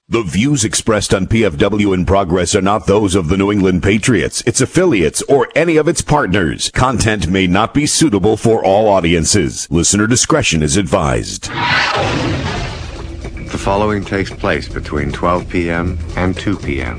The views expressed on PFW in Progress are not those of the New England Patriots, its affiliates, or any of its partners. Content may not be suitable for all audiences. Listener discretion is advised. The following takes place between 12 p.m. and 2 p.m.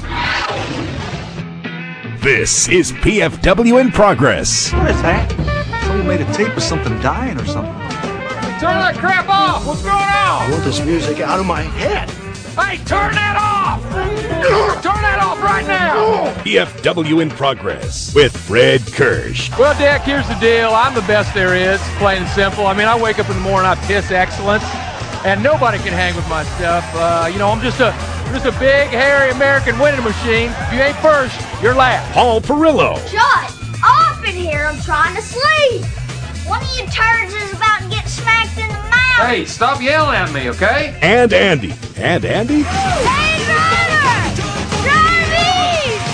This is PFW in Progress. What is that? Somebody made a tape of something dying or something. Turn that crap off! What's going on? I want this music out of my head. Hey, turn that off! Turn that off right now! PFW in Progress with Fred Kirsch. Well, Dick, here's the deal. I'm the best there is, plain and simple. I mean, I wake up in the morning, I piss excellence, and nobody can hang with my stuff. I'm just a big, hairy American winning machine. If you ain't first, you're last. Paul Perillo. Shut up in here. I'm trying to sleep. One of you turds is about to get smacked in the mouth. Hey, stop yelling at me, okay? And Andy. Hey, driver! Drive east!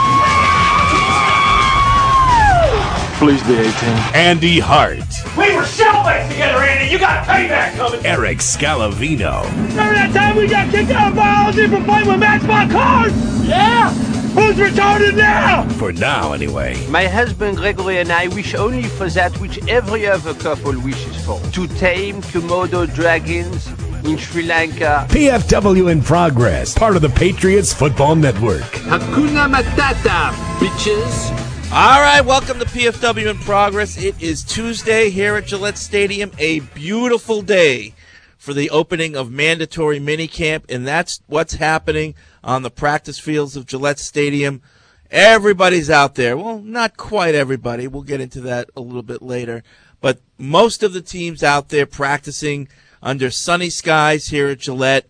Please be 18. Andy Hart. We were cellmates together, Andy. You got payback coming. Eric Scalavino. Remember that time we got kicked out of biology for playing with Matchbox cars? Yeah. Who's retarded now? For now, anyway. My husband Gregory and I wish only for that which every other couple wishes for. To tame Komodo dragons in Sri Lanka. PFW in Progress, part of the Patriots Football Network. Hakuna Matata, bitches. All right, welcome to PFW in Progress. It is Tuesday here at Gillette Stadium, a beautiful day for the opening of mandatory minicamp, and that's what's happening on the practice fields of Gillette Stadium. Everybody's out there. Well, not quite everybody. We'll get into that a little bit later. But most of the teams out there practicing under sunny skies here at Gillette.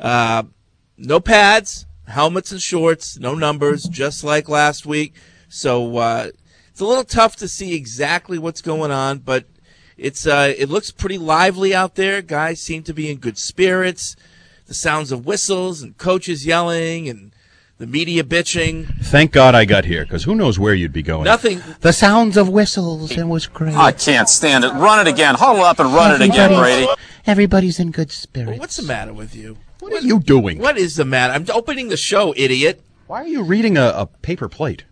No pads, helmets and shorts, no numbers, just like last week. So it's a little tough to see exactly what's going on, but it looks pretty lively out there. Guys seem to be in good spirits. The sounds of whistles and coaches yelling and the media bitching. Thank God I got here, because who knows where you'd be going. Nothing. The sounds of whistles. It was great. I can't stand it. Run it again. Huddle up and run it again, Brady. Everybody's in good spirits. Well, what's the matter with you? What are you doing? What is the matter? I'm opening the show, idiot. Why are you reading a paper plate?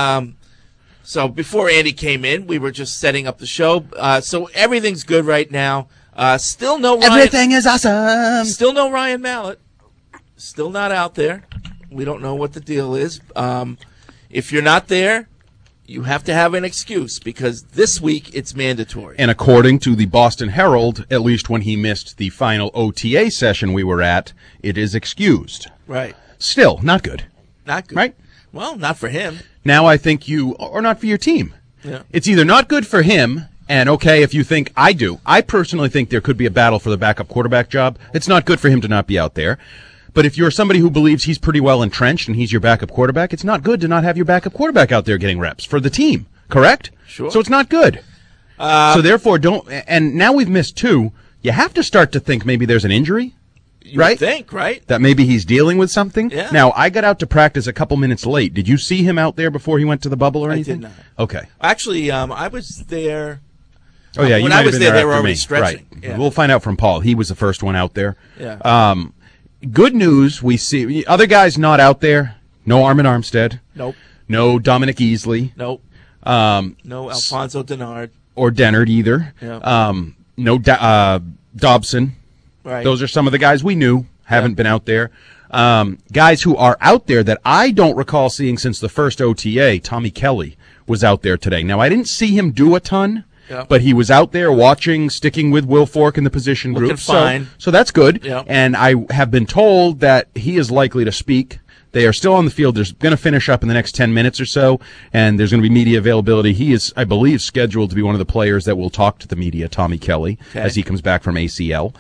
So before Andy came in, we were just setting up the show. So everything's good right now. Still no Ryan. Everything is awesome. Still no Ryan Mallett. Still not out there. We don't know what the deal is. If you're not there, you have to have an excuse, because this week it's mandatory. And according to the Boston Herald, at least when he missed the final OTA session we were at, it is excused. Right. Still, not good. Not good. Right? Well, not for him. Now I think or not for your team. Yeah. It's either not good for him, and okay, if you think I do. I personally think there could be a battle for the backup quarterback job. It's not good for him to not be out there. But if you're somebody who believes he's pretty well entrenched and he's your backup quarterback, it's not good to not have your backup quarterback out there getting reps for the team. Correct? Sure. So it's not good. So therefore, and now we've missed two. You have to start to think maybe there's an injury. You right? think, right? That maybe he's dealing with something? Yeah. Now, I got out to practice a couple minutes late. Did you see him out there before he went to the bubble or anything? I did not. Okay. Actually, I was there. Oh, yeah. When I was there, they were already stretching. Right. Yeah. We'll find out from Paul. He was the first one out there. Yeah. Good news, we see other guys not out there. No Armin Armstead. Nope. No Dominic Easley. Nope. No Alfonso Denard. Or Dennard either. Yeah. No Dobson. Right. Those are some of the guys we knew. Haven't been out there. Guys who are out there that I don't recall seeing since the first OTA, Tommy Kelly, was out there today. Now, I didn't see him do a ton, but he was out there watching, sticking with Will Fork in the position group. Looking fine. So that's good. Yep. And I have been told that he is likely to speak. They are still on the field. They're going to finish up in the next 10 minutes or so, and there's going to be media availability. He is, I believe, scheduled to be one of the players that will talk to the media, Tommy Kelly, as he comes back from ACL.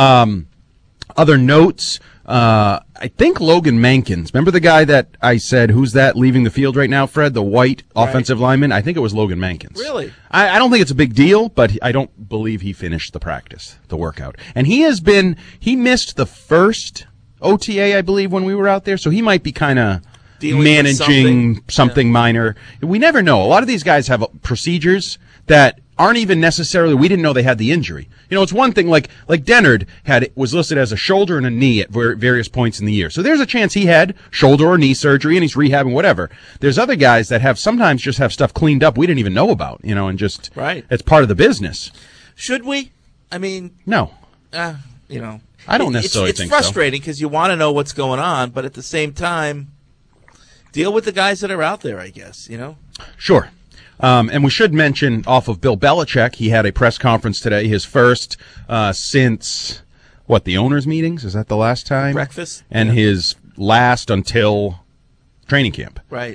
Other notes, I think Logan Mankins. Remember the guy that I said, who's that leaving the field right now, Fred? The white offensive lineman? I think it was Logan Mankins. Really? I don't think it's a big deal, but I don't believe he finished the workout. And he missed the first OTA, I believe, when we were out there, so he might be kind of managing something minor. We never know. A lot of these guys have procedures that aren't even necessarily, we didn't know they had the injury. You know, it's one thing, like Dennard was listed as a shoulder and a knee at various points in the year. So there's a chance he had shoulder or knee surgery and he's rehabbing, whatever. There's other guys that sometimes just have stuff cleaned up we didn't even know about, you know, and just, it's part of the business. Should we? I mean, no. You know, I don't necessarily think so. It's frustrating because you want to know what's going on, but at the same time, deal with the guys that are out there, I guess, you know? Sure. And we should mention off of Bill Belichick, he had a press conference today, his first since, the owners' meetings? Is that the last time? Breakfast. And his last until training camp. Right.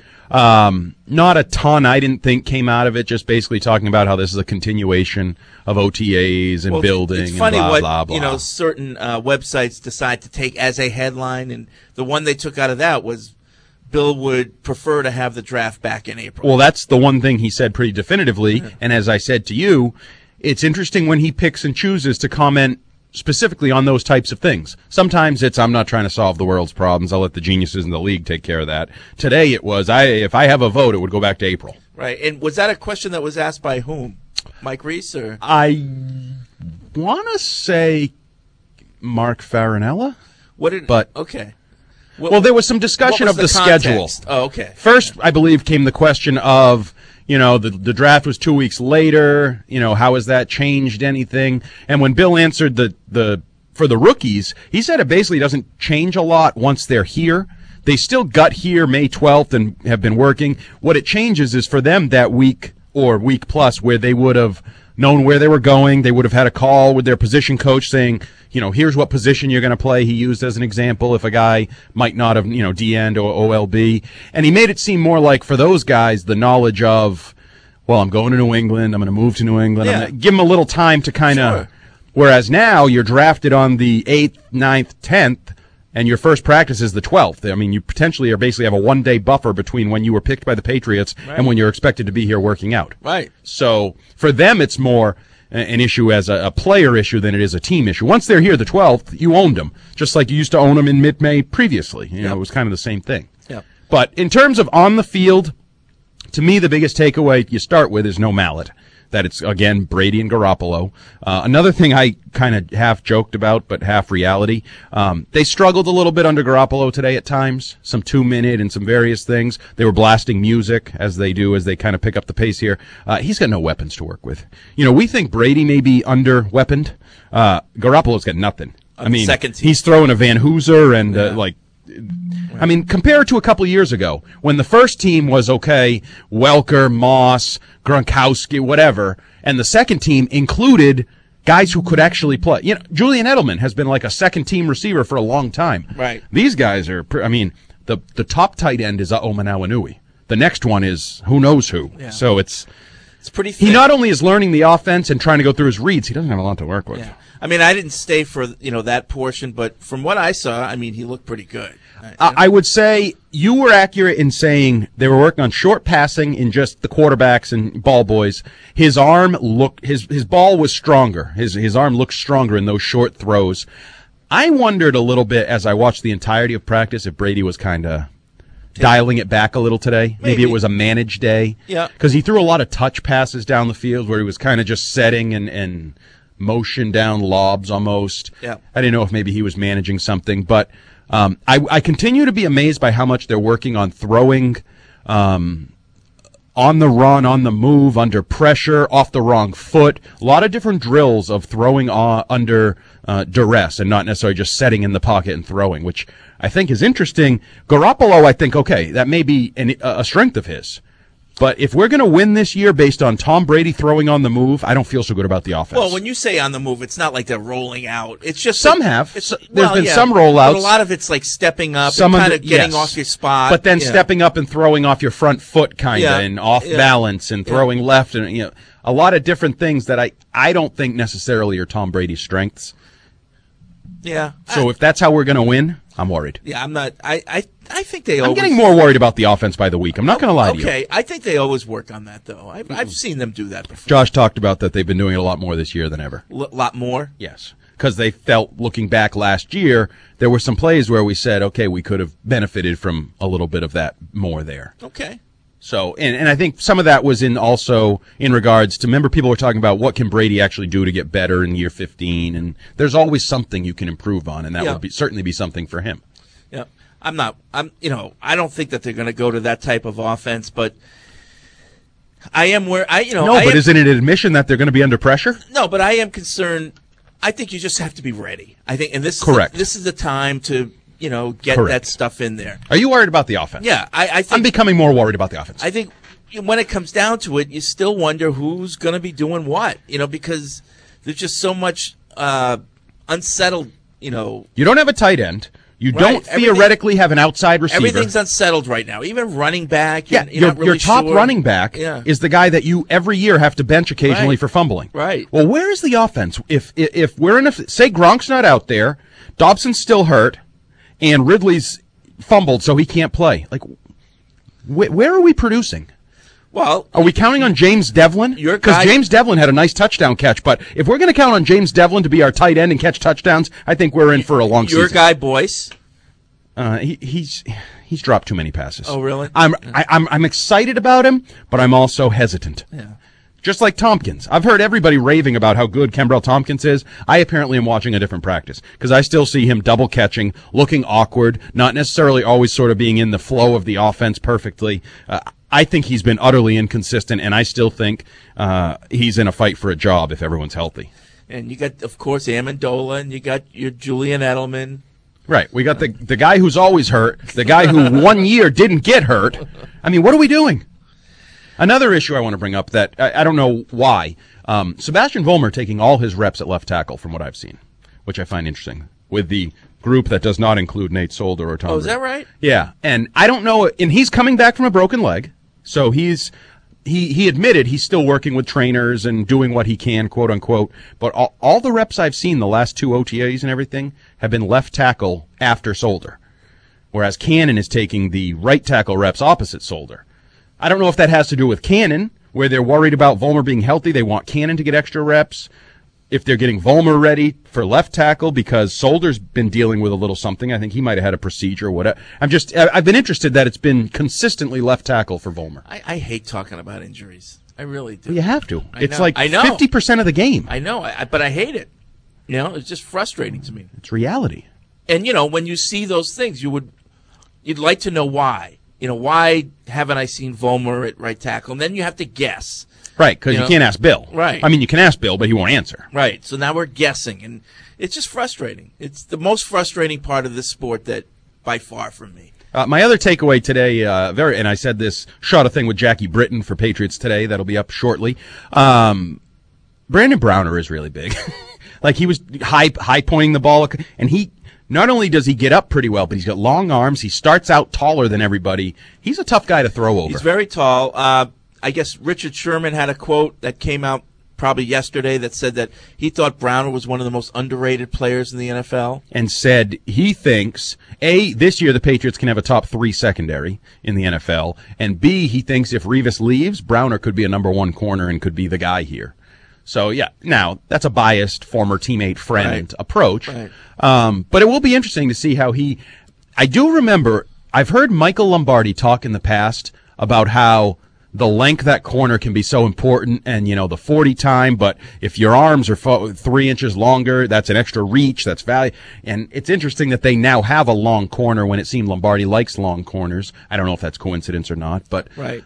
Not a ton, I didn't think, came out of it, just basically talking about how this is a continuation of OTAs and building it's funny and blah, what, blah, blah. You know, certain websites decide to take as a headline, and the one they took out of that was Bill would prefer to have the draft back in April. Well, that's the one thing he said pretty definitively, and as I said to you, it's interesting when he picks and chooses to comment specifically on those types of things. Sometimes it's, I'm not trying to solve the world's problems, I'll let the geniuses in the league take care of that. Today it was, if I have a vote, it would go back to April. Right, and was that a question that was asked by whom? Mike Reese? Or I want to say Mark Farinella. Okay. Well, there was some discussion of the schedule. Oh, okay. First, I believe, came the question of, you know, the draft was 2 weeks later. You know, how has that changed anything? And when Bill answered for the rookies, he said it basically doesn't change a lot once they're here. They still got here May 12th and have been working. What it changes is for them that week or week plus where they would have known where they were going. They would have had a call with their position coach saying, you know, here's what position you're going to play. He used as an example if a guy might not have, you know, D-end or OLB. And he made it seem more like for those guys, the knowledge of, well, I'm going to New England. I'm going to move to New England. I'm going to give them a little time to kind of, whereas now you're drafted on the 8th, 9th, 10th, and your first practice is the 12th. I mean, you potentially are basically have a 1 day buffer between when you were picked by the Patriots and when you're expected to be here working out. Right. So for them, it's more an issue as a player issue than it is a team issue. Once they're here the 12th, you owned them, just like you used to own them in mid-May previously. You know, it was kind of the same thing. Yep. But in terms of on the field, to me, the biggest takeaway you start with is no mallet. That it's, again, Brady and Garoppolo. Another thing I kind of half joked about, but half reality, they struggled a little bit under Garoppolo today at times, some 2-minute and some various things. They were blasting music, as they do, as they kind of pick up the pace here. He's got no weapons to work with. You know, we think Brady may be under-weaponed. Garoppolo's got nothing. I mean, he's throwing a Van Hooser and, I mean, compared to a couple of years ago, when the first team was, okay, Welker, Moss, Gronkowski, whatever, and the second team included guys who could actually play. You know, Julian Edelman has been like a second-team receiver for a long time. Right. These guys are, I mean, the top tight end is Omanawinui. The next one is who knows who. Yeah. So it's pretty thick. He not only is learning the offense and trying to go through his reads, he doesn't have a lot to work with. Yeah. I mean, I didn't stay for, you know, that portion, but from what I saw, I mean, he looked pretty good. I would say you were accurate in saying they were working on short passing in just the quarterbacks and ball boys. His arm looked, his ball was stronger. His arm looked stronger in those short throws. I wondered a little bit as I watched the entirety of practice if Brady was kind of dialing it back a little today. Maybe it was a managed day. Yeah. Because he threw a lot of touch passes down the field where he was kind of just setting and motion down lobs almost. Yeah. I didn't know if maybe he was managing something, but I continue to be amazed by how much they're working on throwing on the run, on the move, under pressure, off the wrong foot. A lot of different drills of throwing under duress and not necessarily just setting in the pocket and throwing, which I think is interesting. Garoppolo, I think, okay, that may be a strength of his. But if we're going to win this year based on Tom Brady throwing on the move, I don't feel so good about the offense. Well, when you say on the move, it's not like they're rolling out. It's just some have. There's been some rollouts. But a lot of it's like stepping up and kind of getting off your spot. But then stepping up and throwing off your front foot kind of and off balance and throwing left and, you know, a lot of different things that I don't think necessarily are Tom Brady's strengths. Yeah. So if that's how we're going to win, I'm worried. Yeah, I'm not. I think they. I'm getting more worried about the offense by the week. I'm not going to lie to you. Okay, I think they always work on that though. I've seen them do that before. Josh talked about that they've been doing it a lot more this year than ever. Lot more? Yes, because they felt looking back last year, there were some plays where we said, okay, we could have benefited from a little bit of that more there. Okay. So, and I think some of that was also in regards to, remember, people were talking about what can Brady actually do to get better in year 15, and there's always something you can improve on, and that would certainly be something for him. Yeah, I don't think that they're going to go to that type of offense, but I am isn't it an admission that they're going to be under pressure? No, but I am concerned. I think you just have to be ready. I think, and this is the time to get that stuff in there. Are you worried about the offense? Yeah, I think I'm becoming more worried about the offense. I think when it comes down to it, you still wonder who's going to be doing what, because there's just so much unsettled, You don't have a tight end. You don't theoretically have an outside receiver. Everything's unsettled right now. Even running back. You're not really your top sure. running back is the guy that you every year have to bench occasionally for fumbling. Right. Well, where is the offense? If we're in say Gronk's not out there, Dobson's still hurt, and Ridley's fumbled, so he can't play. Like, where are we producing? Well, are we counting on James Devlin? Because James Devlin had a nice touchdown catch, but if we're going to count on James Devlin to be our tight end and catch touchdowns, I think we're in for a long season. Your guy, Boyce. He's dropped too many passes. Oh, really? I'm excited about him, but I'm also hesitant. Yeah. Just like Tompkins. I've heard everybody raving about how good Kembrell Tompkins is. I apparently am watching a different practice because I still see him double catching, looking awkward, not necessarily always sort of being in the flow of the offense perfectly. I think he's been utterly inconsistent, and I still think he's in a fight for a job if everyone's healthy. And you got, of course, Amendola, and you got your Julian Edelman. Right. We got the guy who's always hurt, the guy who 1 year didn't get hurt. I mean, what are we doing? Another issue I want to bring up that I don't know why. Sebastian Vollmer taking all his reps at left tackle from what I've seen, which I find interesting, with the group that does not include Nate Solder or Tom Oh, is that right? Yeah. And I don't know, and he's coming back from a broken leg, so he admitted he's still working with trainers and doing what he can, quote unquote, but all the reps I've seen, the last 2 OTAs and everything, have been left tackle after Solder, whereas Cannon is taking the right tackle reps opposite Solder. I don't know if that has to do with Cannon, where they're worried about Vollmer being healthy. They want Cannon to get extra reps. If they're getting Vollmer ready for left tackle because Solder's been dealing with a little something. I think he might have had a procedure or whatever. I've been interested that it's been consistently left tackle for Vollmer. I hate talking about injuries. I really do. Well, you have to. It's I know. 50% of the game. I know, but I hate it. It's just frustrating to me. It's reality. And, when you see those things, you'd like to know why. Why haven't I seen Vollmer at right tackle? And then you have to guess. Right, because you can't ask Bill. Right. I mean, you can ask Bill, but he won't answer. Right. So now we're guessing, and it's just frustrating. It's the most frustrating part of this sport that, by far, for me. My other takeaway today, and I said this, shot a thing with Jackie Britton for Patriots Today. That'll be up shortly. Brandon Browner is really big. Like, he was high pointing the ball, and not only does he get up pretty well, but he's got long arms. He starts out taller than everybody. He's a tough guy to throw over. He's very tall. I guess Richard Sherman had a quote that came out probably yesterday that said that he thought Browner was one of the most underrated players in the NFL. And said he thinks, A, this year the Patriots can have a top 3 secondary in the NFL, and B, he thinks if Revis leaves, Browner could be a number 1 corner and could be the guy here. So, yeah, now, that's a biased former teammate friend approach. Right. But it will be interesting to see how I do remember, I've heard Michael Lombardi talk in the past about how the length that corner can be so important and, the 40 time, but if your arms are 3 inches longer, that's an extra reach, that's value. And it's interesting that they now have a long corner when it seemed Lombardi likes long corners. I don't know if that's coincidence or not, but right.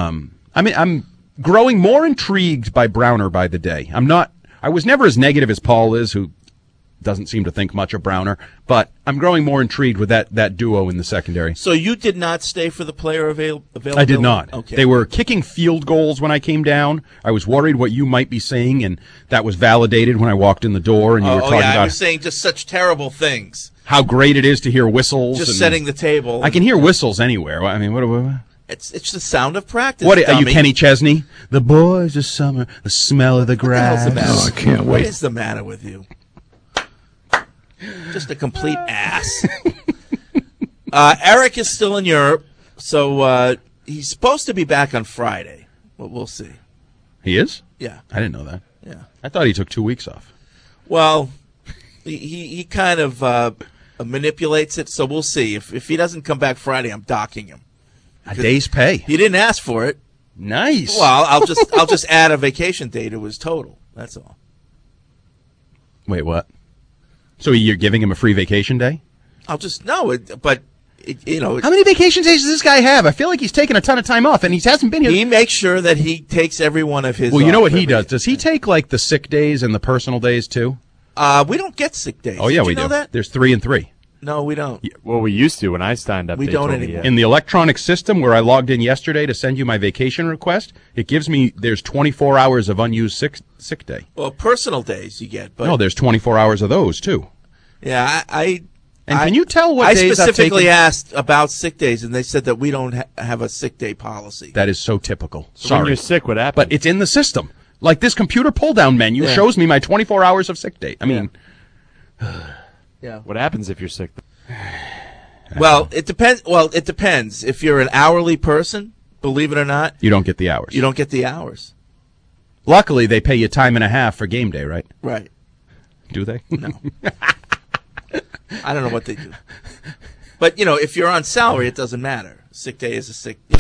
I'm growing more intrigued by Browner by the day. I was never as negative as Paul is, who doesn't seem to think much of Browner, but I'm growing more intrigued with that duo in the secondary. So you did not stay for the player availability? I did not. Okay. They were kicking field goals when I came down. I was worried what you might be saying, and that was validated when I walked in the door, and you were talking about... I was saying just such terrible things. How great it is to hear whistles. Just setting the table. I can hear whistles anywhere. I mean, what It's the sound of practice. What are you, Kenny Chesney? The boys of summer, the smell of the grass. What the hell's the matter? I can't wait. What is the matter with you? Just a complete ass. Eric is still in Europe, so he's supposed to be back on Friday, but we'll see. He is? Yeah. I didn't know that. Yeah. I thought he took 2 weeks off. Well, he kind of manipulates it, so we'll see. If he doesn't come back Friday, I'm docking him. A day's pay. He didn't ask for it. Nice. Well, I'll just add a vacation day to his total. That's all. Wait, what? So you're giving him a free vacation day? I'll just but how many vacation days does this guy have? I feel like he's taken a ton of time off, and he hasn't been here. He makes sure that he takes every one of his. Well, you know what he does? Does he take like the sick days and the personal days too? We don't get sick days. Oh yeah, Did we you know do. That? There's 3 and 3. No, we don't. Yeah, well, we used to when I signed up. We don't anymore. In the electronic system where I logged in yesterday to send you my vacation request, it gives me there's 24 hours of unused sick day. Well, personal days you get, but no, there's 24 hours of those too. Yeah, can you tell what I days specifically I've taken? asked about sick days, and they said that we don't have a sick day policy. That is so typical. So Sorry. when you're sick, what happens? But it's in the system. Like this computer pull-down menu shows me my 24 hours of sick day. I mean, yeah. What happens if you're sick? Well, it depends. Well, it depends. If you're an hourly person, believe it or not, you don't get the hours. You don't get the hours. Luckily, they pay you time and a half for game day, right? Right. Do they? No. I don't know what they do. But, if you're on salary, it doesn't matter. Sick day is a sick day.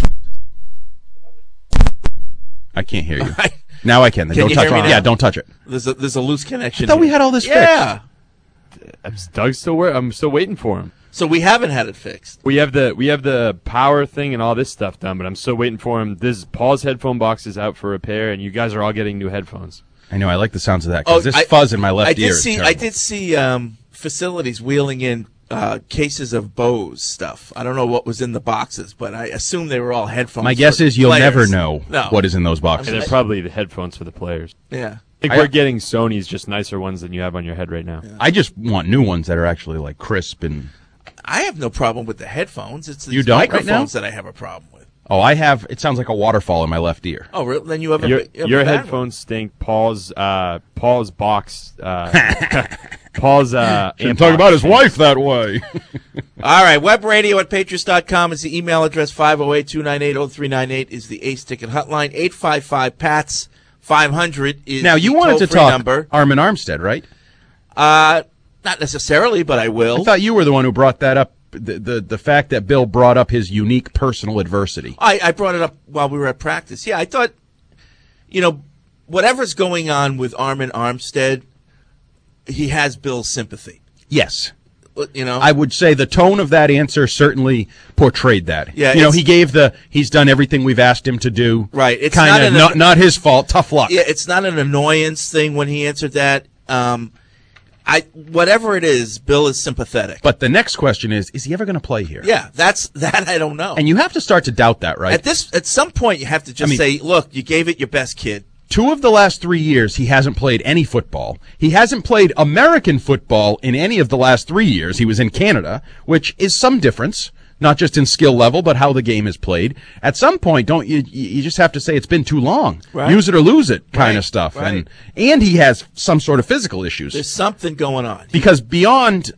I can't hear you. Now I can. Then. Can Don't you touch hear me it. now? Yeah, don't touch it. There's a loose connection. I thought we here. had all this Yeah. fixed. Doug's still I'm still waiting for him. So we haven't had it fixed. We have the power thing and all this stuff done, but I'm still waiting for him. Paul's headphone box is out for repair, and you guys are all getting new headphones. I know. I like the sounds of that because this fuzz in my left ear is terrible. I did see facilities wheeling in cases of Bose stuff. I don't know what was in the boxes, but I assume they were all headphones. My guess is you'll never know what is in those boxes. And they're probably the headphones for the players. Yeah. I think we're getting Sony's, just nicer ones than you have on your head right now. Yeah. I just want new ones that are actually like crisp and. I have no problem with the headphones. It's the right microphones that I have a problem with. Oh, I have. It sounds like a waterfall in my left ear. Oh, really? Then you have your headphones stink. Paul's box. Paul's. Shouldn't talk about his wife that way. All right, webradio@patriots.com is the email address. 508-298-0398 is the Ace Ticket hotline. 855-PATS 500 is now you the wanted to toll-free talk number. Armin Armstead, right? Not necessarily, but I will. I thought you were the one who brought that up. The fact that Bill brought up his unique personal adversity. I brought it up while we were at practice. Yeah, I thought, whatever's going on with Armin Armstead, he has Bill's sympathy. Yes. I would say the tone of that answer certainly portrayed that. Yeah, he gave he's done everything we've asked him to do. Right. It's kind of not his fault. Tough luck. Yeah, it's not an annoyance thing when he answered that. Whatever it is, Bill is sympathetic. But the next question is he ever going to play here? Yeah, that I don't know. And you have to start to doubt that, right? At some point, you have to just say, look, you gave it your best, kid. 2 of the last 3 years, he hasn't played any football. He hasn't played American football in any of the last 3 years. He was in Canada, which is some difference, not just in skill level, but how the game is played. At some point, don't you just have to say it's been too long. Right. Use it or lose it kind of stuff. Right. And he has some sort of physical issues. There's something going on. Because beyond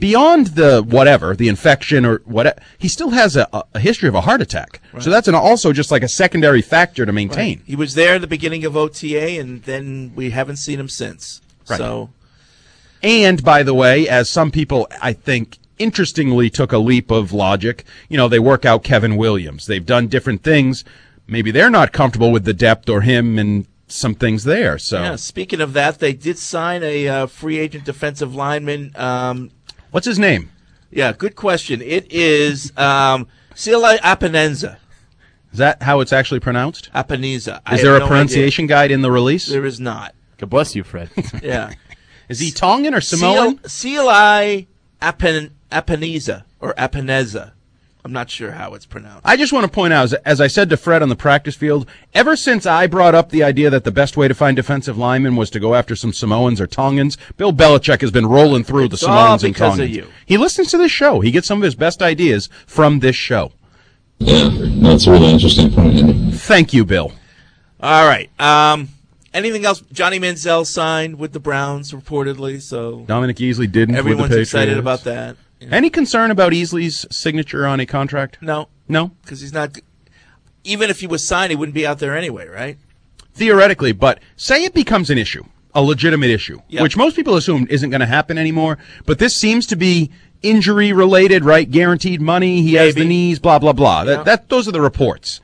the infection or whatever, he still has a history of a heart attack. Right. So that's also just like a secondary factor to maintain. Right. He was there at the beginning of OTA, and then we haven't seen him since. Right. So, and by the way, as some people, I think, interestingly took a leap of logic, they work out Kevin Williams. They've done different things. Maybe they're not comfortable with the depth or him and some things there. So, yeah, speaking of that, they did sign a free agent defensive lineman. What's his name? Yeah, good question. It is Sila Apenenza. Is that how it's actually pronounced? Apenenza. Is there a pronunciation guide in the release? There is not. God bless you, Fred. Yeah. Is he Tongan or Samoan? Sila Apenenza or Apeneza. I'm not sure how it's pronounced. I just want to point out, as I said to Fred on the practice field, ever since I brought up the idea that the best way to find defensive linemen was to go after some Samoans or Tongans, Bill Belichick has been rolling through the Samoans and Tongans. Of you. He listens to this show. He gets some of his best ideas from this show. Yeah, that's a really interesting point. Thank you, Bill. All right. Anything else? Johnny Manziel signed with the Browns reportedly, so Dominic Easley didn't. Everyone's with the Patriots. excited about that. Yeah. Any concern about Easley's signature on a contract? No. Because he's not. Even if he was signed, he wouldn't be out there anyway, right? Theoretically, but say it becomes an issue, a legitimate issue, which most people assume isn't going to happen anymore. But this seems to be injury related, right? Guaranteed money. He has the knees, blah, blah, blah. Yeah. Those are the reports.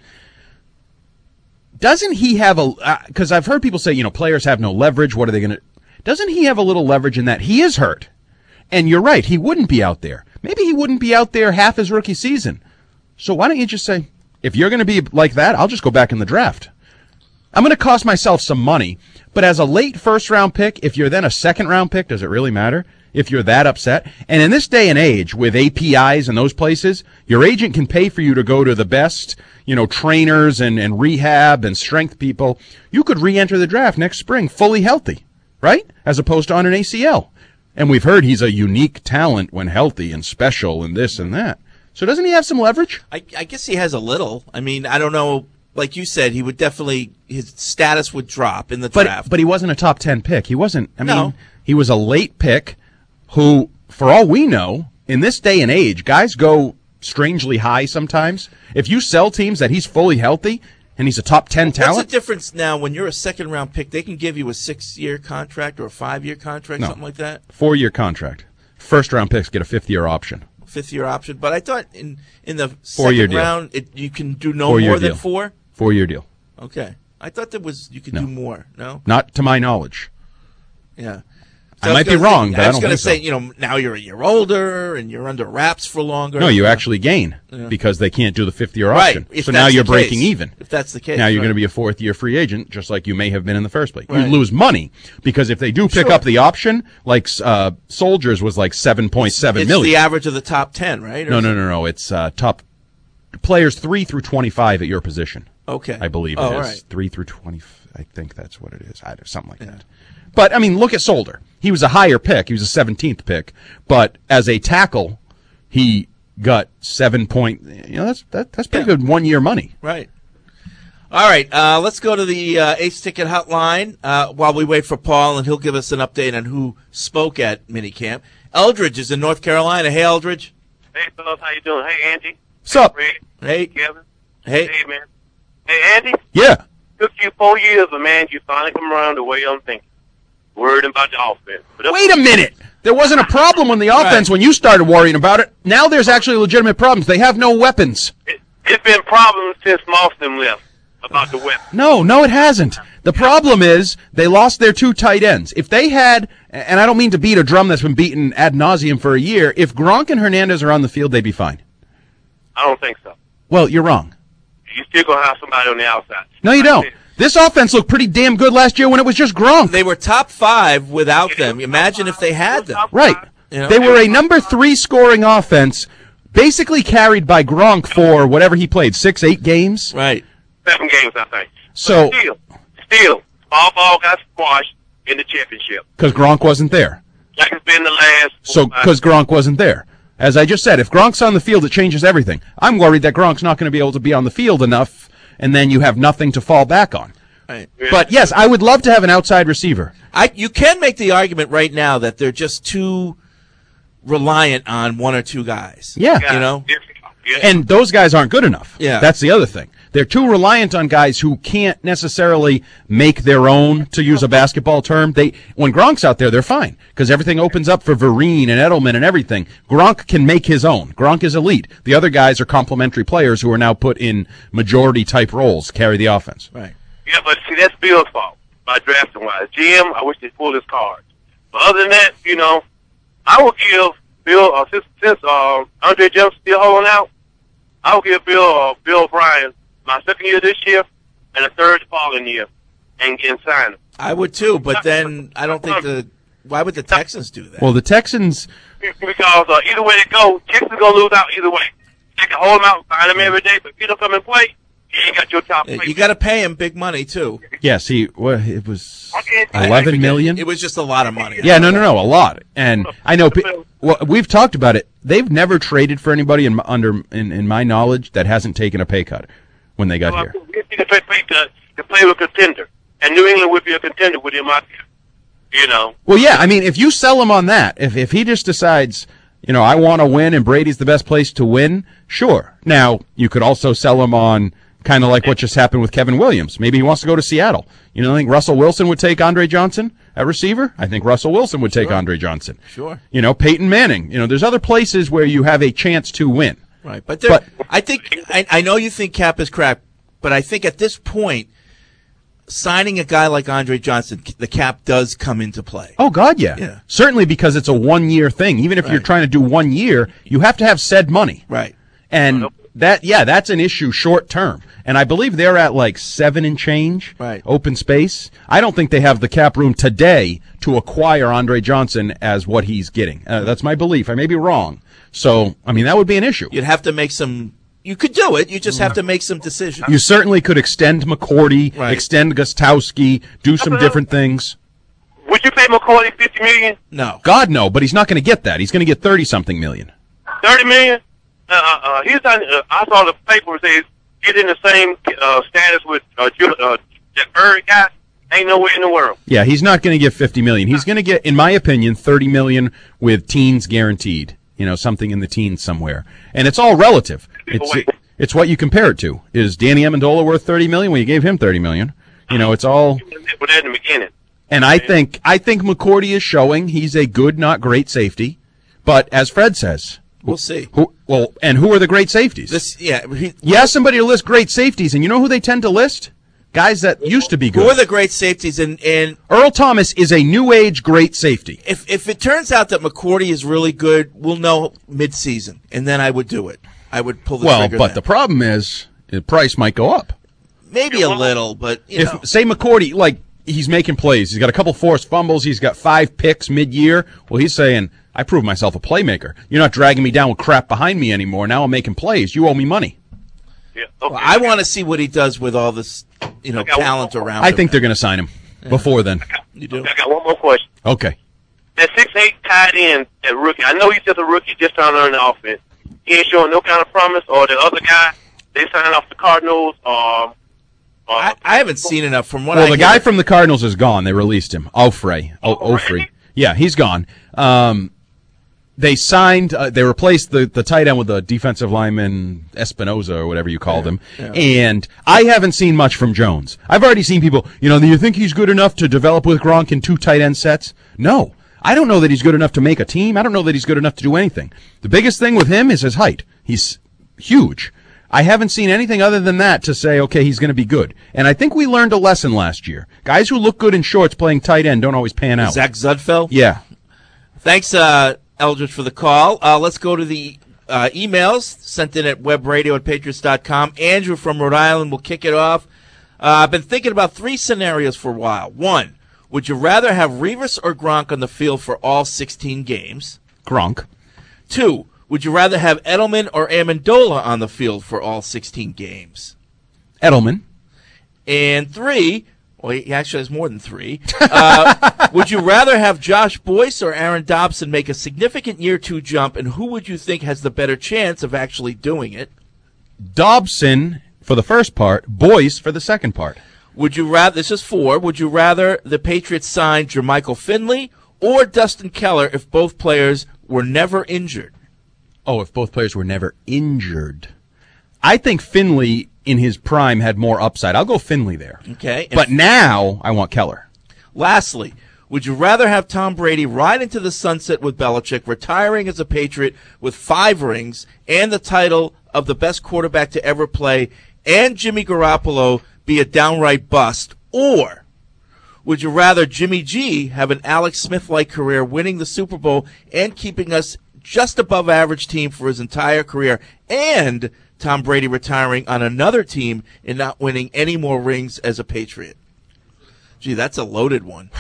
Doesn't he have because I've heard people say, players have no leverage. What are they going to, doesn't he have a little leverage in that he is hurt? And you're right. He wouldn't be out there. Maybe he wouldn't be out there half his rookie season. So why don't you just say, if you're going to be like that, I'll just go back in the draft. I'm going to cost myself some money, but as a late first-round pick, if you're then a second-round pick, does it really matter if you're that upset? And in this day and age, with APIs and those places, your agent can pay for you to go to the best, trainers and rehab and strength people. You could re-enter the draft next spring fully healthy, right? As opposed to on an ACL. And we've heard he's a unique talent when healthy and special and this and that. So doesn't he have some leverage? I guess he has a little. I mean, I don't know. Like you said, he would definitely, his status would drop in the draft. But he wasn't a top 10 pick. He wasn't. I mean, he was a late pick who, for all we know, in this day and age, guys go strangely high sometimes. If you sell teams that he's fully healthy and he's a top 10 talent. What's the difference now when you're a second-round pick? They can give you a 6-year contract or a 5-year contract, something like that? 4-year contract. First-round picks get a 5th-year option. 5th-year option. But I thought in the 4-year second deal. round, you can do no more than 4? 4-year deal. Okay. I thought you could do more. No? Not to my knowledge. Yeah. I might be wrong, but I don't think so. I was going to say, now you're a year older and you're under wraps for longer. No, you actually gain because they can't do the 5th-year option. Right. So now you're breaking even. If that's the case. Now you're going to be a 4th-year free agent, just like you may have been in the first place. Right. You lose money because if they do pick up the option, like Soldiers was like $7.7 million. It's the average of the top 10, right? No. It's top players 3 through 25 at your position. Okay. I believe it is. Right. 3 through 20. I think that's what it is. Something like that. But, I mean, look at Solder. He was a higher pick. He was a 17th pick. But as a tackle, he got 7 point. That's pretty good 1-year money. Right. All right. Let's go to the Ace Ticket hotline while we wait for Paul, and he'll give us an update on who spoke at minicamp. Eldridge is in North Carolina. Hey, Eldridge. Hey, fellas. How you doing? Hey, Andy. What's up? Hey, Kevin. Hey, man. Hey, Andy. Yeah. Took you 4 years, but man, you finally come around the way I'm thinking. Worried about the offense. Wait a minute. There wasn't a problem when the offense when you started worrying about it. Now there's actually legitimate problems. They have no weapons. It's been problems since Mauston left about the weapons. No, it hasn't. The problem is they lost their 2 tight ends. If they had, and I don't mean to beat a drum that's been beaten ad nauseum for a year, if Gronk and Hernandez are on the field, they'd be fine. I don't think so. Well, you're wrong. You still going to have somebody on the outside. No, you don't. This offense looked pretty damn good last year when it was just Gronk. They were top 5 without them. Imagine if they had them. Right. They were a number 3 scoring offense, basically carried by Gronk for whatever he played, 6-8 games. Right. 7 games, I think. So still, small ball got squashed in the championship. Because Gronk wasn't there. Like it's been the last. So because Gronk wasn't there. As I just said, if Gronk's on the field, it changes everything. I'm worried that Gronk's not going to be able to be on the field enough, and then you have nothing to fall back on. Right. But, yes, I would love to have an outside receiver. You can make the argument right now that they're just too reliant on 1 or 2 guys. Yeah. You know? And those guys aren't good enough. Yeah. That's the other thing. They're too reliant on guys who can't necessarily make their own, to use a basketball term. When Gronk's out there, they're fine because everything opens up for Vereen and Edelman and everything. Gronk can make his own. Gronk is elite. The other guys are complementary players who are now put in majority-type roles, carry the offense. Right. Yeah, but see, that's Bill's fault by drafting-wise. GM, I wish they pulled his cards. But other than that, I would give Bill, since Andre Johnson still holding out, I would give Bill O'Brien my 2nd year this year and a 3rd following year and sign him. I would too, but then I don't think why would the Texans do that? Well, the Texans. Because either way they go, Texans going to lose out either way. They can hold him out and sign him every day, but if you don't come and play, you ain't got your top play. You got to pay him big money too. Yes, it was $11 million. It was just a lot of money. Yeah, no, a lot. And I know we've talked about it. They've never traded for anybody in my knowledge that hasn't taken a pay cut when they got here. If you can play with a contender, and New England would be a contender with him out there. Well, yeah, I mean, if you sell him on that, if he just decides, I want to win and Brady's the best place to win, sure. Now, you could also sell him on Kind of like what just happened with Kevin Williams. Maybe he wants to go to Seattle. You know, I think Russell Wilson would take Andre Johnson at receiver. I think Russell Wilson would take Andre Johnson. Sure. You know, Peyton Manning. You know, there's other places where you have a chance to win. Right. But I think I know you think cap is crap, but I think at this point, signing a guy like Andre Johnson, the cap does come into play. Oh, God, yeah. Certainly because it's a one-year thing. Even if you're trying to do 1 year, you have to have said money. Right. And that's an issue short term. And I believe they're at like 7 and change open space. I don't think they have the cap room today to acquire Andre Johnson as what he's getting. That's my belief. I may be wrong. So, I mean, that would be an issue. You'd have to make some – you could do it. You just have to make some decisions. You certainly could extend McCourty, extend Gostowski, do some different things. Would you pay McCourty $50 million? No. God, no, but he's not going to get that. He's going to get 30-something million. $30 million? He's on, I saw the paper say he's in the same status with the Bird guy. Ain't nowhere in the world. Yeah, he's not going to get $50 million. He's going to get, in my opinion, $30 million with teens guaranteed. You know, something in the teens somewhere. And it's all relative. It's what you compare it to. Is Danny Amendola worth $30 million? Well, you gave him $30 million. You know, it's all. But at the beginning. And I think McCourty is showing he's a good, not great safety. But as Fred says, we'll see. And who are the great safeties? You ask somebody to list great safeties, and you know who they tend to list? Guys that used to be good. Who are the great safeties? And Earl Thomas is a new age great safety. If it turns out that McCourty is really good, we'll know mid-season, and then I would do it. I would pull the trigger. Well, but the problem is the price might go up. Maybe a little, but if say McCourty, like he's making plays, he's got a couple forced fumbles, he's got 5 picks mid-year. Well, he's saying, I proved myself a playmaker. You're not dragging me down with crap behind me anymore. Now I'm making plays. You owe me money. Yeah. Okay. Well, I want to see what he does with all this, talent around him. I think they're going to sign him before then. You do? I got one more question. Okay. That 6'8" tight end, that rookie, I know he's just a rookie, just trying to learn the offense. He ain't showing no kind of promise, or the other guy, they signed off the Cardinals, I haven't seen enough from what the guy from the Cardinals is gone. They released him. Ofrey. Yeah, he's gone. They signed, they replaced the tight end with the defensive lineman Espinoza or whatever you called him. Yeah. And I haven't seen much from Jones. I've already seen people, do you think he's good enough to develop with Gronk in 2 tight end sets? No. I don't know that he's good enough to make a team. I don't know that he's good enough to do anything. The biggest thing with him is his height. He's huge. I haven't seen anything other than that to say, okay, he's going to be good. And I think we learned a lesson last year. Guys who look good in shorts playing tight end don't always pan out. Zach Zudfeld? Yeah. Thanks, Eldridge, for the call. Let's go to the emails sent in at webradio@patriots.com. Andrew from Rhode Island will kick it off. I've been thinking about 3 scenarios for a while. 1, would you rather have Revis or Gronk on the field for all 16 games? Gronk. 2, would you rather have Edelman or Amendola on the field for all 16 games? Edelman. And 3, well, he actually has more than 3. Would you rather have Josh Boyce or Aaron Dobson make a significant year 2 jump, and who would you think has the better chance of actually doing it? Dobson for the first part, Boyce for the second part. Would you rather, this is 4, would you rather the Patriots sign Jermichael Finley or Dustin Keller if both players were never injured? Oh, if both players were never injured. I think Finley in his prime had more upside. I'll go Finley there. Okay. But now I want Keller. Lastly, would you rather have Tom Brady ride into the sunset with Belichick, retiring as a Patriot with 5 rings and the title of the best quarterback to ever play, and Jimmy Garoppolo be a downright bust? Or would you rather Jimmy G have an Alex Smith-like career, winning the Super Bowl and keeping us just above average team for his entire career, and Tom Brady retiring on another team and not winning any more rings as a Patriot? Gee, that's a loaded one.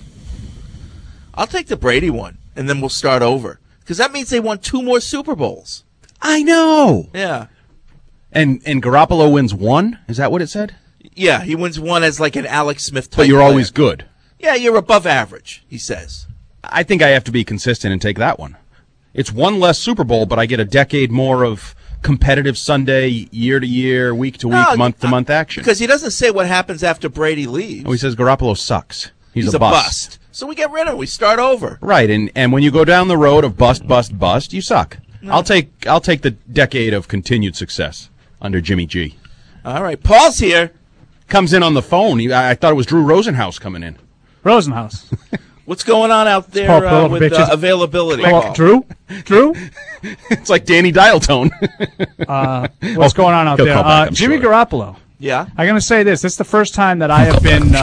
I'll take the Brady one, and then we'll start over. Because that means they won 2 more Super Bowls. I know. Yeah. And Garoppolo wins 1? Is that what it said? Yeah, he wins 1 as like an Alex Smith type But you're player. always good. Yeah, you're above average, he says. I think I have to be consistent and take that one. It's 1 less Super Bowl, but I get a decade more of competitive Sunday, year to year, week to week, month to month action. Because he doesn't say what happens after Brady leaves. Oh, he says Garoppolo sucks. He's a bust. So we get rid of him. We start over. Right, and when you go down the road of bust, you suck. No. I'll take the decade of continued success under Jimmy G. All right, Paul's here. Comes in on the phone. I thought it was Drew Rosenhaus coming in. Rosenhaus. What's going on out there with availability? Drew? It's like Danny Dial tone. What's going on out He'll there? call back, I'm Jimmy sure. Garoppolo. Yeah. I'm going to say this. This is the first time that I have been,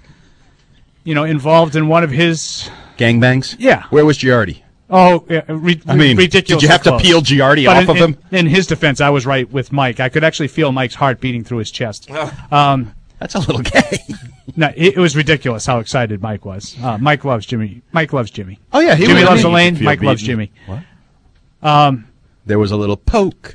involved in one of his Gangbangs? Yeah. Where was Giardi? Oh, yeah, ridiculous. Did you have to peel Giardi off of him? In his defense, I was right with Mike. I could actually feel Mike's heart beating through his chest. That's a little gay. No, it was ridiculous how excited Mike was. Mike loves Jimmy. Mike loves Jimmy. Oh, yeah. Jimmy loves Elaine. Mike loves Jimmy. What? There was a little poke.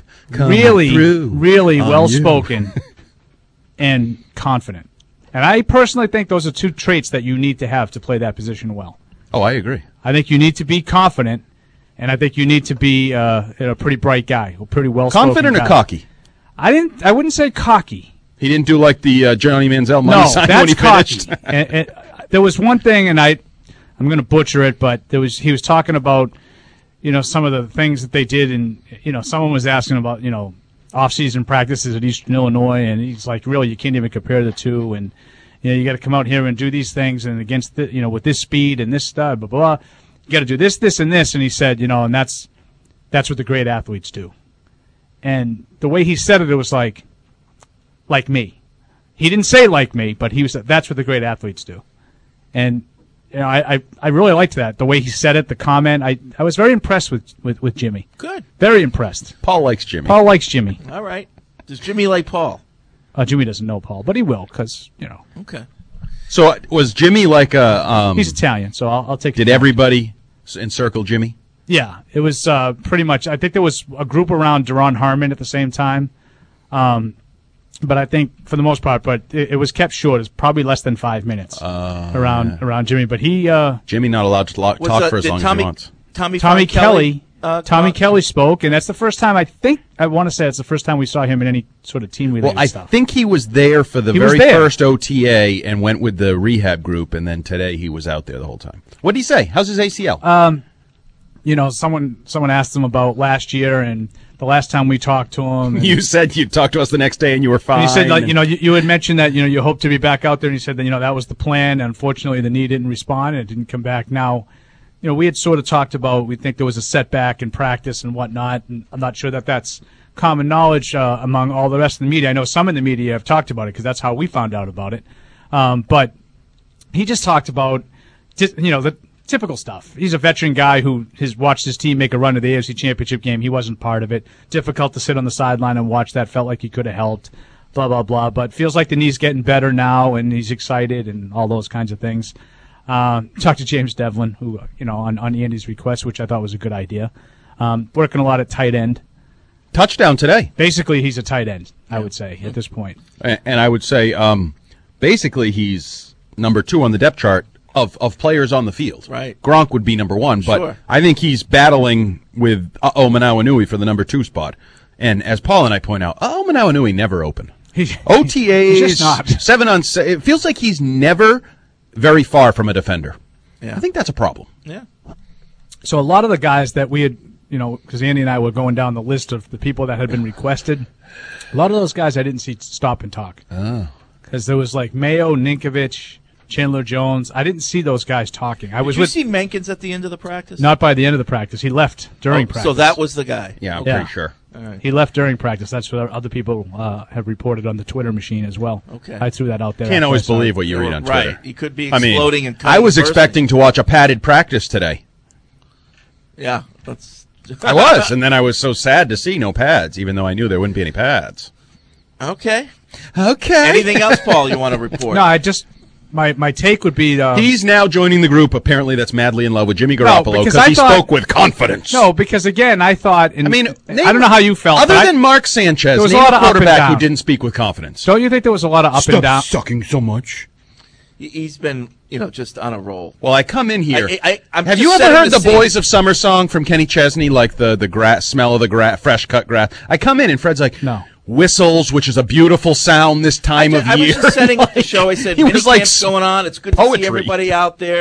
Really well-spoken and confident. And I personally think those are two traits that you need to have to play that position well. Oh, I agree. I think you need to be confident, and I think you need to be a pretty bright guy, a pretty well-spoken Confident guy. or cocky? I wouldn't say cocky. He didn't do like the Johnny Manziel money sign when he finished. and there was one thing, and I'm going to butcher it, but he was talking about, some of the things that they did, and someone was asking about, off-season practices at Eastern Illinois, and he's like, really, you can't even compare the two, and you got to come out here and do these things, and against with this speed and this stuff, blah blah. You got to do this, this, and this, and he said, and that's what the great athletes do. And the way he said it, it was like me. He didn't say like me, but he was. That's what the great athletes do. And I really liked that, the way he said it, the comment. I was very impressed with Jimmy. Good. Very impressed. Paul likes Jimmy. Paul likes Jimmy. All right. Does Jimmy like Paul? Jimmy doesn't know Paul, but he will, because Okay. So was Jimmy like a? He's Italian, so I'll take. Did everybody encircle Jimmy? Yeah, it was pretty much. I think there was a group around Deron Harmon at the same time, but I think for the most part, it was kept short. It's probably less than 5 minutes around Jimmy. But Jimmy not allowed to talk for as long as he wants. Tommy Kelly spoke, and that's the first time I want to say it's the first time we saw him in any sort of team-related stuff. I think he was there for the very first OTA and went with the rehab group, and then today he was out there the whole time. What did he say? How's his ACL? Someone asked him about last year and the last time we talked to him. You said you'd talk to us the next day and you were fine. And he said, you had mentioned that, you hope to be back out there, and he said that, that was the plan. Unfortunately, the knee didn't respond and it didn't come back. Now, we had sort of talked about, we think there was a setback in practice and whatnot, and I'm not sure that that's common knowledge among all the rest of the media. I know some in the media have talked about it because that's how we found out about it. But he just talked about, the typical stuff. He's a veteran guy who has watched his team make a run to the AFC Championship game. He wasn't part of it. Difficult to sit on the sideline and watch that. Felt like he could have helped, blah, blah, blah. But feels like the knee's getting better now, and he's excited and all those kinds of things. Talked to James Devlin, who, on Andy's request, which I thought was a good idea. Working a lot at tight end. Touchdown today. Basically, he's a tight end, I would say, at this point. And I would say, basically, he's number 2 on the depth chart of players on the field. Right. Gronk would be number 1, but Sure. I think he's battling with Manawanui for the number 2 spot. And as Paul and I point out, Manawanui never open. OTAs, he's just not. 7 on 7. It feels like he's never very far from a defender. Yeah. I think that's a problem. Yeah. So a lot of the guys that we had, because Andy and I were going down the list of the people that had been requested, a lot of those guys I didn't see stop and talk. Oh. Because there was like Mayo, Ninkovich, Chandler Jones. I didn't see those guys talking. Did you see Menkins at the end of the practice? Not by the end of the practice. He left during practice. So that was the guy. Yeah, I'm pretty sure. All right. He left during practice. That's what other people have reported on the Twitter machine as well. Okay. I threw that out there. Can't always believe what you read on Twitter. Right. He could be exploding and I was expecting to watch a padded practice today. Yeah. That's. I was, and then I was so sad to see no pads, even though I knew there wouldn't be any pads. Okay. Anything else, Paul, you want to report? No, I just... My take would be... he's now joining the group, apparently, that's madly in love with Jimmy Garoppolo because he spoke with confidence. No, because, again, I thought... I don't know how you felt. Other than Mark Sanchez, there was a lot of quarterback who didn't speak with confidence. Don't you think there was a lot of up and down? Sucking so much. He's been, just on a roll. Well, I come in here. I'm Have just you ever setting heard the scene. Boys of Summer song from Kenny Chesney, like the grass, smell of the grass, fresh cut grass? I come in and Fred's like, no. Whistles, which is a beautiful sound this time of year. I was just setting up the show. I said, he was like camp's going on. It's good to see everybody out there.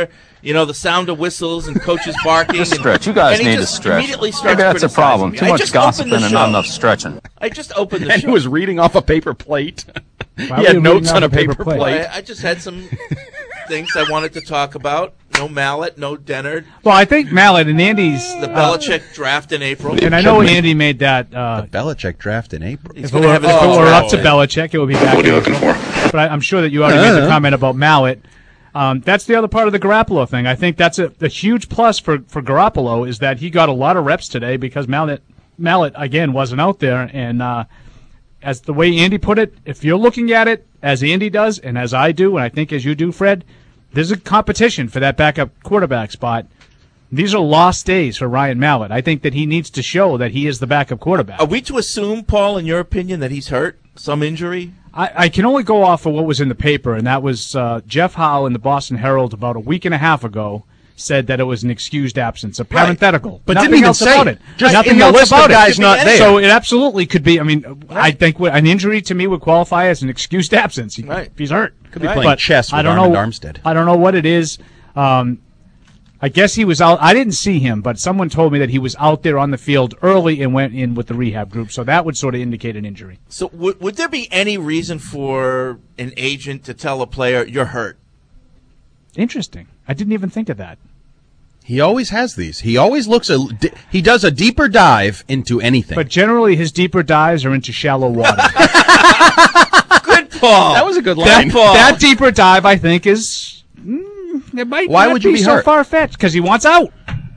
the sound of whistles and coaches barking. Just stretch. You guys and he need to just stretch. Immediately starts Maybe that's a problem. criticizing me. Too I much just gossiping opened the and show. not enough stretching. I just opened the And show. he was reading off a paper plate. Why He were had you notes reading on off a paper plate. I just had some things I wanted to talk about. No Mallet, no Dennard. Well, I think Mallet and Andy's The Belichick draft in April. and I know Andy made that. The Belichick draft in April. He's If it gonna were, have if his it own were up draft. to Belichick, it would be back. What are you looking for? But I'm sure that you already made the comment about Mallet. That's the other part of the Garoppolo thing. I think that's a huge plus for Garoppolo is that he got a lot of reps today because Mallet again wasn't out there. And as the way Andy put it, if you're looking at it as Andy does and as I do, and I think as you do, Fred, there's a competition for that backup quarterback spot. These are lost days for Ryan Mallett. I think that he needs to show that he is the backup quarterback. Are we to assume, Paul, in your opinion, that he's hurt? Some injury? I can only go off of what was in the paper, and that was Jeff Howe in the Boston Herald about a week and a half ago said that it was an excused absence, a parenthetical. But Nothing didn't even else say about it. it. Just Nothing in the else list of about guys it. not there. So it absolutely could be. I mean, I think an injury to me would qualify as an excused absence. If he's hurt, Could be playing chess with I don't Armand know. Armstead. I don't know what it is. I guess he was out. I didn't see him, but someone told me that he was out there on the field early and went in with the rehab group. So that would sort of indicate an injury. So would there be any reason for an agent to tell a player, you're hurt? Interesting. I didn't even think of that. He always has these. He always he does a deeper dive into anything. But generally, his deeper dives are into shallow water. Good, Paul. That was a good line. That deeper dive, I think, is it might Why not would you be so hurt? far-fetched because he wants out.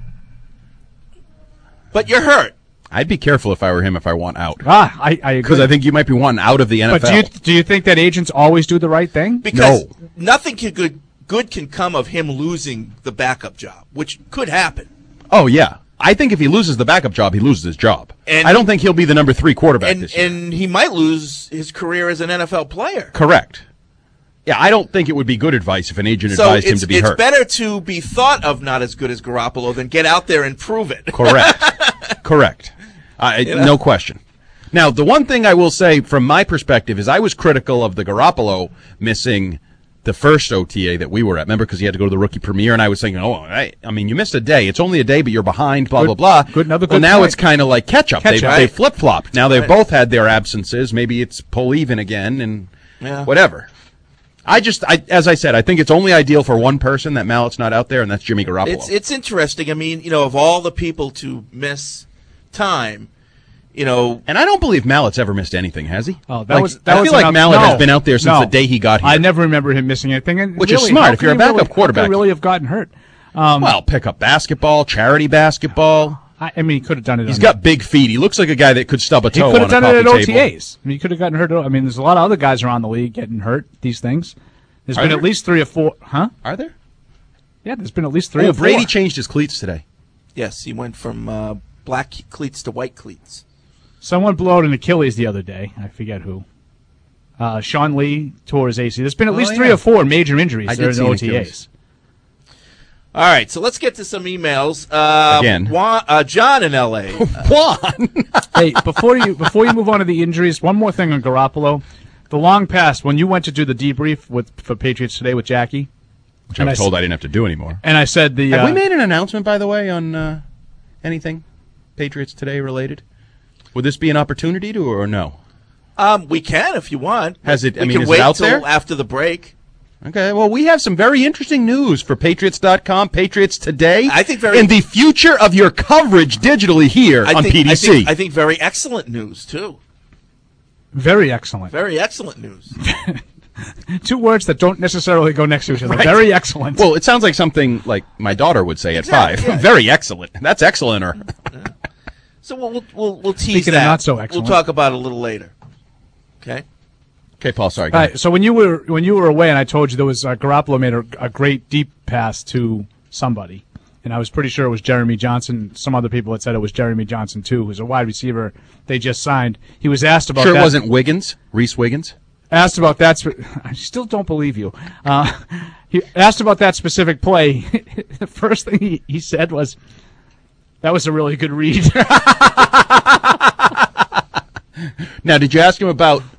But you're hurt. I'd be careful if I were him if I want out. I agree. Because I think you might be wanting out of the NFL. But do you think that agents always do the right thing? Because nothing good can come of him losing the backup job, which could happen. Oh, yeah. I think if he loses the backup job, he loses his job. And I don't think he'll be the number 3 quarterback this year. And he might lose his career as an NFL player. Correct. Yeah, I don't think it would be good advice if an agent advised him to be hurt. It's better to be thought of not as good as Garoppolo than get out there and prove it. Correct. Correct. No question. Now, the one thing I will say from my perspective is I was critical of the Garoppolo missing the first OTA that we were at. Remember, because he had to go to the rookie premiere, and I was thinking, I mean, you missed a day. It's only a day, but you're behind, blah, blah, blah. Well, now it's kind of like catch-up. They flip-flopped. Now they've both had their absences. Maybe it's pull even again and whatever. As I said, I think it's only ideal for one person that Mallett's not out there, and that's Jimmy Garoppolo. It's interesting. I mean, of all the people to miss time, and I don't believe Mallett's ever missed anything, has he? Oh, I feel like Mallett has been out there since the day he got here. I never remember him missing anything, and which really, is smart if you're a backup quarterback. How could he really have gotten hurt? Well, pick up basketball, charity basketball. I mean, he could have done it. He's got big feet. He looks like a guy that could stub a toe on a coffee table. He could have done it at OTAs. I mean, he could have gotten hurt. I mean, there's a lot of other guys around the league getting hurt. These things. There's been at least 3 or 4. Huh? Are there? Yeah, there's been at least 3 or 4. Brady changed his cleats today. Yes, he went from black cleats to white cleats. Someone blew out an Achilles the other day. I forget who. Sean Lee tore his AC. There's been at least 3 or 4 major injuries there in the OTAs. All right, so let's get to some emails. Again. John in L.A. Juan! Hey, before you move on to the injuries, one more thing on Garoppolo. The long pass, when you went to do the debrief for Patriots Today with Jackie. Which I was told I didn't have to do anymore. And I said Have we made an announcement, by the way, on anything Patriots Today related? Would this be an opportunity to, or no? We can if you want. Has it? We can is wait it out till there after the break. Okay. Well, we have some very interesting news for Patriots.com, Patriots Today. I think in the future of your coverage digitally here on PDC. I think very excellent news too. Very excellent. Very excellent news. 2 words that don't necessarily go next to each other. Right. Very excellent. Well, it sounds like something like my daughter would say at 5. Yeah. Very excellent. That's excellenter. So we'll tease Speaking that. of not so excellent. We'll talk about it a little later. Okay. Okay, Paul. Sorry. All right, so when you were away, and I told you there was Garoppolo made a great deep pass to somebody, and I was pretty sure it was Jeremy Johnson. Some other people had said it was Jeremy Johnson too, who's a wide receiver they just signed. He was asked about. Sure, that. It wasn't Wiggins, Reese Wiggins. Asked about that. I still don't believe you. He asked about that specific play. The first thing he said was, "That was a really good read." Now, did you ask him about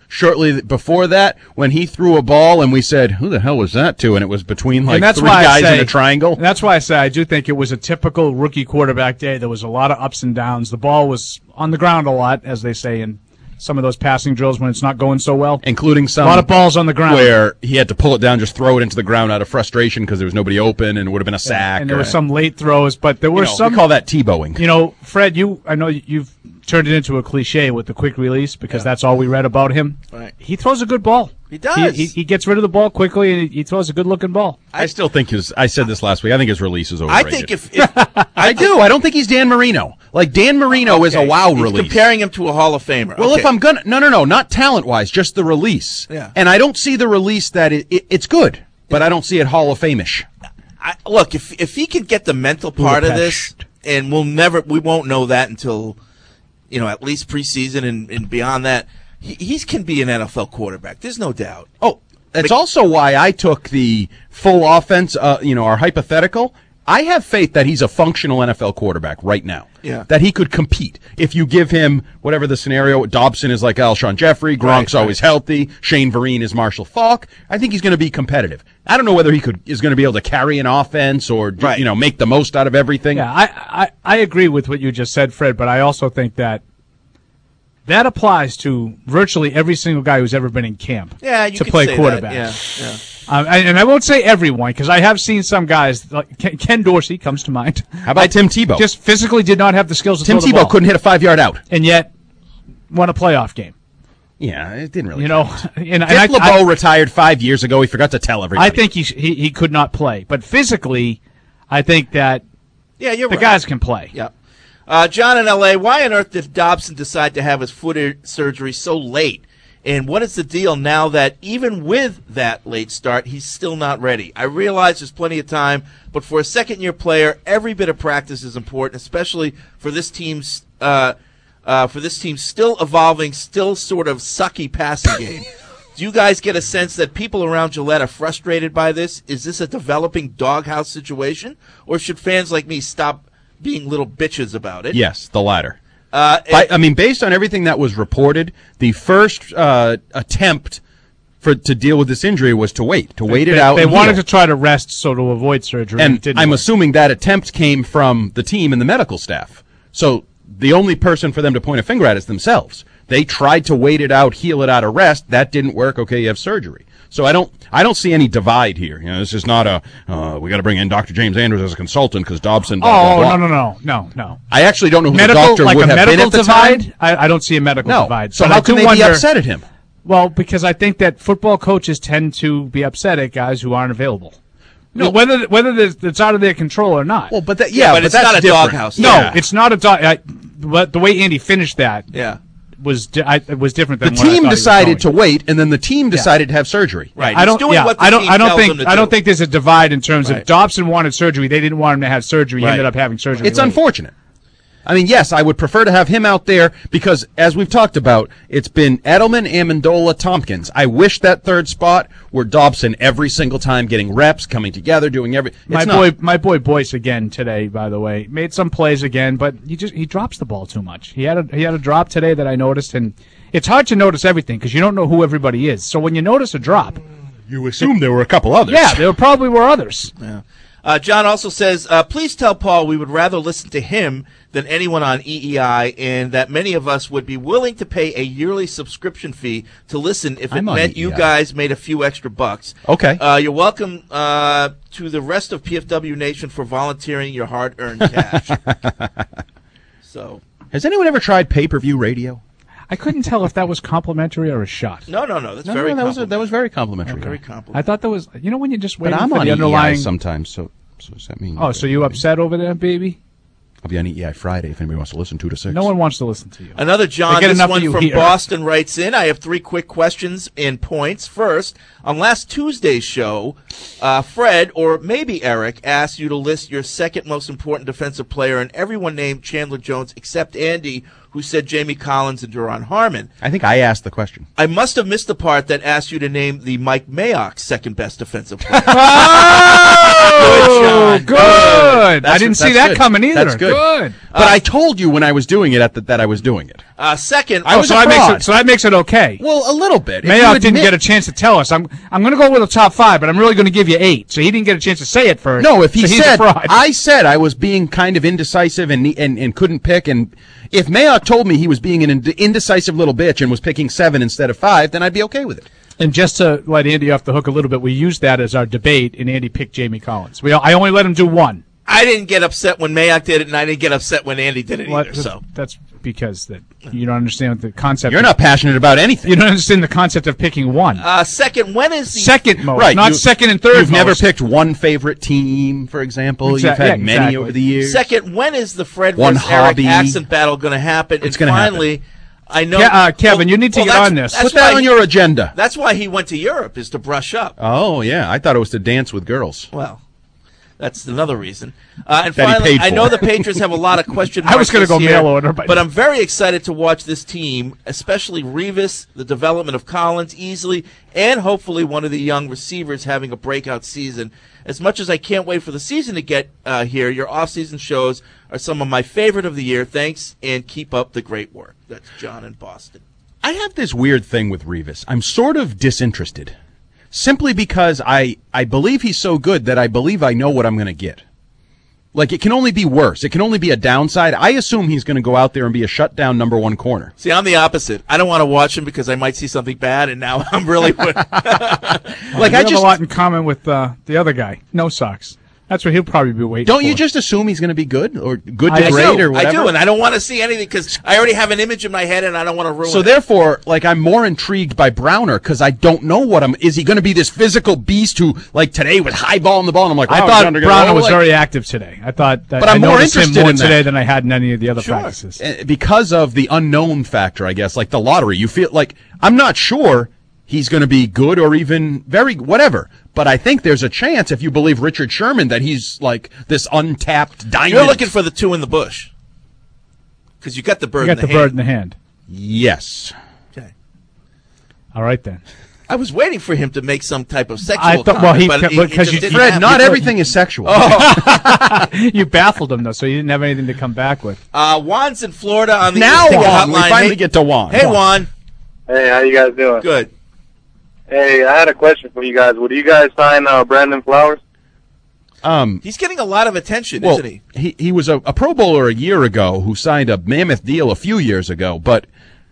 shortly before that when he threw a ball and we said, who the hell was that to? And it was between like and that's three why guys I say, in a triangle. And that's why I say I do think it was a typical rookie quarterback day. There was a lot of ups and downs. The ball was on the ground a lot, as they say in some of those passing drills when it's not going so well. Including some. A lot of balls on the ground. Where he had to pull it down, just throw it into the ground out of frustration because there was nobody open and it would have been a sack. And there were some late throws, but there were some. We call that Tebowing. You know, Fred, I know you've turned it into a cliche with the quick release because that's all we read about him. Right. He throws a good ball. He does. He gets rid of the ball quickly and he throws a good-looking ball. I still think I said this last week, I think his release is overrated. I think if I do. I don't think he's Dan Marino. Like, Dan Marino is a wow He's release. comparing him to a Hall of Famer. Well, Okay. if I'm gonna, no, not talent-wise, just the release. Yeah. And I don't see the release that it's good, but I don't see it Hall of Fame-ish. Look, if he could get the mental part of this, and we won't know that until, at least preseason and beyond that, he can be an NFL quarterback. There's no doubt. Oh, that's also why I took the full offense, our hypothetical. I have faith that he's a functional NFL quarterback right now. Yeah. That he could compete. If you give him whatever the scenario, Dobson is like Alshon Jeffrey, Gronk's always healthy, Shane Vereen is Marshall Faulk. I think he's going to be competitive. I don't know whether he is going to be able to carry an offense or make the most out of everything. Yeah, I agree with what you just said, Fred, but I also think that applies to virtually every single guy who's ever been in camp to play quarterback. Yeah. And I won't say everyone, because I have seen some guys, like Ken Dorsey comes to mind. How about Tim Tebow? Just physically did not have the skills to Tim throw the Tebow ball. couldn't hit a 5-yard out. And yet won a playoff game. Yeah, it didn't really. Dick LeBeau retired 5 years ago. He forgot to tell everybody. I think he could not play. But physically, I think that you're the right. guys can play. Yeah. John in L.A., why on earth did Dobson decide to have his foot surgery so late? And what is the deal now that even with that late start, he's still not ready? I realize there's plenty of time, but for a second-year player, every bit of practice is important, especially for this team's still evolving, still sort of sucky passing game. Do you guys get a sense that people around Gillette are frustrated by this? Is this a developing doghouse situation, or should fans like me stop being little bitches about it? Yes, the latter. Based on everything that was reported, the first attempt to deal with this injury was to wait it out. They and wanted heal. to try to rest so to avoid surgery. And it didn't I'm work. assuming that attempt came from the team and the medical staff. So the only person for them to point a finger at is themselves. They tried to wait it out, heal it out of rest. That didn't work. Okay, you have surgery. So I don't see any divide here. This is not we got to bring in Dr. James Andrews as a consultant because Dobson. Blah, blah, blah. No. I actually don't know who the doctor like would a have been medical at the divide. time. I don't see a medical divide. So But how I do can they be wonder- upset at him? Well, because I think that football coaches tend to be upset at guys who aren't available. No, whether it's out of their control or not. Well, but but it's that's not a different. doghouse. No, it's not a dog. But the way Andy finished that, was different than The what I team thought he was decided going. to wait, and then the team decided to have surgery. Right. I don't. He's doing Yeah, what the I don't. team I don't tells think. him to I don't do. think there's a divide in terms Right. of Dobson wanted surgery. They didn't want him to have surgery. He Right. ended up having surgery. It's late. unfortunate. I mean, yes, I would prefer to have him out there because, as we've talked about, it's been Edelman, Amendola, Tompkins. I wish that third spot were Dobson every single time, getting reps, coming together, doing My boy Boyce again today, by the way, made some plays again, but he drops the ball too much. He had a drop today that I noticed, and it's hard to notice everything because you don't know who everybody is. So when you notice a drop, you assume there were a couple others. Yeah, there probably were others. Yeah. John also says, please tell Paul we would rather listen to him than anyone on EEI, and that many of us would be willing to pay a yearly subscription fee to listen if it I'm on meant you EEI. guys made a few extra bucks. Okay. You're welcome to the rest of PFW Nation for volunteering your hard-earned cash. So, Has anyone ever tried pay-per-view radio? I couldn't tell if that was complimentary or a shot. no, that's very that was very complimentary. very complimentary. I thought that was. You know when you just But waiting I'm for on the underlying. EEI sometimes, so does that mean? Oh, so you upset over there, baby? I'll be on EEI Friday if anybody wants to listen 2 to 6. No one wants to listen to you. Another John, They get this enough one of you from here. Boston writes in. I have 3 quick questions and points. First, on last Tuesday's show, Fred, or maybe Eric, asked you to list your second most important defensive player, and everyone named Chandler Jones except Andy, who said Jamie Collins and Duron Harmon. I think I asked the question. I must have missed the part that asked you to name the Mike Mayock second best defensive player. Oh, good. I didn't see that good. coming either. That's good. But I told you when I was doing it that I was doing it. Second, so that makes it okay. Well, a little bit. Mayock didn't get a chance to tell us. I'm going to go with a top 5, but I'm really going to give you 8. So he didn't get a chance to say it first. No, if he so he's said, a fraud. I said I was being kind of indecisive and couldn't pick, and if Mayock told me he was being an indecisive little bitch and was picking 7 instead of 5, then I'd be okay with it. And just to let Andy off the hook a little bit, we used that as our debate, and Andy picked Jamie Collins. I only let him do 1. I didn't get upset when Mayock did it, and I didn't get upset when Andy did it either. So that's because that you don't understand the concept. You're not passionate about anything. You don't understand the concept of picking 1. Second, when is the second most, right? Not second and third. You've most. never picked one favorite team, for example. You've had many over the years. Second, when is the Fred one versus Eric hobby accent battle going to happen? It's going to finally, happen. I know, Kevin, you need to get on this. Put that on your agenda. That's why he went to Europe, is to brush up. Oh yeah, I thought it was to dance with girls. Well. That's another reason. And finally, I know the Patriots have a lot of question marks. I was going to go mail order, but I'm very excited to watch this team, especially Revis, the development of Collins easily, and hopefully one of the young receivers having a breakout season. As much as I can't wait for the season to get here, your off-season shows are some of my favorite of the year. Thanks, and keep up the great work. That's John in Boston. I have this weird thing with Revis. I'm sort of disinterested. Simply because I believe he's so good that I believe I know what I'm going to get. Like, it can only be worse. It can only be a downside. I assume he's going to go out there and be a shutdown number 1 corner. See, I'm the opposite. I don't want to watch him because I might see something bad, and now I'm really... like, I have a lot in common with the other guy. No socks. That's what he'll probably be waiting Don't for. you just assume he's going to be good or good to great or whatever? I do, and I don't want to see anything because I already have an image in my head and I don't want to ruin it. So therefore, like, I'm more intrigued by Browner because I don't know is he going to be this physical beast who, like, today was high-balling the ball, and I'm like, wow, I thought Browner was very active today. I thought that but I'm more noticed interested him more in today that. than I had in any of the other practices. Because of the unknown factor, I guess, like the lottery. You feel like, I'm not sure he's going to be good or even very whatever. But I think there's a chance, if you believe Richard Sherman, that he's like this untapped diamond. You're looking for the 2 in the bush. Because you got the bird in the hand. You got the bird in the hand. Yes. Okay. All right, then. I was waiting for him to make some type of sexual comment, Fred, not everything is sexual. Oh. You baffled him, though, so you didn't have anything to come back with. Juan's in Florida on the now ticket Juan, hotline. we finally get to Juan. Hey, Juan. Hey, how you guys doing? Good. Hey, I had a question for you guys. Would you guys sign Brandon Flowers? He's getting a lot of attention, well, isn't he? He was a Pro Bowler a year ago who signed a mammoth deal a few years ago, but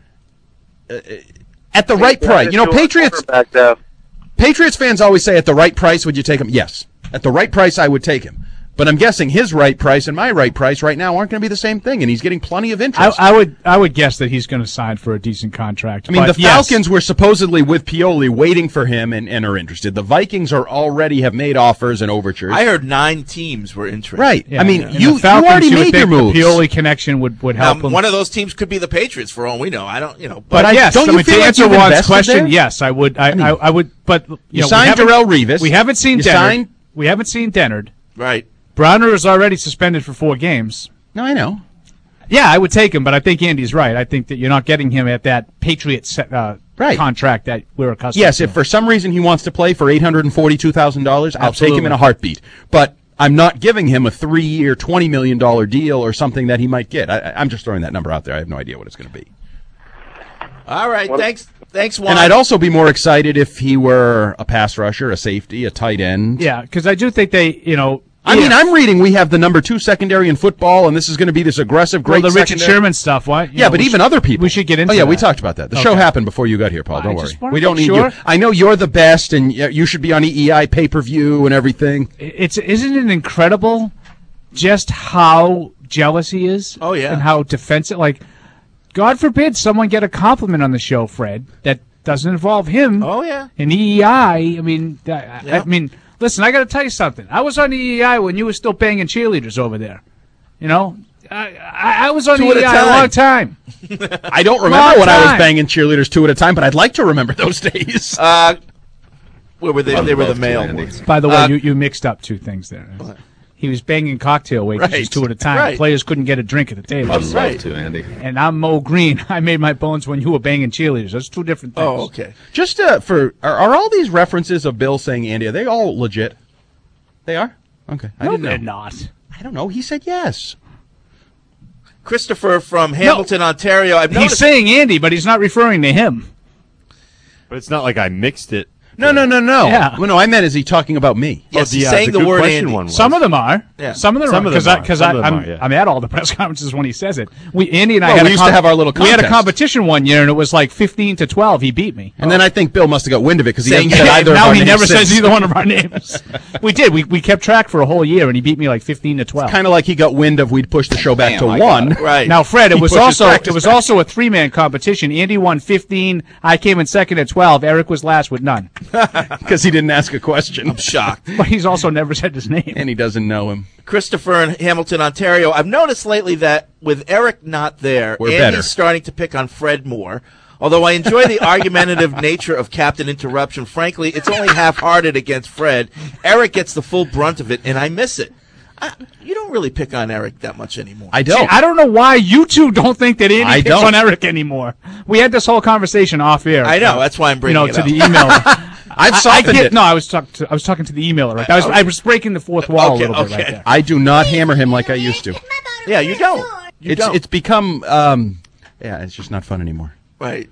at the right price. You know, Patriots fans always say at the right price would you take him? Yes. At the right price I would take him. But I'm guessing his right price and my right price right now aren't going to be the same thing, and he's getting plenty of interest. I would guess that he's going to sign for a decent contract. I mean, the Falcons were supposedly with Pioli waiting for him and are interested. The Vikings already have made offers and overtures. I heard 9 teams were interested. Right. Yeah, I mean, and you Falcons, already made your moves. The Pioli connection would help him. One of those teams could be the Patriots, for all we know. I don't, But yes, don't you feel to like answer you've Juan's invested question, there? yes, I would. I would. But you signed Darrelle Revis. We haven't seen Dennard. We haven't seen Dennard. Right. Browner is already suspended for 4 games. No, I know. Yeah, I would take him, but I think Andy's right. I think that you're not getting him at that Patriots contract that we're accustomed to. Yes, if for some reason he wants to play for $842,000, I'll take him in a heartbeat. But I'm not giving him a 3-year, $20 million deal or something that he might get. I'm just throwing that number out there. I have no idea what it's going to be. All right, thanks, Juan. And I'd also be more excited if he were a pass rusher, a safety, a tight end. Yeah, because I do think they, I mean, I'm reading we have the number 2 secondary in football, and this is going to be this aggressive, great the Richard secondary. Sherman stuff, what? Yeah, but even other people. We should get into that. Oh, yeah, that. we talked about that. The show happened before you got here, Paul. Don't worry. We don't need sure. you. I know you're the best, and you should be on EEI pay-per-view and everything. Isn't it incredible just how jealous he is? Oh, yeah. And how defensive. Like, God forbid someone get a compliment on the show, Fred, that doesn't involve him. Oh, yeah. In EEI, I mean, I mean, listen, I got to tell you something. I was on EEI when you were still banging cheerleaders over there. You know, I was on EEI a long time. I don't remember when I was banging cheerleaders 2 at a time, but I'd like to remember those days. Where were they? They were the male ones. By the way, you mixed up 2 things there. He was banging cocktail waitresses 2 at a time. Right. Players couldn't get a drink at the table. That's right. too, Andy. And I'm Mo Green. I made my bones when you were banging cheerleaders. That's 2 different things. Oh, okay. Just are all these references of Bill saying Andy, are they all legit? They are? Okay. I No, didn't know. they're not. I don't know. He said yes. Christopher from Hamilton, Ontario. I've He's noticed. saying Andy, but he's not referring to him. But it's not like I mixed it. No. Yeah. Well, no, I meant, is he talking about me? Yes, he's saying the good word question Andy. one was. Some of them are. Yeah. Some of them Some are. of them are. Because Some of them are, yeah. I'm at all the press conferences when he says it. Andy and I Well, had we used to have our little We had a contest. competition one year, and it was like 15-12. He beat me. And then I think Bill must have got wind of it because he Saying hasn't said either of now our he names never since. says either one of our names. We did. We kept track for a whole year, and he beat me like 15-12. Kind of like he got wind of we'd pushed the show back Damn, I to got 1. it. Right. Now, Fred, it He was pushes also practice a 3-man competition. Andy won 15. I came in second at 12. Eric was last with none. Because he didn't ask a question. I'm shocked. But he's also never said his name. And he doesn't know him. Christopher in Hamilton, Ontario. I've noticed lately that with Eric not there, We're Andy's better. starting to pick on Fred more. Although I enjoy the argumentative nature of Captain Interruption, frankly, it's only half-hearted against Fred. Eric gets the full brunt of it, and I miss it. You don't really pick on Eric that much anymore. I don't. See, I don't know why you two don't think that I Andy picks don't. on Eric anymore. We had this whole conversation off air. I know. That's why I'm bringing it to up. the email. I've softened it. No, I was talking to the emailer. Right? I was breaking the fourth wall a little bit right there. I do not hammer him like I used to. Yeah, you don't. It's become it's just not fun anymore. Right.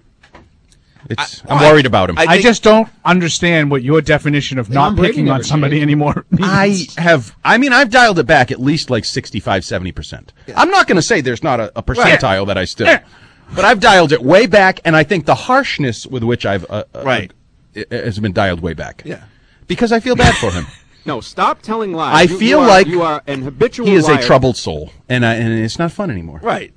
I'm worried about him. I just don't understand what your definition of not picking on somebody anymore means. I've dialed it back at least like 65, 70%. I'm not going to say there's not a percentile that I still, but I've dialed it way back, and I think the harshness with which I've has been dialed way back. Yeah. Because I feel bad for him. No, stop telling lies. I feel like you are an habitual he is liar. a troubled soul, and it's not fun anymore. Right.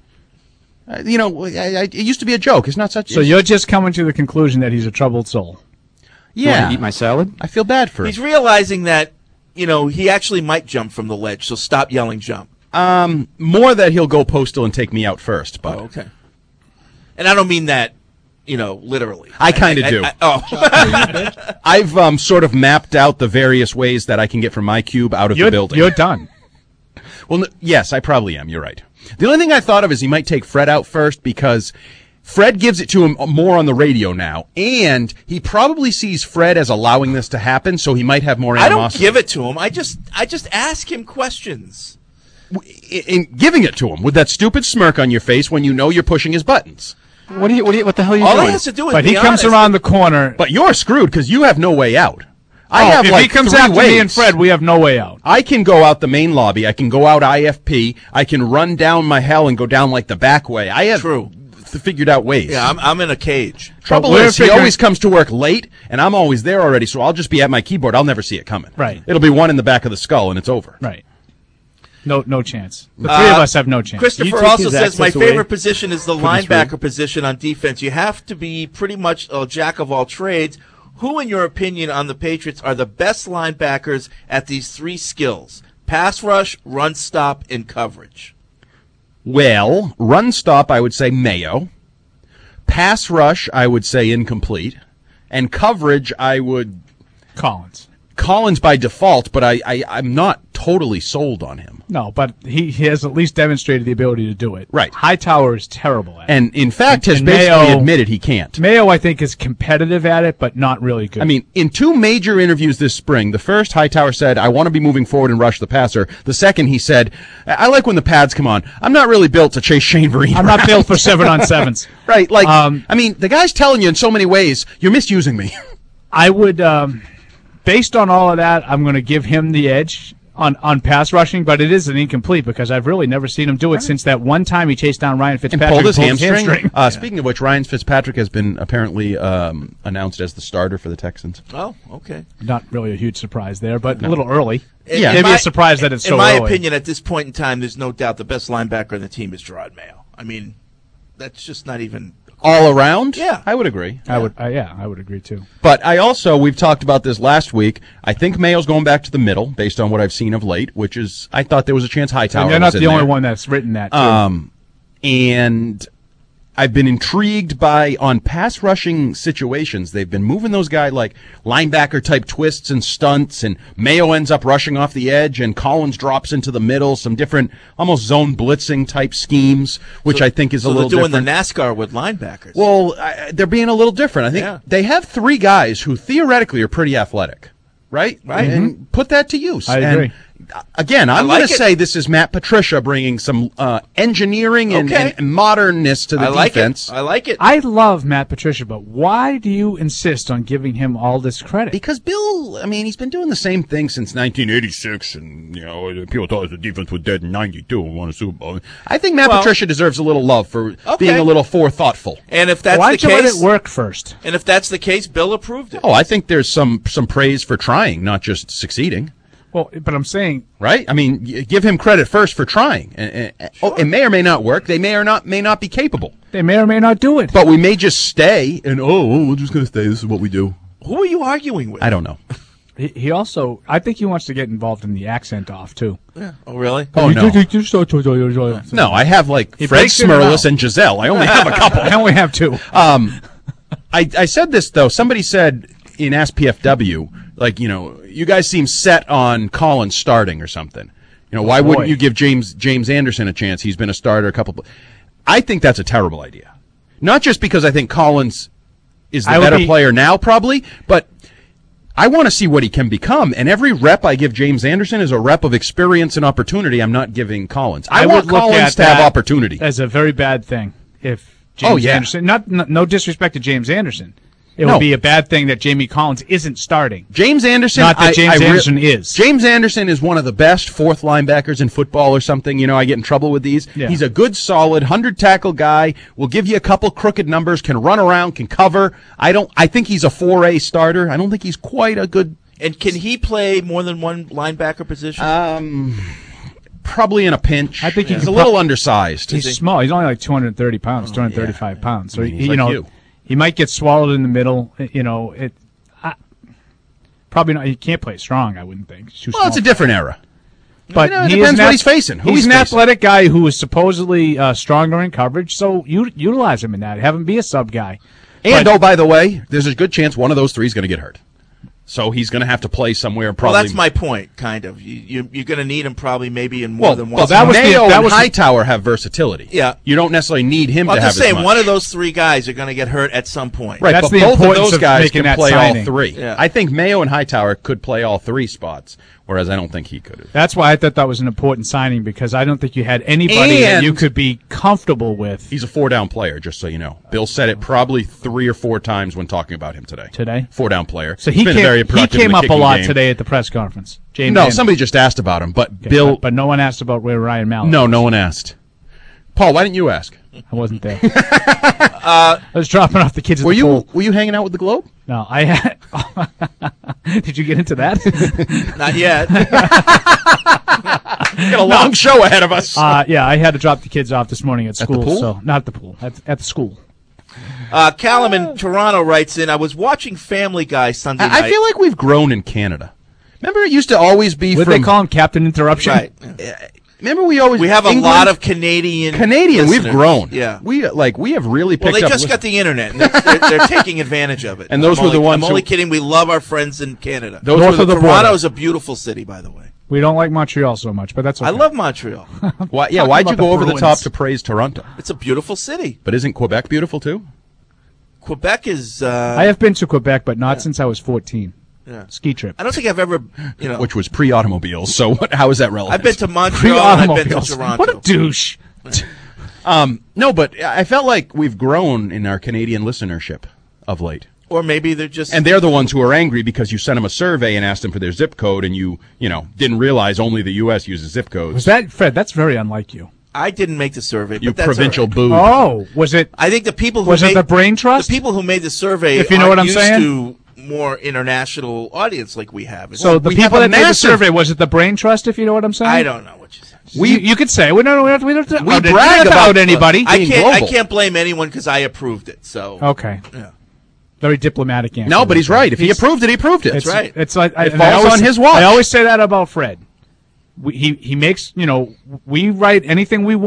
It used to be a joke. It's not such. So you're just coming to the conclusion that he's a troubled soul. Yeah. You want to eat my salad? I feel bad for him. He's realizing that, he actually might jump from the ledge, so stop yelling jump. More that he'll go postal and take me out first, but okay. And I don't mean that, literally. I kind of do. I've sort of mapped out the various ways that I can get from my cube out of the building. You're done. Well, yes, I probably am. You're right. The only thing I thought of is he might take Fred out first because Fred gives it to him more on the radio now, and he probably sees Fred as allowing this to happen, so he might have more animosity. I don't give it to him. I just ask him questions. In giving it to him with that stupid smirk on your face when you know you're pushing his buttons. What the hell are you All doing? he has to do is But be he comes honest. around the corner. But you're screwed because you have no way out. If he comes after me and Fred, we have no way out. I can go out the main lobby. I can go out IFP. I can run down my hell and go down like the back way. I have figured out ways. Yeah, I'm in a cage. Trouble is, he always comes to work late, and I'm always there already, so I'll just be at my keyboard. I'll never see it coming. Right. It'll be one in the back of the skull, and it's over. Right. No chance. The three of us have no chance. Christopher also says, my favorite position is the linebacker position on defense. You have to be pretty much a jack of all trades. Who, in your opinion, on the Patriots are the best linebackers at these three skills? Pass rush, run stop, and coverage. Well, run stop, I would say Mayo. Pass rush, I would say incomplete. And coverage, I would... Collins by default, but I'm not totally sold on him. No, but he has at least demonstrated the ability to do it. Right. Hightower is terrible at it. And, in fact, has And basically Mayo- admitted he can't. Mayo, I think, is competitive at it, but not really good. I mean, in two major interviews this spring, the first, Hightower said, I want to be moving forward and rush the passer. The second, he said, I like when the pads come on. I'm not really built to chase Shane Vereen. I'm not built for 7-on-7s. Right, like, I mean, the guy's telling you in so many ways, you're misusing me. I would, based on all of that, I'm going to give him the edge on pass rushing, but it is an incomplete because I've really never seen him do it since that one time he chased down Ryan And Fitzpatrick pulled his and hamstring. Speaking of which, Ryan Fitzpatrick has been apparently announced as the starter for the Texans. Oh, okay. Not really a huge surprise there, but a little early. Yeah, Maybe a surprise that it's so early. In my opinion, at this point in time, there's no doubt the best linebacker on the team is Gerard Mayo. I mean, that's just not even... All around? Yeah. I would agree. I would agree too. But we've talked about this last week, I think Mayo's going back to the middle based on what I've seen of late, which is, I thought there was a chance Hightower And you're was not in the only there. one that's written that, too. And I've been intrigued by, on pass rushing situations, they've been moving those guys like linebacker type twists and stunts, and Mayo ends up rushing off the edge, and Collins drops into the middle, some different almost zone blitzing type schemes, which I think is a little different. So they're doing the NASCAR with linebackers. Well, they're being a little different. I think they have 3 guys who theoretically are pretty athletic, right? Right. And put that to use. I agree. Again, I'm going to say this is Matt Patricia bringing some engineering and modernness to the defense. I like it. I love Matt Patricia, but why do you insist on giving him all this credit? Because Bill, I mean, he's been doing the same thing since 1986, and people thought the defense was dead in '92 and won a Super Bowl. I think Matt Patricia deserves a little love for being a little forethoughtful. And if that's Why the don't you let case, it work first? And if that's the case, Bill approved it. Oh, I think there's some praise for trying, not just succeeding. Well, but I'm saying, right? I mean, give him credit first for trying. It may or may not work. They may not be capable. They may or may not do it. But we may just stay and we're just going to stay. This is what we do. Who are you arguing with? I don't know. He also, I think he wants to get involved in the accent off too. Yeah. Oh, really? Oh, no. No, I have like Fred Smirlis and Giselle. I only have a couple. I only have 2. I said this though. Somebody said in Ask PFW, like, you guys seem set on Collins starting or something. Why wouldn't you give James Anderson a chance? He's been a starter a couple. I think that's a terrible idea. Not just because I think Collins is the better player now, probably, but I want to see what he can become. And every rep I give James Anderson is a rep of experience and opportunity I'm not giving Collins. I want Collins to have opportunity. As a very bad thing if James Anderson, no disrespect to James Anderson. It would be a bad thing that Jamie Collins isn't starting. James Anderson, not that James Anderson is. James Anderson is one of the best 4th linebackers in football or something. I get in trouble with these. Yeah. He's a good, solid 100-tackle guy. Will give you a couple crooked numbers. Can run around. Can cover. I think he's a 4A starter. I don't think he's quite a good. And can he play more than one linebacker position? Probably in a pinch. I think he's a little undersized. He's small. He's only like 230 pounds, 235 pounds. So you. He might get swallowed in the middle. Probably not. He can't play strong, I wouldn't think. It's a different era. But it depends what he's facing. He's an athletic guy who is supposedly stronger in coverage, so utilize him in that. Have him be a sub guy. And, by the way, there's a good chance one of those 3 is going to get hurt. So he's going to have to play somewhere. Probably. Well, that's my point, kind of. You're going to need him probably maybe in more than one. Well, Mayo and Hightower have versatility. Yeah. You don't necessarily need him to have as much. I'm just saying, one of those 3 guys are going to get hurt at some point. Right, that's but both of those guys can play signing. all 3. Yeah. I think Mayo and Hightower could play all 3 spots, whereas I don't think he could have. That's why I thought that was an important signing, because I don't think you had anybody that you could be comfortable with. He's a 4-down player, just so you know. Bill said it probably 3 or 4 times when talking about him today. 4-down player. So he came up a lot today at the press conference. James Anderson. Somebody just asked about him, but okay, Bill. But no one asked about where Ryan Mallett. No one asked. Paul, why didn't you ask? I wasn't there. I was dropping off the kids at the pool. Were you hanging out with the Globe? No, I had. Did you get into that? Not yet. We got a long show ahead of us. Yeah, I had to drop the kids off this morning at school. At the pool? So not at the pool. At the school. Callum in Toronto writes in, I was watching Family Guy Sunday night. I feel like we've grown in Canada. Remember, it used to always be What they call him, Captain Interruption? Right. Remember, we have a lot of Canadian listeners. We've grown. Yeah, we have really picked up. Well, they just got the internet, and they're taking advantage of it. And those were the ones. I'm only kidding. We love our friends in Canada. Toronto is a beautiful city, by the way. We don't like Montreal so much, but that's okay. I love Montreal. Why'd you go over the top to praise Toronto? It's a beautiful city. But isn't Quebec beautiful too? Quebec is. I have been to Quebec, but not since I was 14. Yeah. Ski trip. I don't think I've ever, which was pre-automobiles. So how is that relevant? I've been to Montreal and I've been to Toronto. What a douche. No, but I felt like we've grown in our Canadian listenership of late. Or maybe they're just... And they're the ones who are angry because you sent them a survey and asked them for their zip code and you didn't realize only the U.S. uses zip codes. Was that, Fred, that's very unlike you. I didn't make the survey. You but that's provincial boob. Oh, was it? I think the people who was it the Brain Trust? The people who made the survey, if you know what I'm used saying, to more international audience like we have. So the people that made the survey, was it the Brain Trust? If you know what I'm saying, I don't know what you said. You could say we don't. We brag about anybody. I can't blame anyone because I approved it. So okay, yeah. Very diplomatic answer. No, but he's right. If he approved it, he approved it. That's right. It's like it falls on his watch. I always say that about Fred. He makes we write anything we want.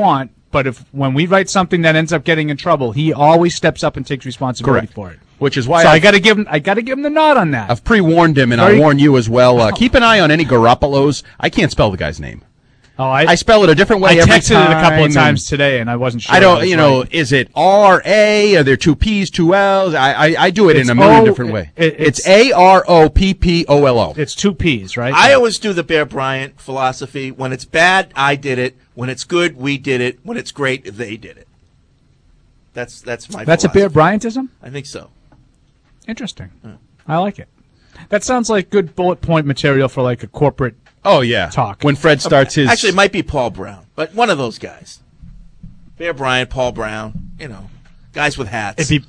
But when we write something that ends up getting in trouble, he always steps up and takes responsibility Correct. for it. Which is why I got to give him the nod on that. I've pre-warned him, and I'll warn you as well. Keep an eye on any Garoppolos. I can't spell the guy's name. Oh, I spell it a different way I every texted time. it a couple of times today, and I wasn't sure. I don't, right. is it R-A? Are there 2 P's, 2 L's? I do it in a million different ways. It's A-R-O-P-P-O-L-O. It's 2 P's, right? I always do the Bear Bryant philosophy. When it's bad, I did it. When it's good, we did it. When it's great, they did it. That's my That's philosophy. a Bear Bryantism? I think so. Interesting. I like it. That sounds like good bullet point material for like a corporate talk. When Fred starts his... Actually, it might be Paul Brown, but one of those guys. Bear Bryant, Paul Brown, guys with hats. It'd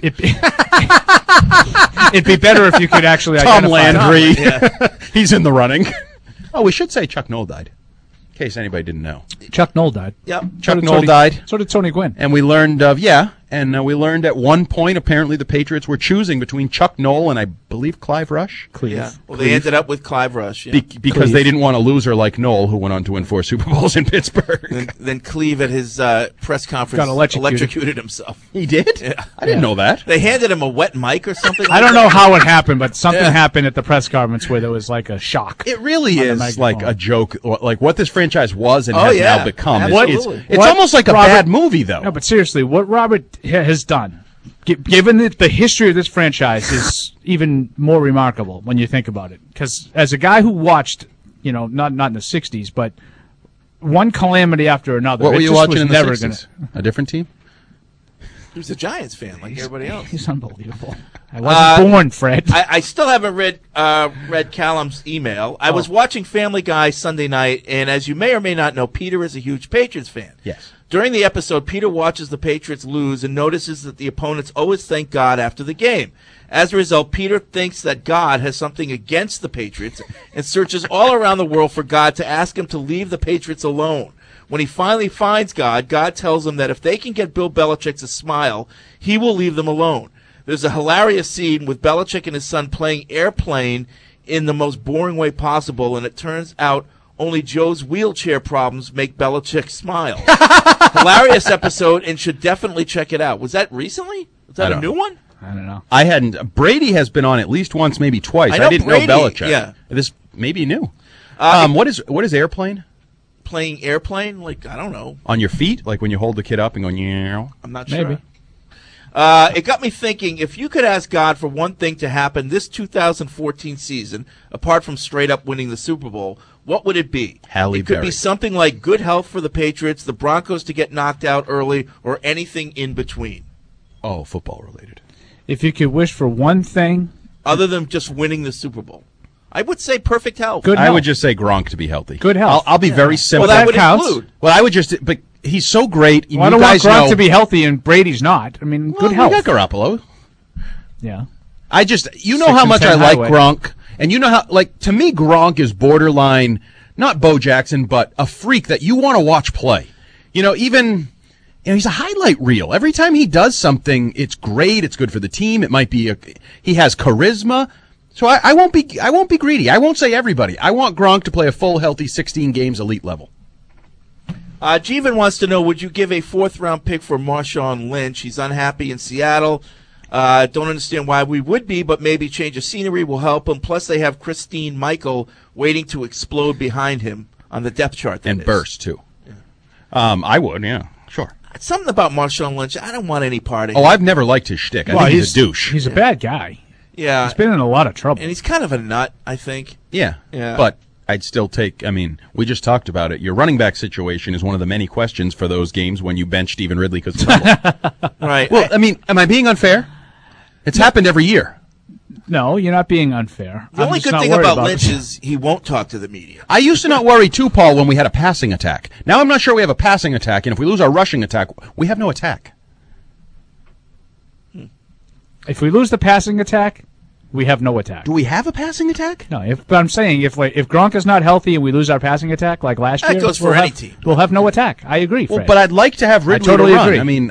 be better if you could actually Tom identify Landry. them. He's in the running. Oh, we should say Chuck Noll died, in case anybody didn't know. Chuck Noll died. Yep. Chuck Noll died. So did Tony Gwynn. And we learned we learned at one point apparently the Patriots were choosing between Chuck Noll and I believe Clive Rush. Yeah. Well, they ended up with Clive Rush. Yeah. Because they didn't want a loser like Noll, who went on to win 4 Super Bowls in Pittsburgh. Then Cleve at his press conference Got electrocuted himself. He did? Yeah. I didn't know that. They handed him a wet mic or something. I don't know how it happened, but something happened at the press conference where there was like a shock. It really on the is microphone. like a joke, like what this franchise was and has now become. Absolutely. It's almost like a bad movie, though. No, but seriously, what Robert has done, given the history of this franchise, is even more remarkable when you think about it. Because as a guy who watched, not in the 60s, but one calamity after another. What were you watching in the never 60s? A different team? He was a Giants fan like everybody else. He's unbelievable. I wasn't born, Fred. I still haven't read Callum's email. I was watching Family Guy Sunday night, and as you may or may not know, Peter is a huge Patriots fan. Yes. During the episode, Peter watches the Patriots lose and notices that the opponents always thank God after the game. As a result, Peter thinks that God has something against the Patriots and searches all around the world for God to ask him to leave the Patriots alone. When he finally finds God, God tells him that if they can get Bill Belichick to smile, he will leave them alone. There's a hilarious scene with Belichick and his son playing airplane in the most boring way possible, and it turns out only Joe's wheelchair problems make Belichick smile. Hilarious episode, and should definitely check it out. Was that recently? Was that a new one? I don't know. I hadn't. Brady has been on at least once, maybe twice. I didn't Brady, know Belichick. yeah. This maybe new. What is airplane? Playing airplane? Like, I don't know. On your feet? Like when you hold the kid up and go, yeah. I'm not sure. Maybe. It got me thinking, if you could ask God for one thing to happen this 2014 season, apart from straight up winning the Super Bowl, what would it be? Halle It could Berry. be something like good health for the Patriots, the Broncos to get knocked out early, or anything in between. Oh, football related. If you could wish for one thing, Other than just winning the Super Bowl. I would say perfect health. Good I health. would just say Gronk to be healthy. Good health. I'll be very simple. Well, that would counts. include. Well, I would just, but he's so great. Well, I don't want Gronk to be healthy and Brady's not. I mean, good health. We got Garoppolo. Yeah. I just, you know 6 how and much 10 I like highway. Gronk, and you know how, like, to me, Gronk is borderline, not Bo Jackson, but a freak that you want to watch play. He's a highlight reel. Every time he does something, it's great. It's good for the team. It might be he has charisma. So I won't be greedy. I won't say everybody. I want Gronk to play a full, healthy 16 games elite level. Jeevan wants to know, would you give a 4th-round pick for Marshawn Lynch? He's unhappy in Seattle. Don't understand why we would be, but maybe change of scenery will help him. Plus, they have Christine Michael waiting to explode behind him on the depth chart. And burst, too. Yeah. I would, yeah. Sure. Something about Marshawn Lynch, I don't want any part of Oh, him. I've never liked his shtick. I think he's a douche. He's a bad guy. Yeah. He's been in a lot of trouble. And he's kind of a nut, I think. Yeah. Yeah. But I'd still take, we just talked about it. Your running back situation is one of the many questions for those games when you bench Stephen Ridley because of trouble. Right. Well, am I being unfair? It's happened every year. No, you're not being unfair. The only good thing about Lynch is he won't talk to the media. I used to not worry, too, Paul, when we had a passing attack. Now I'm not sure we have a passing attack, and if we lose our rushing attack, we have no attack. If we lose the passing attack, we have no attack. Do we have a passing attack? No, but I'm saying if Gronk is not healthy and we lose our passing attack like last year, That goes for any team. We'll have no attack. I agree, Fred. Well, but I'd like to have Ridley I totally to run. agree. I mean,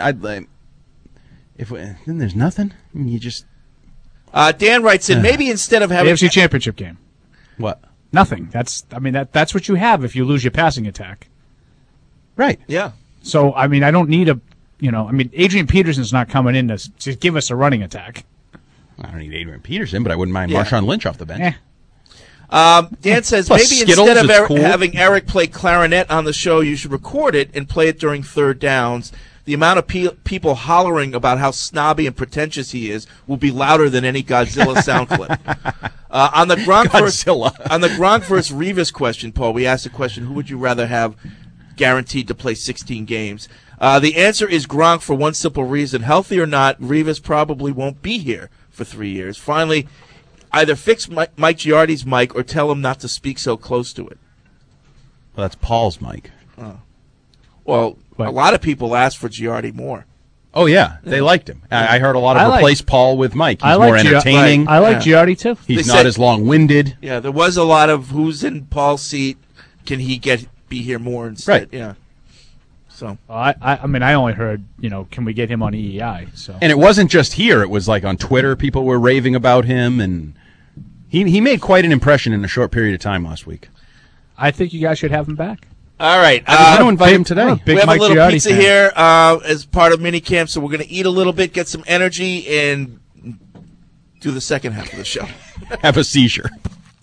then there's nothing. You just... Dan writes in, maybe instead of the having... AFC Championship game. What? Nothing. That's what you have if you lose your passing attack. Right. Yeah. So, I mean, I don't need Adrian Peterson's not coming in to give us a running attack. I don't need Adrian Peterson, but I wouldn't mind Marshawn Lynch off the bench. Dan says Plus maybe Skittles instead of is cool. having Eric play clarinet on the show, you should record it and play it during third downs. The amount of people hollering about how snobby and pretentious he is will be louder than any Godzilla sound clip. On the Gronk versus Revis question, Paul, we asked the question, who would you rather have guaranteed to play 16 games? The answer is Gronk for one simple reason. Healthy or not, Revis probably won't be here for 3 years. Finally, either fix Mike Giardi's mic or tell him not to speak so close to it. Well, that's Paul's mic. Well, a lot of people asked for Giardi more. Oh, yeah. They liked him. I heard a lot of replace Paul with Mike. He's I like more entertaining. I like Giardi, too. He's not as long-winded. Yeah, there was a lot of who's in Paul's seat. Can he be here more instead? Right. Yeah. So I mean, I only heard, can we get him on EEI? So. And it wasn't just here. It was like on Twitter, people were raving about him, and he made quite an impression in a short period of time last week. I think you guys should have him back. All right. I'm going to invite him today. We have a little pizza here as part of minicamp, so we're going to eat a little bit, get some energy, and do the second half of the show. Have a seizure.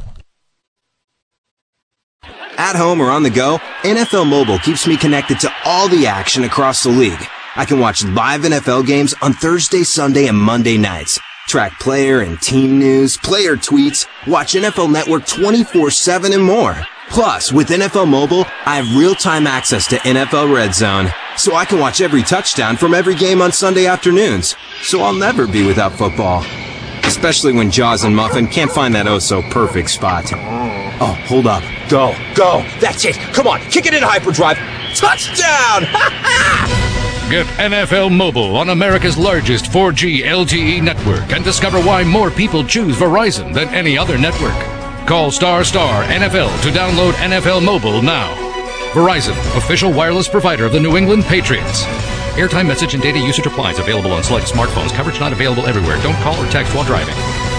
At home or on the go, NFL Mobile keeps me connected to all the action across the league. I can watch live NFL games on Thursday, Sunday, and Monday nights. Track player and team news, player tweets, watch NFL Network 24/7 and more. Plus, with NFL Mobile, I have real-time access to NFL Red Zone, so I can watch every touchdown from every game on Sunday afternoons. So I'll never be without football. Especially when Jaws and Muffin can't find that oh-so-perfect spot. Oh, hold up. Go. That's it. Come on, kick it in hyperdrive. Touchdown! Get NFL Mobile on America's largest 4G LTE network and discover why more people choose Verizon than any other network. Call ** NFL to download NFL Mobile now. Verizon, official wireless provider of the New England Patriots. Airtime, message, and data usage applies. Available on select smartphones. Coverage not available everywhere. Don't call or text while driving.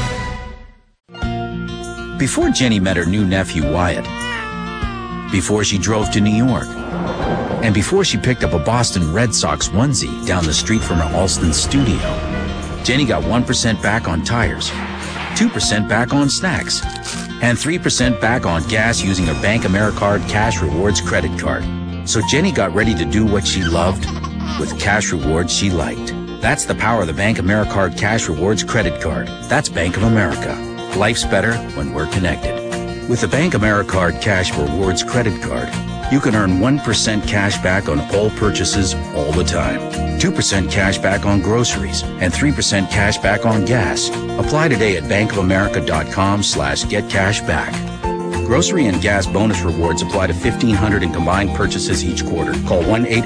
Before Jenny met her new nephew, Wyatt, before she drove to New York, and before she picked up a Boston Red Sox onesie down the street from her Alston studio, Jenny got 1% back on tires, 2% back on snacks, and 3% back on gas using her Bank AmeriCard Cash Rewards credit card. So Jenny got ready to do what she loved with cash rewards she liked. That's the power of the Bank AmeriCard Cash Rewards credit card. That's Bank of America. Life's better when we're connected. With the Bank AmeriCard Cash Rewards credit card, you can earn 1% cash back on all purchases all the time, 2% cash back on groceries, and 3% cash back on gas. Apply today at bankofamerica.com/getcashback. Grocery and gas bonus rewards apply to 1,500 in combined purchases each quarter. Call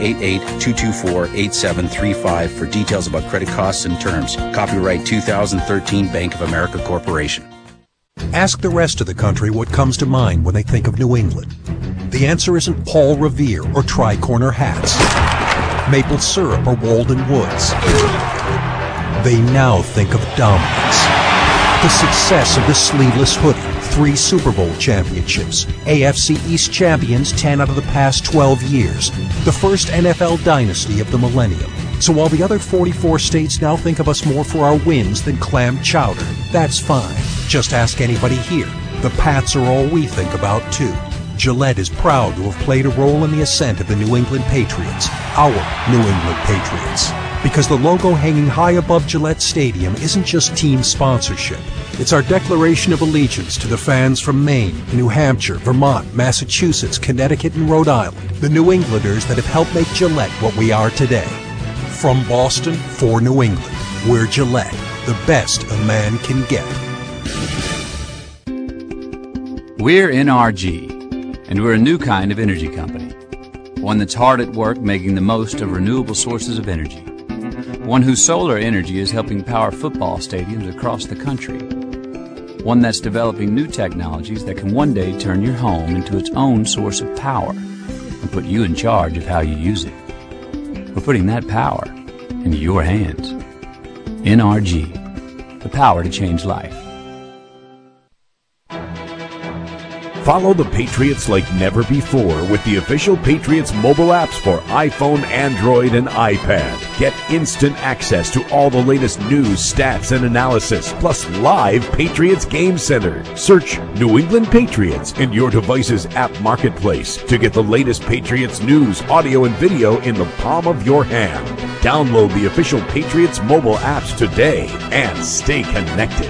1-888-224-8735 for details about credit costs and terms. Copyright 2013 Bank of America Corporation. Ask the rest of the country what comes to mind when they think of New England. The answer isn't Paul Revere or tri-corner hats, maple syrup or Walden Woods. They now think of dominance. The success of the sleeveless hoodie, 3 Super Bowl championships, AFC East champions 10 out of the past 12 years, the first NFL dynasty of the millennium. So while the other 44 states now think of us more for our wins than clam chowder, that's fine. Just ask anybody here. The Pats are all we think about, too. Gillette is proud to have played a role in the ascent of the New England Patriots, our New England Patriots. Because the logo hanging high above Gillette Stadium isn't just team sponsorship. It's our declaration of allegiance to the fans from Maine, New Hampshire, Vermont, Massachusetts, Connecticut, and Rhode Island, the New Englanders that have helped make Gillette what we are today. From Boston for New England, we're Gillette, the best a man can get. We're NRG, and we're a new kind of energy company. One that's hard at work making the most of renewable sources of energy. One whose solar energy is helping power football stadiums across the country. One that's developing new technologies that can one day turn your home into its own source of power and put you in charge of how you use it. We're putting that power into your hands. NRG, the power to change life. Follow the Patriots like never before with the official Patriots mobile apps for iPhone, Android, and iPad. Get instant access to all the latest news, stats, and analysis, plus live Patriots Game Center. Search New England Patriots in your device's app marketplace to get the latest Patriots news, audio, and video in the palm of your hand. Download the official Patriots mobile apps today and stay connected.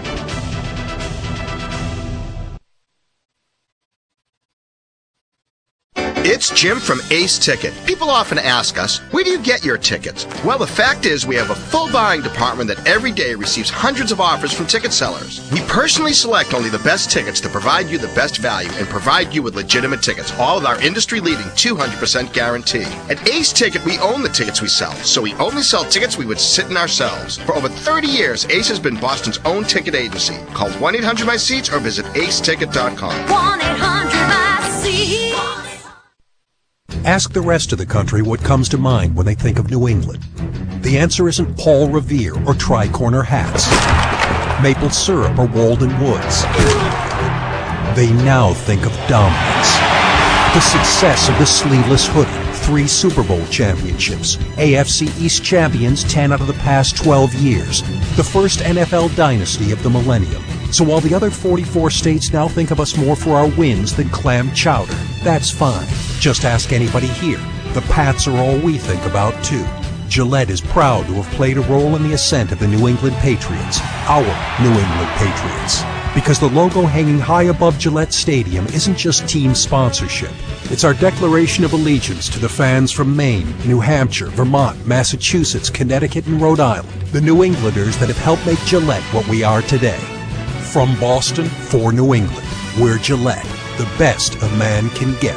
It's Jim from Ace Ticket. People often ask us, where do you get your tickets? Well, the fact is we have a full buying department that every day receives hundreds of offers from ticket sellers. We personally select only the best tickets to provide you the best value and provide you with legitimate tickets, all with our industry-leading 200% guarantee. At Ace Ticket, we own the tickets we sell, so we only sell tickets we would sit in ourselves. For over 30 years, Ace has been Boston's own ticket agency. Call 1-800-MY-SEATS or visit aceticket.com. 1-800-MY-SEATS. Ask the rest of the country what comes to mind when they think of New England. The answer isn't Paul Revere or tri-corner hats, maple syrup or Walden Woods. They now think of dominance. The success of the sleeveless hoodie, 3 Super Bowl championships, AFC East champions 10 out of the past 12 years, the first NFL dynasty of the millennium. So while the other 44 states now think of us more for our wins than clam chowder, that's fine. Just ask anybody here. The Pats are all we think about, too. Gillette is proud to have played a role in the ascent of the New England Patriots, our New England Patriots. Because the logo hanging high above Gillette Stadium isn't just team sponsorship. It's our declaration of allegiance to the fans from Maine, New Hampshire, Vermont, Massachusetts, Connecticut, and Rhode Island. The New Englanders that have helped make Gillette what we are today. From Boston for New England, we're Gillette, the best a man can get.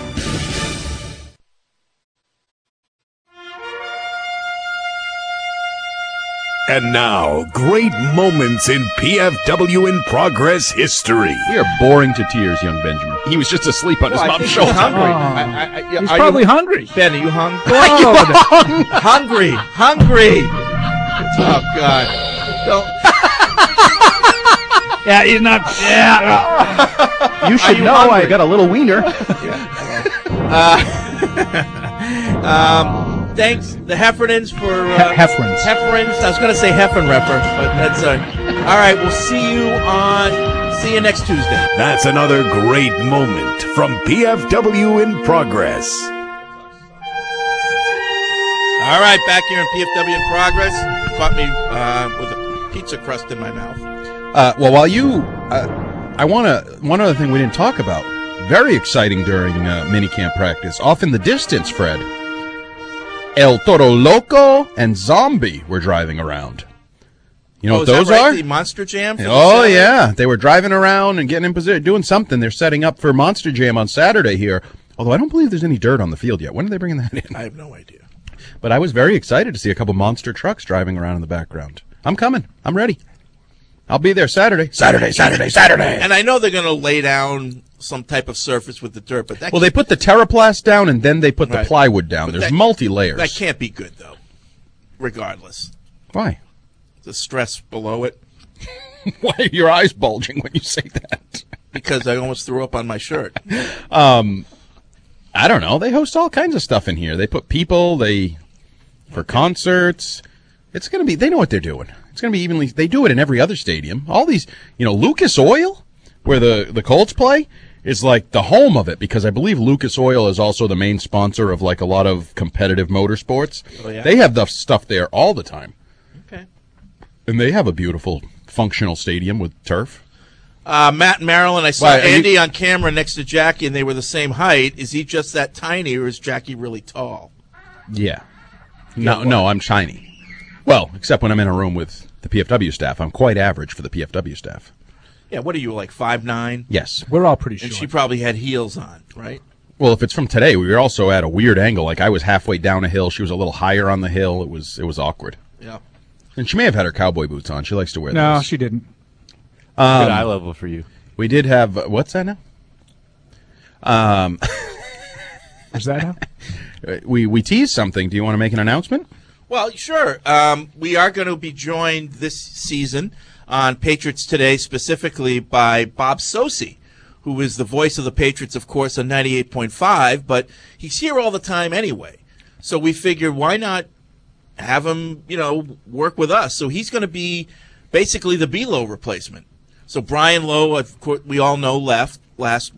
And now, great moments in PFW in Progress history. We are boring to tears, young Benjamin. He was just asleep on his mom's shoulder. Hungry. He's probably hungry. Ben, are you hungry? Oh, hungry. Oh, God. Don't. Yeah, he's not. Yeah. You should know I got a little wiener. Thanks, the Heffernans, for... Heffernans. Heffernans. I was going to say Heffenrepper, but that's... all right, we'll see you next Tuesday. That's another great moment from PFW in Progress. All right, back here in PFW in Progress. Caught me with a pizza crust in my mouth. Well, while you... one other thing we didn't talk about. Very exciting during minicamp practice. Off in the distance, Fred. El Toro Loco and Zombie were driving around. You know what those right? are? The Monster Jam? Oh, yeah. They were driving around and getting in position, doing something. They're setting up for Monster Jam on Saturday here. Although I don't believe there's any dirt on the field yet. When are they bringing that in? I have no idea. But I was very excited to see a couple monster trucks driving around in the background. I'm coming. I'm ready. I'll be there Saturday. Saturday. And I know they're going to lay down some type of surface with the dirt, but they put the Terraplast down and then they put the plywood down. There's multi-layers. That can't be good, though, regardless. Why? The stress below it. Why are your eyes bulging when you say that? Because I almost threw up on my shirt. I don't know. They host all kinds of stuff in here. They put people, for concerts. It's going to be, they know what they're doing. It's going to be evenly, they do it in every other stadium. All these, Lucas Oil, where the Colts play, is like the home of it, because I believe Lucas Oil is also the main sponsor of like a lot of competitive motorsports. Oh, yeah? They have the stuff there all the time. Okay. And they have a beautiful functional stadium with turf. Matt and Marilyn, I saw Andy on camera next to Jackie, and they were the same height. Is he just that tiny, or is Jackie really tall? Yeah. No, I'm shiny. Well, except when I'm in a room with the PFW staff. I'm quite average for the PFW staff. Yeah, what are you, like 5'9"? Yes. We're all pretty short. And she probably had heels on, right? Well, if it's from today, we were also at a weird angle. Like I was halfway down a hill. She was a little higher on the hill. It was awkward. Yeah. And she may have had her cowboy boots on. She likes to wear those. No, she didn't. Good eye level for you. We did have, what's that now? Is that now? We teased something. Do you want to make an announcement? Well, sure. We are going to be joined this season on Patriots Today, specifically by Bob Socci, who is the voice of the Patriots, of course, on 98.5, but he's here all the time anyway. So we figured, why not have him, work with us? So he's going to be basically the B-Low replacement. So Brian Lowe, of course, we all know, left last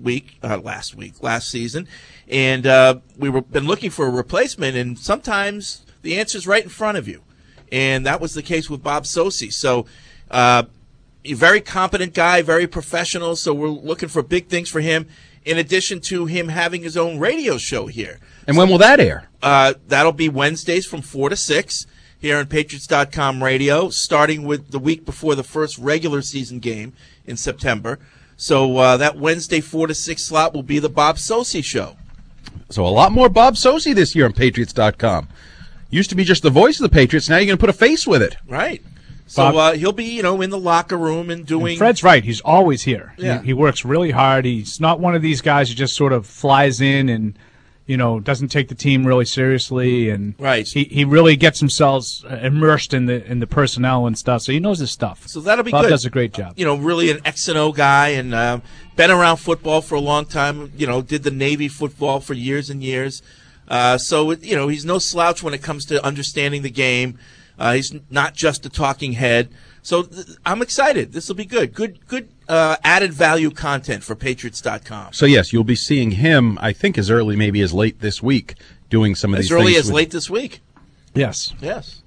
season, and we've been looking for a replacement, and sometimes the answer's right in front of you. And that was the case with Bob Socci. So a very competent guy, very professional, so we're looking for big things for him, in addition to him having his own radio show here. And when will that air? That'll be Wednesdays from 4 to 6 here on Patriots.com radio, starting with the week before the first regular season game in September. So that Wednesday 4 to 6 slot will be the Bob Socci show. So a lot more Bob Socci this year on Patriots.com. Used to be just the voice of the Patriots. Now you're going to put a face with it. Right. So he'll be, in the locker room and doing. And Fred's right. He's always here. Yeah. He works really hard. He's not one of these guys who just sort of flies in and, doesn't take the team really seriously. And right. He really gets himself immersed in the personnel and stuff. So he knows his stuff. So that'll be Bob good. Does a great job. Really an X&O guy and been around football for a long time. Did the Navy football for years and years. So he's no slouch when it comes to understanding the game. He's not just a talking head. So I'm excited. This will be good. Good added value content for Patriots.com. So, yes, you'll be seeing him, I think, as early, maybe as late this week, doing some of these things. As early as late this week? Yes. Yes.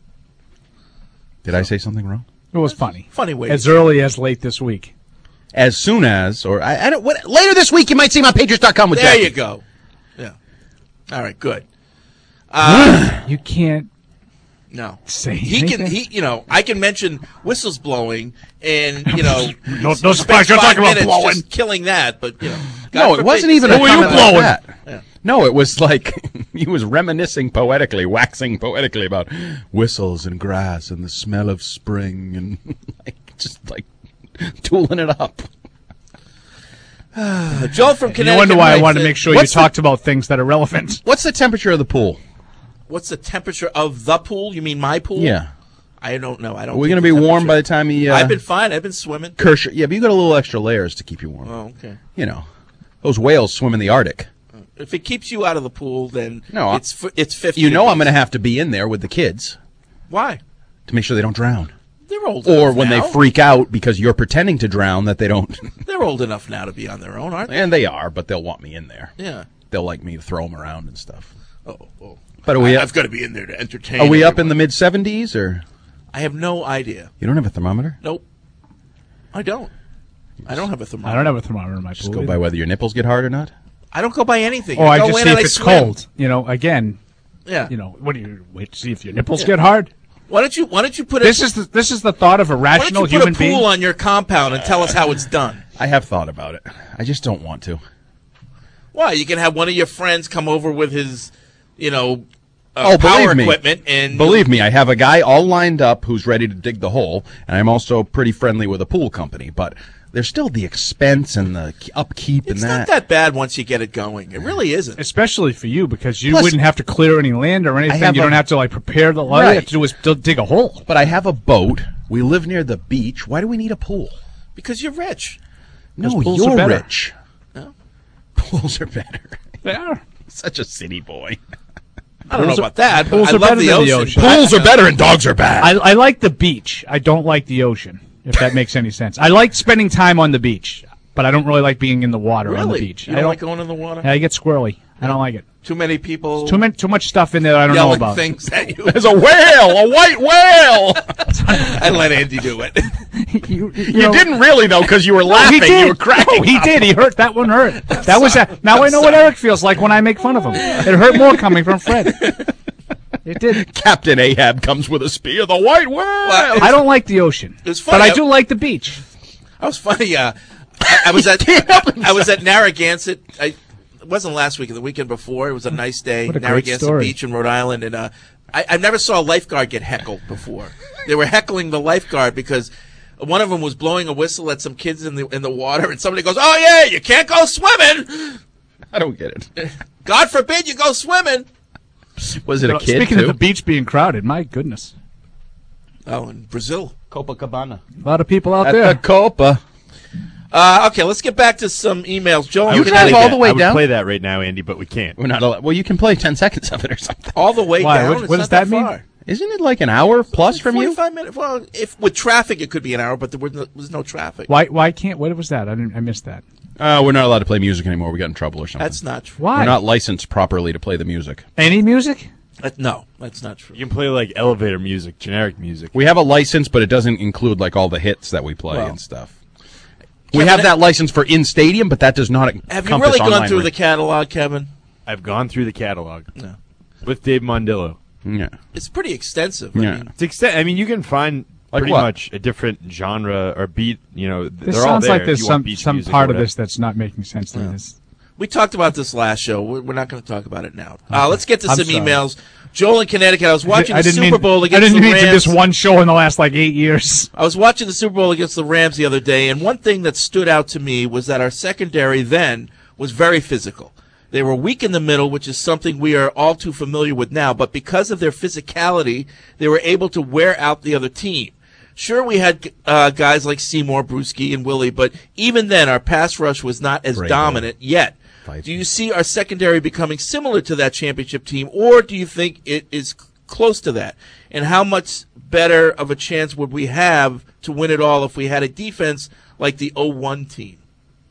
Did I say something wrong? It was funny. Funny way. As early as late this week. As soon as, or I don't. Later this week, you might see him on Patriots.com with There Jackie. you go. Yeah. All right. Good. You can't. No. Say he anything? can. I can mention whistles blowing, and no surprise you're talking about blowing. Just killing that, but No, it wasn't even a comment like that. Yeah. No, it was like he was reminiscing poetically, waxing poetically about whistles and grass and the smell of spring and just tooling it up. Joel from Connecticut. You wonder why I wanted to make sure you What's talked about things that are relevant. What's the temperature of the pool? What's the temperature of the pool? You mean my pool? Yeah. I don't know. I don't. Are we going to be warm by the time he? I've been fine. I've been swimming. Kershaw, yeah, but you got a little extra layers to keep you warm. Oh, okay. Those whales swim in the Arctic. If it keeps you out of the pool, then no, it's 50. I'm going to have to be in there with the kids. Why? To make sure they don't drown. They're old or enough when now. they freak out because you're pretending to drown, that they don't. They're old enough now to be on their own, aren't they? And they are, but they'll want me in there. Yeah. They'll like me to throw them around and stuff. Oh. But I've got to be in there to entertain. Are we up in the mid-70s or? I have no idea. You don't have a thermometer? Nope. I don't. I don't have a thermometer. I don't have a thermometer in my Just pool. go by whether your nipples get hard or not? I don't go by anything. I go just in see and if I it's swim. cold. Again. Yeah. What do you wait to see if your nipples get hard? Why don't you put this is the thought of a rational why don't you human put a pool being on your compound and tell us how it's done? I have thought about it. I just don't want to. Why? You can have one of your friends come over with his, power power me. equipment, and Believe me, I have a guy all lined up who's ready to dig the hole, and I'm also pretty friendly with a pool company, but there's still the expense and the upkeep and it's that. not that bad once you get it going. It really isn't. especially for you because you Plus, wouldn't have to clear any land or anything. have You don't a- have to prepare the all you have to do is dig a hole. But I have a boat. We live near the beach. Why do we need a pool? Because you're rich. No, pools you're are better. rich. No? Pools are better. They are. Such a city boy. I don't know about that, but pools I are love better the than the ocean. ocean. Pools are better and dogs are bad. I like the beach. I don't like the ocean, if that makes any sense. I like spending time on the beach, but I don't really like being in the water on the Really? beach. You don't like going in the water? I get squirrely. I don't like it. Too many people Too much stuff in there that I don't know yelling about. things at you. There's a whale, a white whale. I let Andy do it. You didn't really though, because you were laughing. He did. You were cracking. No, he up. did. He hurt. That one hurt. That was now I know what Eric feels like when I make fun of him. It hurt more coming from Fred. It did. Captain Ahab comes with a spear. The white whale. Well, I don't like the ocean, It's funny. but I do like the beach. I was funny. I was at Narragansett. It wasn't last week, the weekend before. It was a nice day. What a great Narragansett story. Beach in Rhode Island, and I never saw a lifeguard get heckled before. They were heckling the lifeguard because one of them was blowing a whistle at some kids in the water, and somebody goes, "Oh yeah, you can't go swimming." I don't get it. God forbid you go swimming. Was it a kid Speaking too? of the beach being crowded, my goodness, Oh, in Brazil. Copacabana. a lot of people out At there. the Copa. Okay, let's get back to some emails. Joel, You drive all the way I would down? play that right now, Andy, but we can't. We're not allowed. Well, you can play 10 seconds of it or something. All the way Why? down? What It's does not that mean? far. Isn't it like an hour plus from you? 45 minutes. Well, if with traffic, it could be an hour, but there was no traffic. Why can't? What was that? I missed that. We're not allowed to play music anymore. We got in trouble or something. That's not true. Why? We're not licensed properly to play the music. Any music? No, that's not true. You can play like elevator music, generic music. We have a license, but it doesn't include like all the hits that we play Well. and stuff. We have that license for in stadium, but that does not Have you encompass really gone online through the radio. catalog, Kevin? I've gone through the catalog. No. With Dave Mondillo. Yeah. It's pretty extensive. Yeah. I mean, you can find Like pretty what? much a different genre or beat. You know, This they're all sounds there like if there's you want some beach music part or of this whatever. that's not making sense to me. This- We talked about this last show. We're not going to talk about it now. Let's get to I'm some sorry. emails. Joel in Connecticut. I was watching I the didn't Super mean- Bowl I against didn't the mean to Rams. miss one show in the last 8 years. I was watching the Super Bowl against the Rams the other day, and one thing that stood out to me was that our secondary then was very physical. They were weak in the middle, which is something we are all too familiar with now, but because of their physicality, they were able to wear out the other team. Sure, we had guys like Seymour, Brewski, and Willie, but even then, our pass rush was not as dominant yet. Do you see our secondary becoming similar to that championship team, or do you think it is close to that? And how much better of a chance would we have to win it all if we had a defense like the 01 team?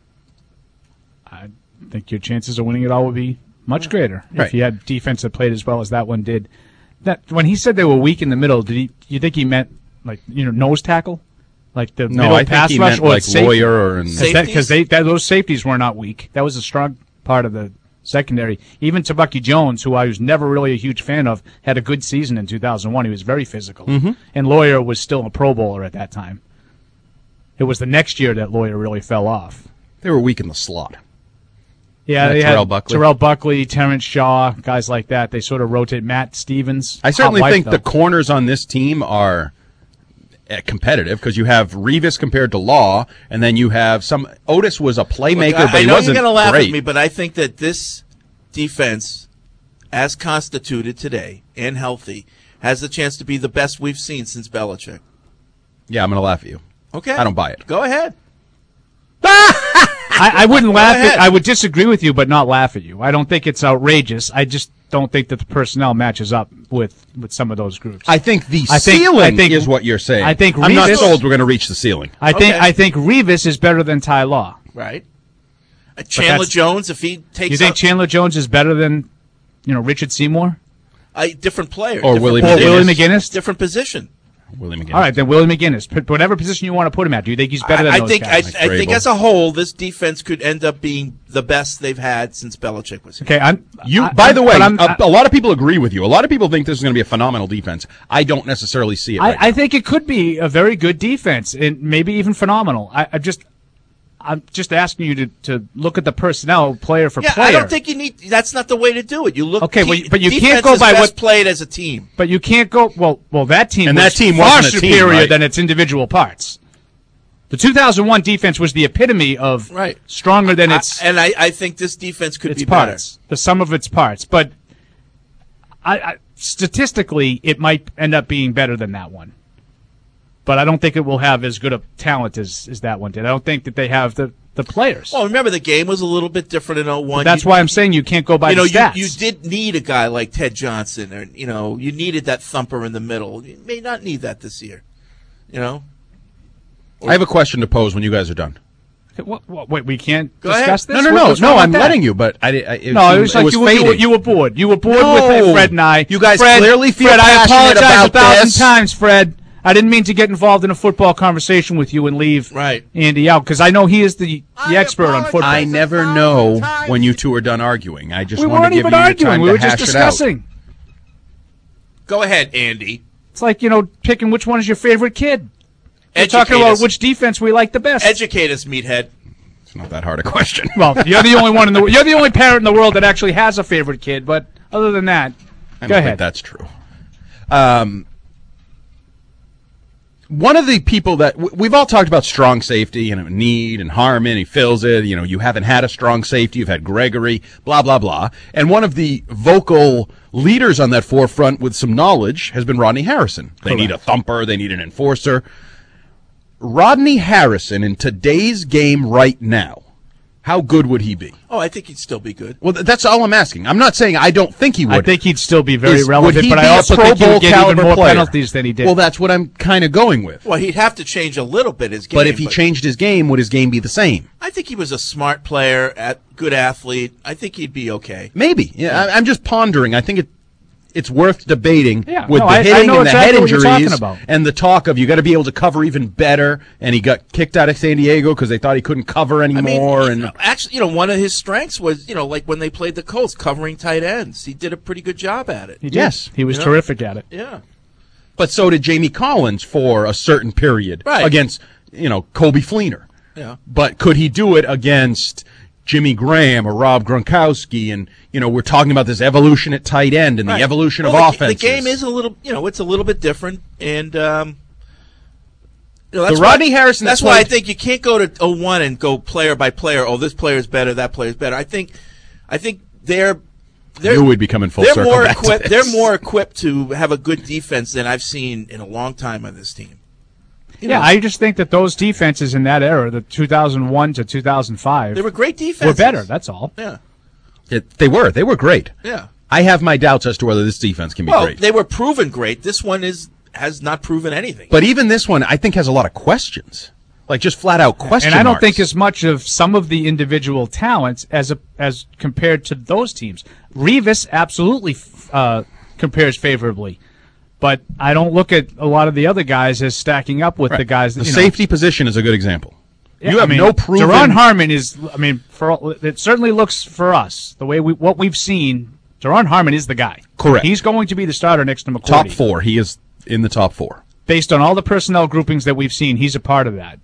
I think your chances of winning it all would be much greater Right. if you had defense that played as well as that one did. That when he said they were weak in the middle, you think he meant like nose tackle, like the No, middle I think pass he rush, meant or like safety? Lawyer and because those safeties were not weak. That was a strong part of the secondary. Even Tabucky Jones, who I was never really a huge fan of, had a good season in 2001. He was very physical, and Lawyer was still a Pro Bowler at that time. It was the next year that Lawyer really fell off. They were weak in the slot. Yeah, they Terrell had Buckley. Terrell Buckley, Terrence Shaw, guys like that. They sort of rotate. Matt Stevens. I certainly Hot wife, think though. the corners on this team are competitive because you have Revis compared to Law, and then you have some. Otis was a playmaker, Look, but he I know wasn't you're going to laugh great. at me, but I think that this defense, as constituted today and healthy, has the chance to be the best we've seen since Belichick. Yeah, I'm going to laugh at you. Okay. I don't buy it. Go ahead. I wouldn't laugh ahead. I would disagree with you, but not laugh at you. I don't think it's outrageous. I just don't think that the personnel matches up with some of those groups. I think the ceiling is what you're saying. I think I'm not Revis- sold we're going to reach the ceiling. I think Revis is better than Ty Law. Right. Chandler Jones, if he takes You think up Chandler Jones is better than Richard Seymour? a different player. Or different Willie position. Willie McGinnis? Different position. Willie McGinnis. All right, then Willie McGinnis. Put whatever position you want to put him at. Do you think he's better than I those think guys? I think as a whole, this defense could end up being the best they've had since Belichick was here. Okay, By the way, a lot of people agree with you. A lot of people think this is going to be a phenomenal defense. I don't necessarily see it. I think it could be a very good defense and maybe even phenomenal. I'm just asking you to look at the personnel player for player. I don't think you need. That's not the way to do it. You look. Okay, but you defense can't go is by best what played as a team. But you can't go. Well, that team And was that team far wasn't a team, superior right? than its individual parts. The 2001 defense was the epitome of stronger than its I think this defense could its be better. parts, the sum of its parts. But statistically, it might end up being better than that one. But I don't think it will have as good a talent as that one did. I don't think that they have the players. Well, remember the game was a little bit different in 01. That's why I'm saying you can't go by the stats. You did need a guy like Ted Johnson, or you needed that thumper in the middle. You may not need that this year. I have a question to pose when you guys are done. Wait, we can't Go ahead. discuss this? No. I'm letting you, but it was like fading. you were bored. You were bored No. with Fred and I. You guys Fred, clearly feel Fred, I passionate apologize about 1,000 this. times, Fred. I didn't mean to get involved in a football conversation with you and leave Andy out because I know he is the expert on football. I never know when you two are done arguing. I just we want weren't to give even you your arguing. time We to were just hash it out. discussing. Go ahead, Andy. It's like picking which one is your favorite kid. We're Educate talking about us. which defense we like the best. Educate us, meathead. It's not that hard a question. Well, you're the only one you're the only parent in the world that actually has a favorite kid. But other than that, I go don't ahead. think that's true. One of the people that we've all talked about strong safety and need and Harmon, he fills it. You haven't had a strong safety. You've had Gregory, blah, blah, blah. And one of the vocal leaders on that forefront with some knowledge has been Rodney Harrison. They need a thumper. They need an enforcer. Rodney Harrison in today's game right now, how good would he be? Oh, I think he'd still be good. Well, that's all I'm asking. I'm not saying I don't think he would. I think he'd still be very Would relevant, he but be I also a Pro think he Bowl would get even caliber more player? penalties than he did. Well, that's what I'm kind of going with. Well, he'd have to change a little bit his game. But if he changed his game, would his game be the same? I think he was a smart player, good athlete. I think he'd be okay. Maybe. Yeah, I'm just pondering. I think it's worth debating with no, the hitting know and the exactly head what you're talking injuries about. and the talk of you got to be able to cover even better. And he got kicked out of San Diego because they thought he couldn't cover anymore. Actually, one of his strengths was, like when they played the Colts, covering tight ends. He did a pretty good job at it. He did. Yes. He was terrific at it. Yeah. But so did Jamie Collins for a certain period against, Kobe Fleener. Yeah. But could he do it against Jimmy Graham or Rob Gronkowski? And, we're talking about this evolution at tight end and the evolution of offense. The game is a little, it's a little bit different. And, that's Rodney Harrison. That's why I think you can't go to 0-1 and go player by player. Oh, this player is better, that player is better. I think they're you would be coming full circle more back to equipped. this. They're more equipped to have a good defense than I've seen in a long time on this team. I just think that those defenses in that era, the 2001 to 2005, they were great defenses. Were better. That's all. Yeah, they were great. Yeah, I have my doubts as to whether this defense can be great. They were proven great. This one has not proven anything. But even this one, I think, has a lot of questions. Like just flat out questions. And I don't think as much of some of the individual talents as compared to those teams. Revis absolutely compares favorably, but I don't look at a lot of the other guys as stacking up with the guys. That, the safety position is a good example. Yeah, you have no proven. Daron Harmon is. It certainly looks for us the way what we've seen. Daron Harmon is the guy. Correct. He's going to be the starter next to McCourty. Top 4. He is in the top 4. Based on all the personnel groupings that we've seen, he's a part of that.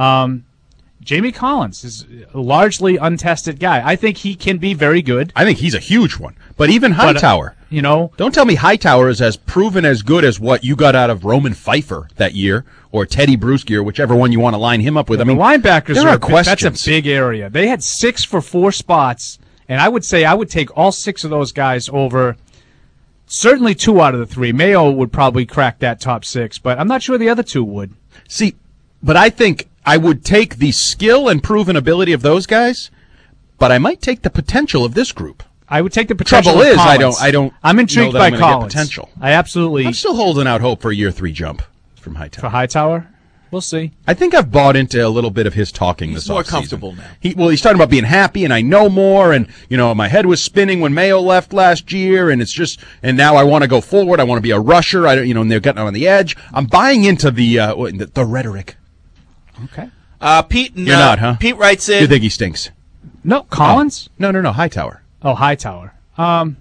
Jamie Collins is a largely untested guy. I think he can be very good. I think he's a huge one. But even Hightower. Don't tell me Hightower is as proven as good as what you got out of Roman Pfeiffer that year, or Teddy Bruschi, or whichever one you want to line him up with. The linebackers there are questions. That's a big area. They had 6 for 4 spots, and I would say I would take all 6 of those guys over certainly 2 out of the 3. Mayo would probably crack that top 6, but I'm not sure the other 2 would. See, but I think I would take the skill and proven ability of those guys, but I might take the potential of this group. I would take the potential. Trouble of is, Collins. I don't. I'm intrigued know that by I'm gonna Collins. get potential. I'm still holding out hope for a year 3 jump from Hightower. For Hightower, we'll see. I think I've bought into a little bit of his talking this offseason. He's more comfortable now. He's talking about being happy, and I know more, and my head was spinning when Mayo left last year, and and now I want to go forward. I want to be a rusher. And they're getting on the edge. I'm buying into the rhetoric. Okay. Pete, you're not, huh? Pete writes in. You think he stinks? No, Collins. Oh. No, Hightower. Oh, Hightower. I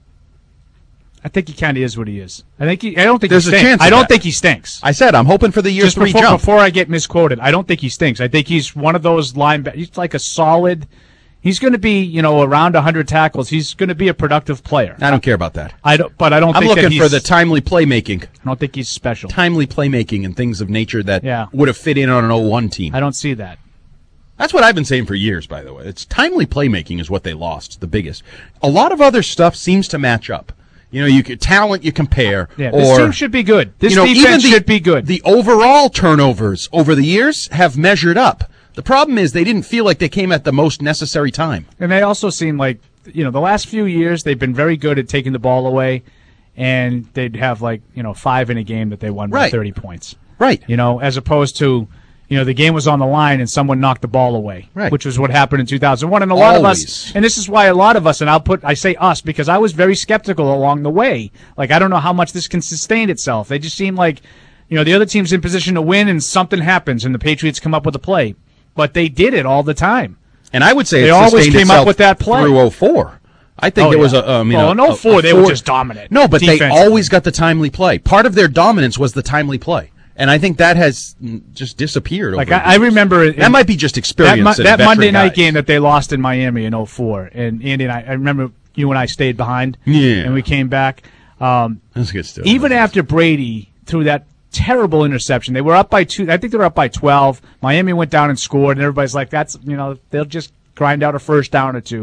think he kind of is what he is. I don't think there's he stinks. a chance. I don't think he stinks. I said I'm hoping for the year 3 jump. Before I get misquoted, I don't think he stinks. I think he's one of those linebackers. He's like a solid. He's going to be, around 100 tackles. He's going to be a productive player. I don't care about that. I don't think I'm looking for the timely playmaking. I don't think he's special. Timely playmaking and things of nature that Yeah. would have fit in on an 0-1 team. I don't see that. That's what I've been saying for years, by the way. It's timely playmaking is what they lost, the biggest. A lot of other stuff seems to match up. Talent you compare. Yeah, this team should be good. This defense should be good. The overall turnovers over the years have measured up. The problem is they didn't feel like they came at the most necessary time. And they also seem like, the last few years they've been very good at taking the ball away, and they'd have 5 in a game that they won by 30 points. Right. As opposed to, the game was on the line and someone knocked the ball away, which was what happened in 2001. And a lot of us, and this is why a lot of us, and I say us because I was very skeptical along the way. I don't know how much this can sustain itself. They just seem like, the other team's in position to win and something happens and the Patriots come up with a play. But they did it all the time. And I would say they always came up with that play through 2004. I think it was in 2004 they were just dominant. No, but they always got the timely play. Part of their dominance was the timely play. And I think that has just disappeared. I remember that might be just experience. That Monday night game that they lost in Miami in 2004, and Andy and I remember you and I stayed behind. Yeah, and we came back. That's good stuff. Even after Brady threw that terrible interception, they were up by 2. I think they were up by 12. Miami went down and scored, and everybody's like, "That's they'll just grind out a first down or 2."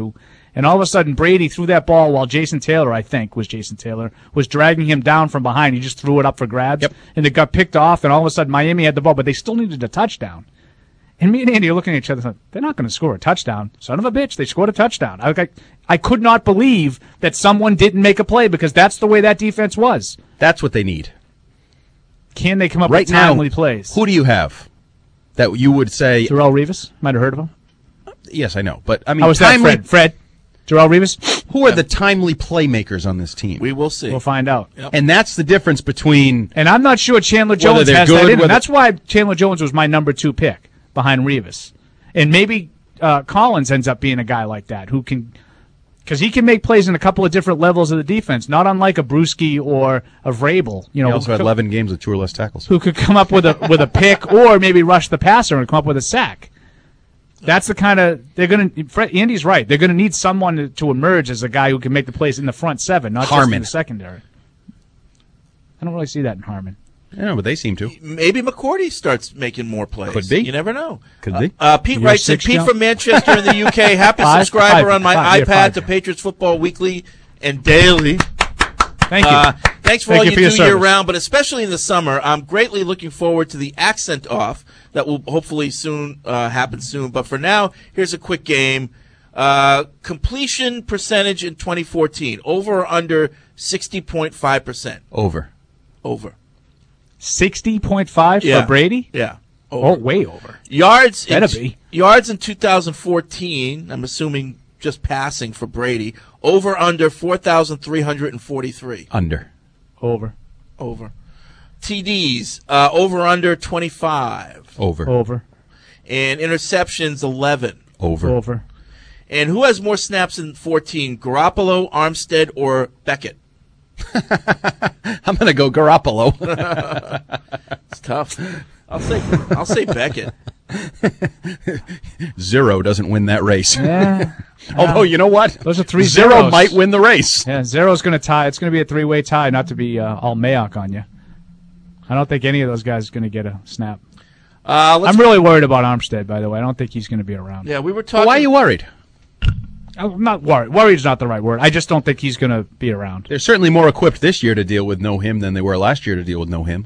And all of a sudden, Brady threw that ball while Jason Taylor, was dragging him down from behind. He just threw it up for grabs, and it got picked off, and all of a sudden Miami had the ball, but they still needed a touchdown. And me and Andy are looking at each other, they're not going to score a touchdown. Son of a bitch, they scored a touchdown. I could not believe that someone didn't make a play because that's the way that defense was. That's what they need. Can they come up right with timely plays? Who do you have that you would say? Darrelle Revis? Might have heard of him. Yes, I know. But, I mean, How was that, Fred? Darrelle Revis? Who are the timely playmakers on this team? We will see. We'll find out. Yep. And that's the difference between... And I'm not sure Chandler Jones has that in him. That's why Chandler Jones was my number 2 pick behind Revis. And maybe Collins ends up being a guy like that who can... Because he can make plays in a couple of different levels of the defense, not unlike a Bruschi or a Vrabel. He also had 11 games with 2 or less tackles. Who could come up with a pick or maybe rush the passer and come up with a sack. That's the kind of Andy's right. They're gonna need someone to emerge as a guy who can make the plays in the front 7, not just in the secondary. I don't really see that in Harmon. Yeah, but they seem to. Maybe McCourty starts making more plays. Could be. You never know. Could be. Pete writes in, Pete from Manchester in the UK, happy subscriber on my iPad to Patriots Football Weekly and Daily. Thank you. Thanks for all you do year-round, but especially in the summer. I'm greatly looking forward to the accent off that will hopefully soon happen soon. But for now, here's a quick game. Completion percentage in 2014, over or under 60.5%? Over. 60.5 for Brady? Yeah. Over. Oh, way over. Yards in 2014, I'm assuming just passing for Brady, over under 4,343. Under. Over. TDs, over under 25. Over. And interceptions, 11. Over. And who has more snaps in 14, Garoppolo, Armstead, or Beckett? I'm going to go Garoppolo. It's tough. I'll say Beckett. 0 doesn't win that race. Yeah. Although, you know what? Those are 3 0 zeros. might win the race. Yeah, 0's going to tie. It's going to be a 3-way tie, not to be all Mayock on you. I don't think any of those guys are going to get a snap. I'm really worried about Armstead, by the way. I don't think he's going to be around. Yeah, we were talking. Why are you worried? I'm not worried. Worried is not the right word. I just don't think he's going to be around. They're certainly more equipped this year to deal with no him than they were last year to deal with no him.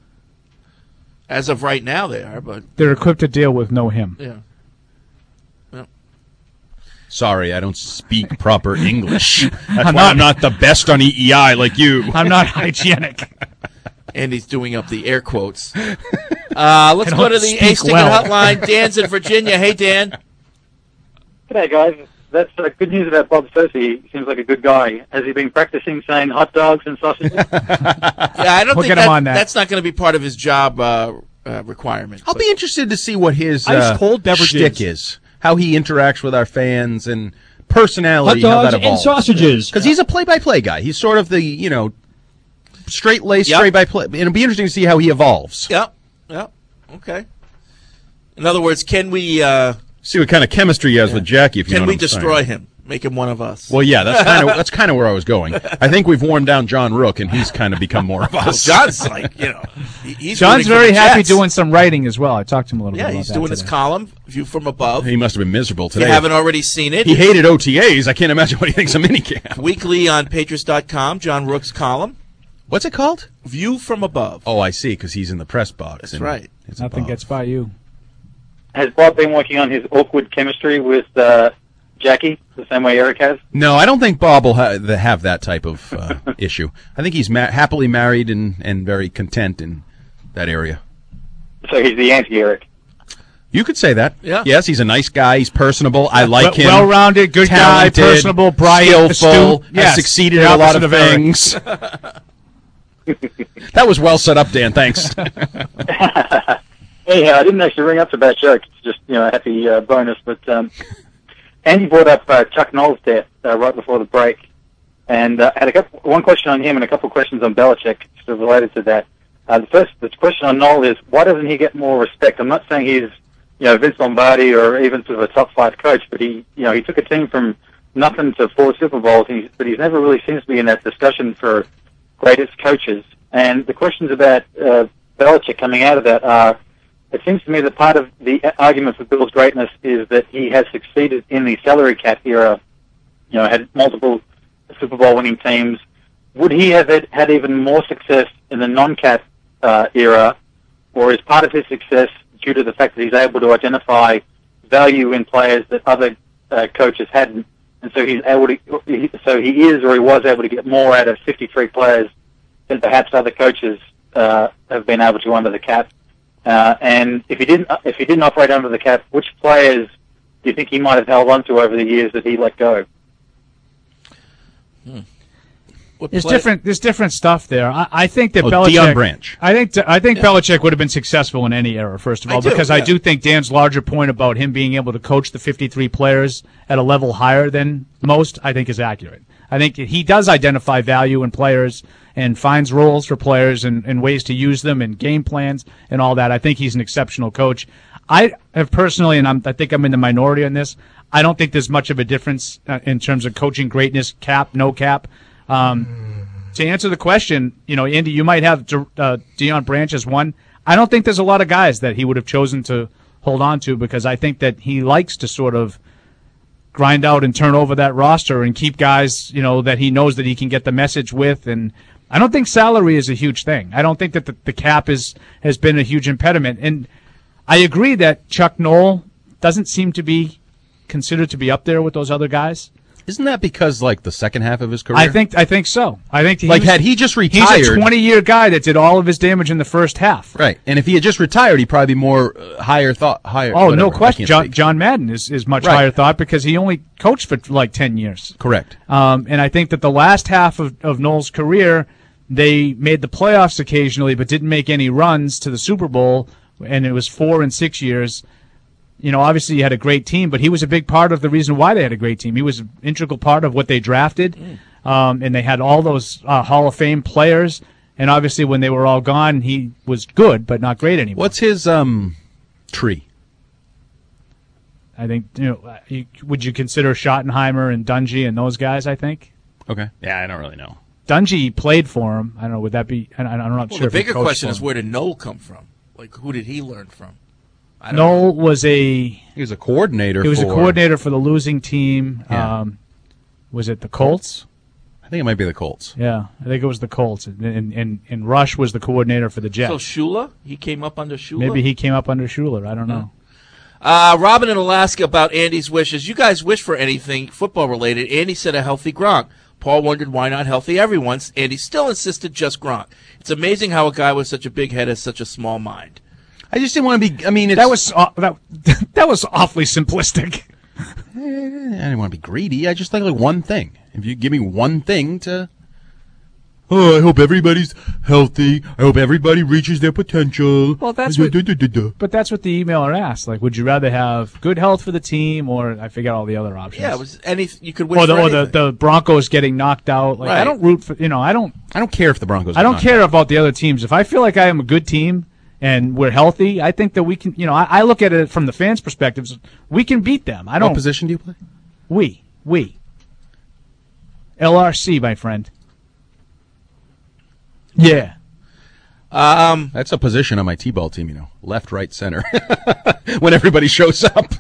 As of right now, they are, but they're equipped to deal with no him. Yeah. Yep. Sorry, I don't speak proper English. That's why I'm not the best on EEI like you. I'm not hygienic. And he's doing up the air quotes. Let's go to the Ace Ticket Hotline. Dan's in Virginia. Hey, Dan. G'day, guys. That's good news about Bob Cersei. He seems like a good guy. Has he been practicing saying hot dogs and sausages? Yeah, I don't think that's not going to be part of his job requirement. I'll be interested to see what his ice-cold beverages shtick is, how he interacts with our fans and personality. Hot dogs how that evolves. and sausages. Because he's a play-by-play guy. He's sort of the, straight-laced, straight-by-play. And it'll be interesting to see how he evolves. Yep. Okay. In other words, can we... see what kind of chemistry he has with Jackie. If you know what I'm destroy saying. him, make him one of us? Well, yeah, that's kind of where I was going. I think we've worn down John Rook, and he's kind of become more of us. John's like, he's John's very happy doing some writing as well. I talked to him a little bit about that. Yeah, he's doing his column, View from Above. He must have been miserable today. If you haven't already seen it. He hated OTAs. I can't imagine what he thinks of minicamp. Weekly on Patriots.com, John Rook's column. What's it called? View from Above. Oh, I see, because he's in the press box. That's right. Nothing gets by you. Has Bob been working on his awkward chemistry with Jackie, the same way Eric has? No, I don't think Bob will have that type of issue. I think he's happily married and very content in that area. So he's the anti-Eric. You could say that. Yeah. Yes, he's a nice guy. He's personable. I like him. Well-rounded, good talented, guy, personable, bright, skillful. astute. Yes, succeeded in a lot of things. That was well set up, Dan. Thanks. Hey, I didn't actually ring up for that joke. It's just a happy bonus. But Andy brought up Chuck Noll's death right before the break, and I had one question on him and a couple of questions on Belichick, sort of related to that. The question on Noll is, why doesn't he get more respect? I'm not saying he's Vince Lombardi or even sort of a top 5 coach, but he took a team from nothing to 4 Super Bowls, but he's never really seems to be in that discussion for greatest coaches. And the questions about Belichick coming out of that are, it seems to me that part of the argument for Bill's greatness is that he has succeeded in the salary cap era had multiple Super Bowl winning teams. Would he have had even more success in the non-Cap era, or is part of his success due to the fact that he's able to identify value in players that other coaches hadn't, and so he was able to get more out of 53 players than perhaps other coaches have been able to under the cap? And if he didn't operate under the cap, which players do you think he might have held on to over the years that he let go? There's different stuff there. I think that Belichick. Deion Branch. I think Belichick would have been successful in any era. First of all, I do think Dan's larger point about him being able to coach the 53 players at a level higher than most, I think, is accurate. I think he does identify value in players and finds roles for players and ways to use them and game plans and all that. I think he's an exceptional coach. I have personally, and I think I'm in the minority on this, I don't think there's much of a difference in terms of coaching greatness, cap, no cap. To answer the question, Andy, you might have Deion Branch as one. I don't think there's a lot of guys that he would have chosen to hold on to because I think that he likes to sort of grind out and turn over that roster and keep guys, that he knows that he can get the message with. And I don't think salary is a huge thing. I don't think that the cap has been a huge impediment. And I agree that Chuck Noll doesn't seem to be considered to be up there with those other guys. Isn't that because, the second half of his career? I think so. I think had he just retired... He's a 20-year guy that did all of his damage in the first half. Right. And if he had just retired, he'd probably be more higher. Oh, whatever. No question. John Madden is much higher thought because he only coached for 10 years. Correct. And I think that the last half of Noll's career, they made the playoffs occasionally but didn't make any runs to the Super Bowl, and it was 4 and 6 years. Obviously he had a great team, but he was a big part of the reason why they had a great team. He was an integral part of what they drafted, and they had all those Hall of Fame players, and obviously when they were all gone, he was good, but not great anymore. What's his tree? I think, would you consider Schottenheimer and Dungy and those guys, I think? Okay. Yeah, I don't really know. Dungy played for him. I don't know, would that be, I'm not sure. The bigger question is where did Noll come from? Who did he learn from? Noll was he was a coordinator. He was a coordinator for the losing team. Yeah. Was it the Colts? I think it might be the Colts. Yeah, I think it was the Colts. And Rush was the coordinator for the Jets. So Shula? He came up under Shula? Maybe he came up under Shula. I don't know. Robin in Alaska about Andy's wishes. You guys wish for anything football related. Andy said a healthy Gronk. Paul wondered why not healthy everyone. Andy still insisted just Gronk. It's amazing how a guy with such a big head has such a small mind. I just didn't want to be. I mean, that was awfully simplistic. I didn't want to be greedy. I just think one thing. If you give me one thing to, I hope everybody's healthy. I hope everybody reaches their potential. Well, that's what. But that's what the emailer asked. Would you rather have good health for the team, or I forget all the other options? Yeah, it was you could wish for anything. Or the Broncos getting knocked out. Right. I don't root for. I don't care if the Broncos. I don't care about the other teams. If I feel like I am a good team and we're healthy, I think that we can, I look at it from the fans' perspectives. We can beat them. What position do you play? We. LRC, my friend. Yeah. That's a position on my T-ball team, left, right, center. When everybody shows up.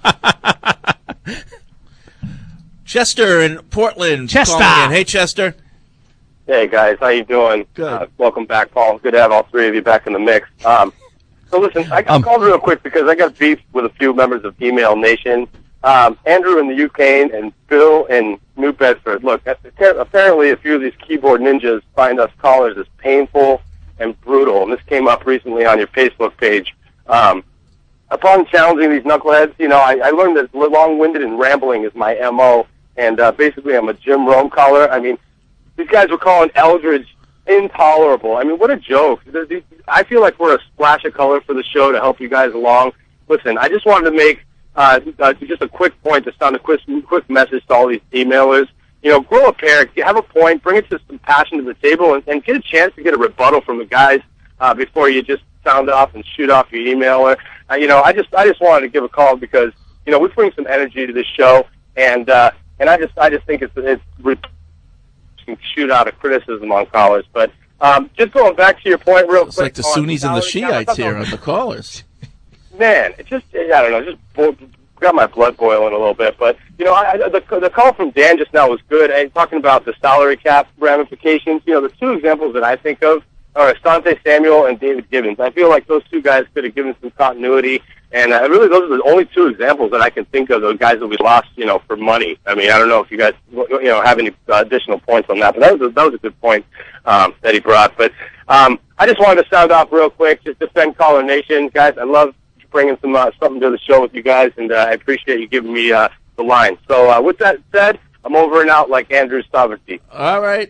Chester in Portland. Chester. Hey, Chester. Hey guys, how you doing? Good. Welcome back, Paul. Good to have all three of you back in the mix. So listen, I called real quick because I got beef with a few members of Email Nation. Andrew in the UK and Bill in New Bedford. Look, apparently a few of these keyboard ninjas find us callers as painful and brutal, and this came up recently on your Facebook page. Upon challenging these knuckleheads, I learned that long-winded and rambling is my MO, and basically I'm a Jim Rome caller. I mean, these guys were calling Eldridge intolerable. I mean, what a joke. I feel like we're a splash of color for the show to help you guys along. Listen, I just wanted to make just a quick point to sound a quick message to all these emailers. Grow a pair. If you have a point, bring it to some passion to the table and get a chance to get a rebuttal from the guys before you just sound off and shoot off your emailer. I just wanted to give a call because, we bring some energy to this show and I just think it's shoot out a criticism on callers. But just going back to your point real quick. It's like the Sunnis and the Shiites here on the callers. Man, it just, I don't know, just got my blood boiling a little bit. But, the call from Dan just now was good. And talking about the salary cap ramifications, the two examples that I think of are Asante Samuel and David Gibbons. I feel like those two guys could have given some continuity. And really, those are the only two examples that I can think of, those guys that we lost, for money. I mean, I don't know if you guys, have any additional points on that, but that was a good point that he brought. But I just wanted to sound off real quick, just defend Caller Nation. Guys, I love bringing something to the show with you guys, and I appreciate you giving me the line. So with that said, I'm over and out like Andrew Sovereignty. All right.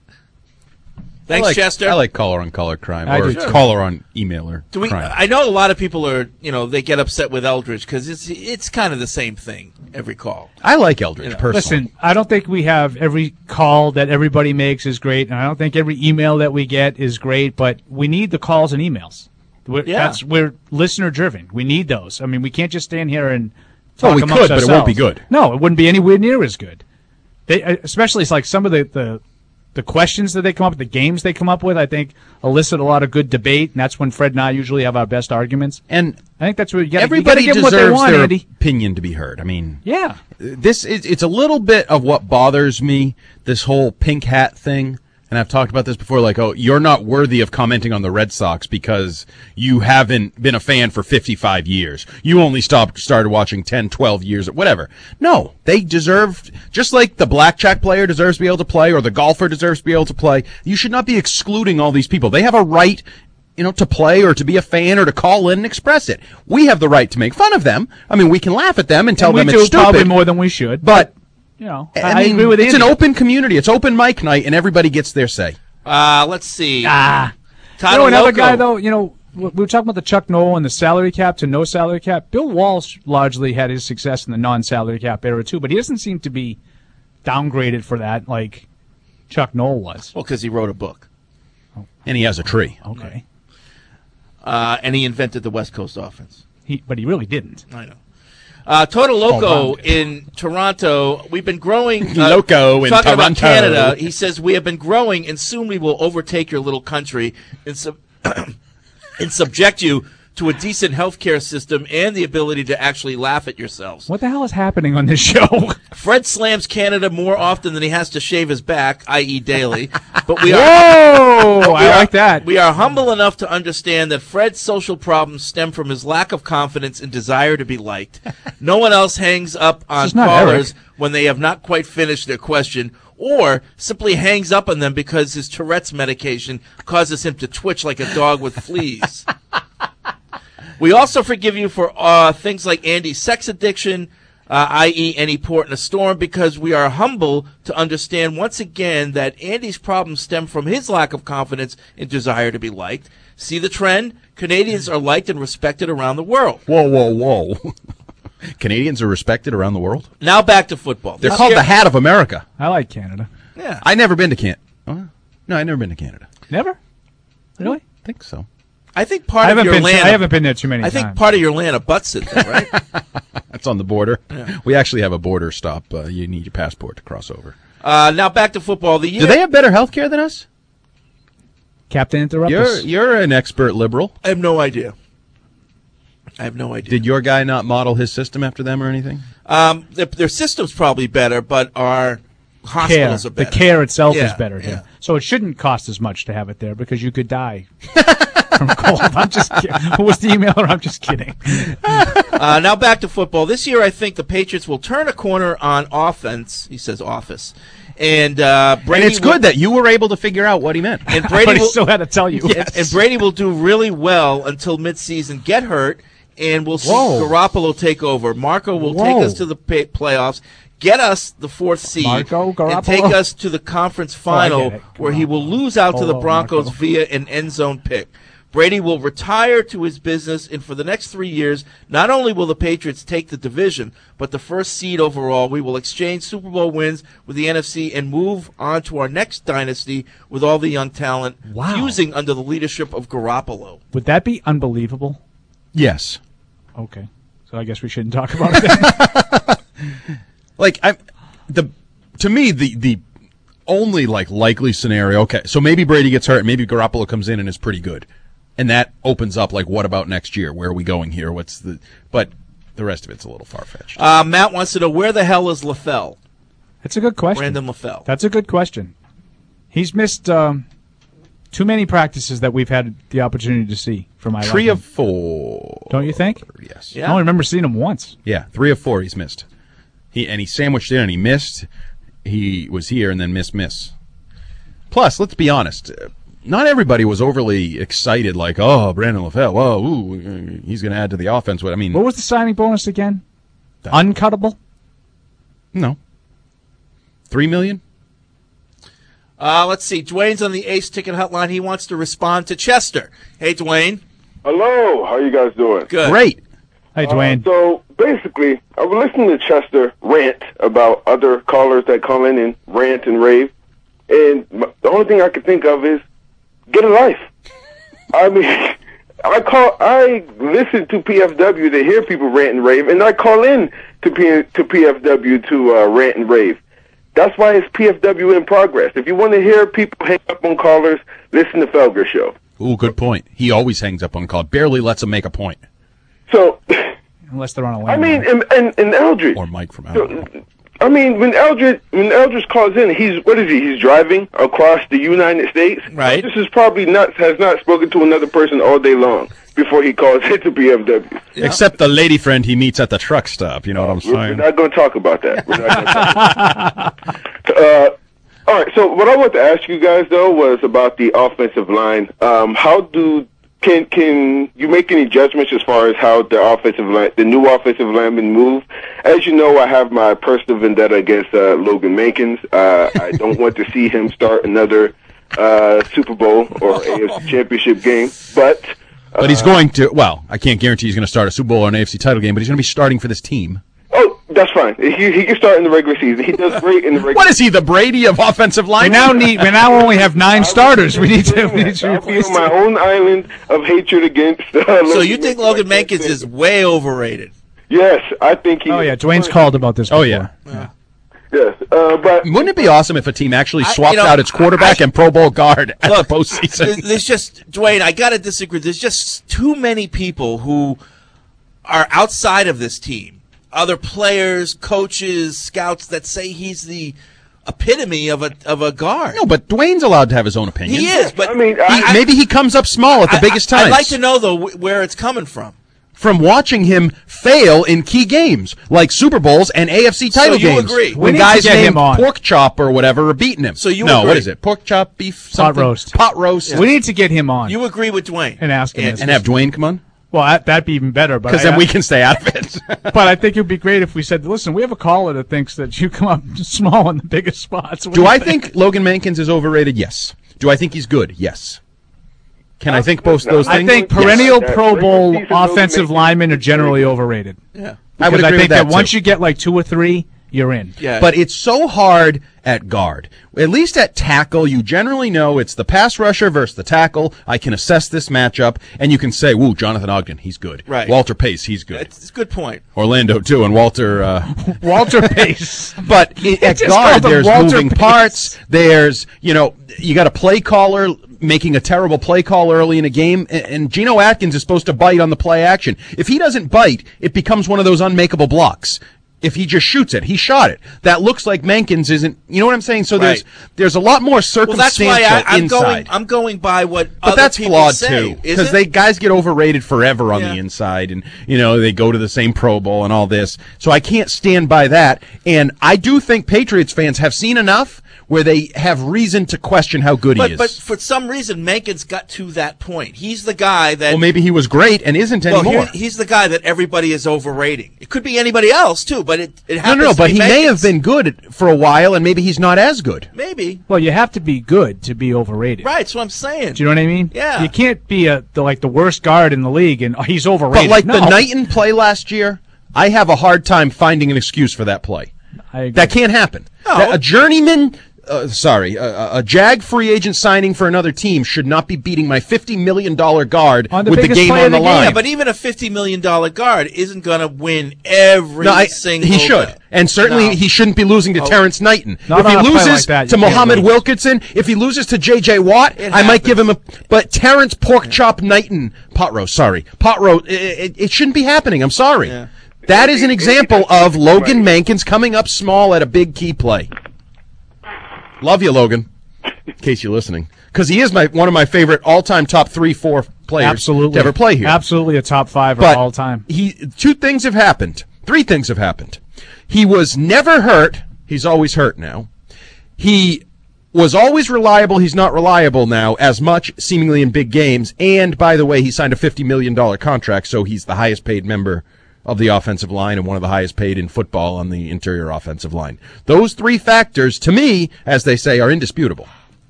Thanks, Chester. I like caller on caller crime, or Sure. caller on emailer crime. I know a lot of people are, they get upset with Eldridge because it's kind of the same thing every call. I like Eldridge personally. Listen, I don't think we have every call that everybody makes is great, and I don't think every email that we get is great, but we need the calls and emails. We're listener driven. We need those. I mean, we can't just stand here and talk we amongst could, ourselves. but it won't be good. No, it wouldn't be anywhere near as good. Especially, it's like some of the questions that they come up with, the games they come up with, I think elicit a lot of good debate, and that's when Fred and I usually have our best arguments. And I think that's what you got. Everybody give them deserves what they want, their Andy. opinion to be heard. I mean, Yeah. it's a little bit of what bothers me, this whole pink hat thing. And I've talked about this before, like, oh, you're not worthy of commenting on the Red Sox because you haven't been a fan for 55 years. You only started watching 10, 12 years, or whatever. No, they deserve, just like the blackjack player deserves to be able to play or the golfer deserves to be able to play, you should not be excluding all these people. They have a right, to play or to be a fan or to call in and express it. We have the right to make fun of them. I mean, we can laugh at them and tell them it's stupid. Probably more than we should. But I agree with it's Andy. an open community. It's open mic night, and everybody gets their say. Let's see. Another Loco. guy, though, we were talking about the Chuck Noll and the salary cap to no salary cap. Bill Walsh largely had his success in the non-salary cap era, too, but he doesn't seem to be downgraded for that like Chuck Noll was. Well, because he wrote a book. And he has a tree. Okay. And he invented the West Coast offense. But he really didn't. I know. Total Loco in Toronto. We've been growing. Loco in talking Toronto. About Canada. He says we have been growing, and soon we will overtake your little country and subject you to a decent healthcare system and the ability to actually laugh at yourselves. What the hell is happening on this show? Fred slams Canada more often than he has to shave his back, i.e. daily. But we are. Whoa! I like that. We are humble enough to understand that Fred's social problems stem from his lack of confidence and desire to be liked. No one else hangs up on callers when they have not quite finished their question, or simply hangs up on them because his Tourette's medication causes him to twitch like a dog with fleas. We also forgive you for things like Andy's sex addiction, i.e. any port in a storm, because we are humble to understand once again that Andy's problems stem from his lack of confidence and desire to be liked. See the trend? Canadians are liked and respected around the world. Whoa. Canadians are respected around the world? Now back to football. They're called the Hat of America. I like Canada. Yeah. I've never been to Canada. No, I've never been to Canada. Never? Really? I think so. I think part of your land. I haven't been there too many times. I think part of your land abuts it, though, right? That's on the border. Yeah. We actually have a border stop. You need your passport to cross over. Now back to football. Do they have better health care than us? Captain Interruptus. You're an expert liberal. I have no idea. Did your guy not model his system after them or anything? Their system's probably better, but our hospitals are better. The care itself is Yeah, better yeah. here. So it shouldn't cost as much to have it there because you could die from cold. I'm just kidding. Who was the emailer? I'm just kidding. Now back to football. This year, I think the Patriots will turn a corner on offense. He says office. And Brady. And it's good that you were able to figure out what he meant. And Brady But he will, still had to tell you. and Brady will do really well until midseason, get hurt, and we'll see Whoa. Garoppolo take over. Marco will take Whoa. us to the playoffs, get us the 4th seed, Marco Garoppolo? and take us to the conference final, where he will lose out to the Broncos Marco. via an end zone pick. Brady will retire to his business, and for the next 3 years, not only will the Patriots take the division, but the 1st seed overall. We will exchange Super Bowl wins with the NFC and move on to our next dynasty with all the young talent fusing under the leadership of Garoppolo. Would that be unbelievable? Yes. Okay. So I guess we shouldn't talk about it then. To me, the only likely scenario. Okay, so maybe Brady gets hurt, and maybe Garoppolo comes in and is pretty good, and that opens up what about next year? Where are we going here? But The rest of it's a little far-fetched. Matt wants to know, where the hell is LaFell? That's a good question. Brandon LaFell. That's a good question. He's missed too many practices that we've had the opportunity to see from my 3 of 4. Don't you think? Yes. I only remember seeing him once. Yeah, 3 of 4 he's missed. He sandwiched in and he missed. He was here and then miss. Plus, let's be honest, not everybody was overly excited like, oh, Brandon LaFell, whoa, ooh, he's going to add to the offense. I mean, what was the signing bonus again? Uncuttable? No. $3 million? Let's see. Dwayne's on the Ace Ticket Hotline. He wants to respond to Chester. Hey, Dwayne. Hello. How you guys doing? Good. Great. Hey, Dwayne. So, basically, I was listening to Chester rant about other callers that call in and rant and rave, and the only thing I could think of is, get a life. I mean, I listen to PFW to hear people rant and rave, and I call in to PFW to rant and rave. That's why it's PFW in progress. If you want to hear people hang up on callers, listen to Felger Show. Ooh, good point. He always hangs up on call. Barely lets him make a point. So, unless they're on a line. I mean, and Eldridge. Or Mike from Alabama. I mean, when Eldridge calls in, he's driving across the United States. Right. This is probably has not spoken to another person all day long before he calls into PFW. Yeah. Except the lady friend he meets at the truck stop. You know what I'm saying? We're not going to talk about that. We're not going to talk about that. All right. So what I want to ask you guys though was about the offensive line. Can you make any judgments as far as how the new offensive linemen move? As you know, I have my personal vendetta against Logan Mankins. I don't want to see him start another Super Bowl or AFC Championship game, but he's going to. Well, I can't guarantee he's going to start a Super Bowl or an AFC title game, but he's going to be starting for this team. Oh, that's fine. He can start in the regular season. He does great in the regular. What is he, the Brady of offensive line? We now only have 9 starters. We need to I'll be on my own island of hatred against. So you think Logan Mankins is way overrated? Yes, I think he. Oh yeah, Dwayne's called about this before. Oh yeah. Yes, but wouldn't it be awesome if a team actually swapped out its quarterback and Pro Bowl guard at the postseason? There's just, Dwayne, I got to disagree. There's just too many people who are outside of this team. Other players, coaches, scouts that say he's the epitome of a guard. No, but Dwayne's allowed to have his own opinion. He is, but I mean, maybe he comes up small at the biggest times. I'd like to know though where it's coming from. From watching him fail in key games like Super Bowls and AFC title So you games. agree. When We need guys to get named him on. Pork Chop or whatever are beating him. So you no, agree. what is it? Pork chop, beef, Pot something? roast. Pot roast. We need to get him on You agree with Dwayne and ask him this. And have Dwayne come on? Well, that'd be even better. Because then we can stay out of it. But I think it would be great if we said, listen, we have a caller that thinks that you come up small in the biggest spots. What Do you I think Logan Mankins is overrated? Yes. Do I think he's good? Yes. Can I think both those I things? think perennial Yes. Pro Bowl Regular season offensive linemen are generally overrated. Yeah. I would Because I agree think with that, once too. you get like 2 or 3, you're in. Yeah. But it's so hard at guard. At least at tackle, you generally know it's the pass rusher versus the tackle. I can assess this matchup, and you can say, "Woo, Jonathan Ogden, he's good. Right. Walter Pace, he's good. It's a good point. Orlando too, and Walter Walter Pace. But at just guard, called him there's Walter moving Pace. parts. There's you got a play caller making a terrible play call early in a game, and Geno Atkins is supposed to bite on the play action. If he doesn't bite, it becomes one of those unmakeable blocks. If he just shoots it, he shot it. That looks like Mankins isn't. You know what I'm saying? So Right. there's a lot more Well, circumstantial that's why inside. I'm going by what But other that's people flawed say. too, Is because it? guys get overrated forever on Yeah. the inside, and they go to the same Pro Bowl and all this. So I can't stand by that. And I do think Patriots fans have seen enough where they have reason to question how good he is. But for some reason, Mankins got to that point. He's the guy that. Well, maybe he was great and isn't anymore. He's the guy that everybody is overrating. It could be anybody else too, but it happens. No, to but be he may Mankins. have been good for a while, and maybe he's not as good. Maybe. Well, you have to be good to be overrated. Right, that's what I'm saying. Do you know what I mean? Yeah. You can't be the worst guard in the league and he's overrated. But like No. the Knighton play last year, I have a hard time finding an excuse for that play. I agree. That can't happen. No. A journeyman, a JAG free agent signing for another team should not be beating my $50 million guard On the with the biggest game play on of the the line. Yeah, but even a $50 million guard isn't going to win every single. He should. And certainly he shouldn't be losing to Terrence Knighton. Not If he on a play loses like that, to you can't Muhammad lose. Wilkinson, if he loses to J.J. Watt, I might give him a... But Terrence Pork Chop Knighton... Pot roast, it shouldn't be happening. I'm sorry. Yeah. That is an example of Logan Mankins coming up small at a big key play. Love you, Logan, in case you're listening. Because he is one of my favorite all-time top 3-4 players to ever play here. Absolutely a top 5 But all time. 3 things have happened. He was never hurt. He's always hurt now. He was always reliable. He's not reliable now as much, seemingly in big games. And, by the way, he signed a $50 million contract, so he's the highest paid member of the offensive line and one of the highest paid in football on the interior offensive line. Those 3 factors, to me, as they say, are indisputable.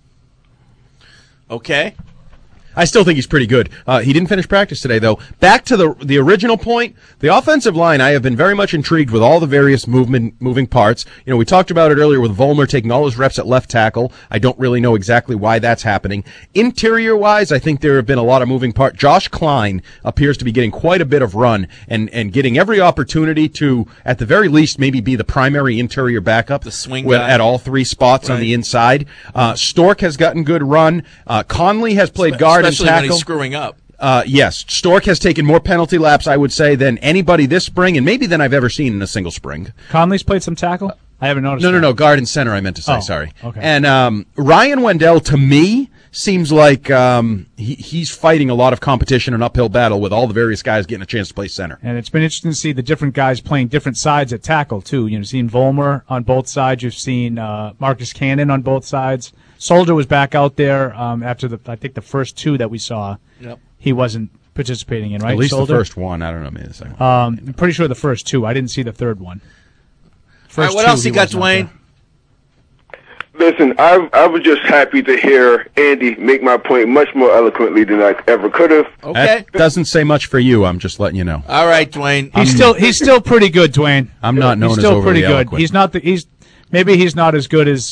Okay. I still think he's pretty good. He didn't finish practice today, though. Back to the original point, the offensive line, I have been very much intrigued with all the various moving parts. You know, we talked about it earlier with Vollmer taking all his reps at left tackle. I don't really know exactly why that's happening. Interior-wise, I think there have been a lot of moving parts. Josh Klein appears to be getting quite a bit of run and getting every opportunity to, at the very least, maybe be the primary interior backup. The swing guy. At all 3 spots on the inside. Stork has gotten good run. Conley has played guard and tackle. Especially when he's screwing up. Yes. Stork has taken more penalty laps, I would say, than anybody this spring, and maybe than I've ever seen in a single spring. Conley's played some tackle? I haven't noticed. No, guard and center, I meant to say, Oh, sorry. okay. And Ryan Wendell, to me, seems like he's fighting a lot of competition, an uphill battle with all the various guys getting a chance to play center. And it's been interesting to see the different guys playing different sides at tackle, too. You've seen Vollmer on both sides. You've seen Marcus Cannon on both sides. Soldier was back out there after I think the first 2 that we saw. Yep. He wasn't participating in, right? At least Soldier? the first one. I don't know, maybe the second one. I'm pretty sure the first 2. I didn't see the third one. All right, what else you got, Dwayne? Listen, I was just happy to hear Andy make my point much more eloquently than I ever could have. Okay. That doesn't say much for you. I'm just letting you know. All right, Dwayne. He's still pretty good, Dwayne. I'm not known he's as still overly pretty good. eloquent. Maybe he's not as good as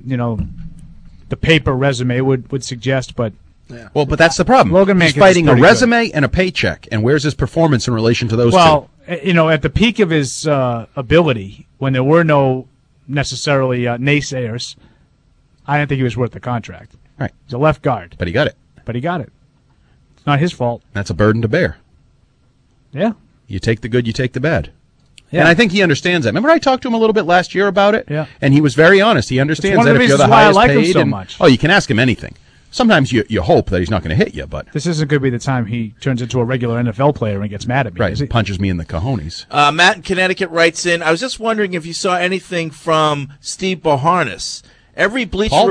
the paper resume would suggest, but Well, but that's the problem. Logan He's Mankins fighting is a pretty resume and a paycheck, and where's his performance in relation to those two? Well, at the peak of his ability, when there were no necessarily naysayers, I didn't think he was worth the contract. Right. He's a left guard. But he got it. It's not his fault. That's a burden to bear. Yeah. You take the good, you take the bad. Yeah. And I think he understands that. Remember I talked to him a little bit last year about it? Yeah. And he was very honest. He understands one of that the if you're the reasons why I highest like him paid. so much. Oh, you can ask him anything. Sometimes you hope that he's not going to hit you, but... This isn't going to be the time he turns into a regular NFL player and gets mad at me. Right, is he? punches me in the cojones. Matt in Connecticut writes in, I was just wondering if you saw anything from Steve Boharnis. Every Bleacher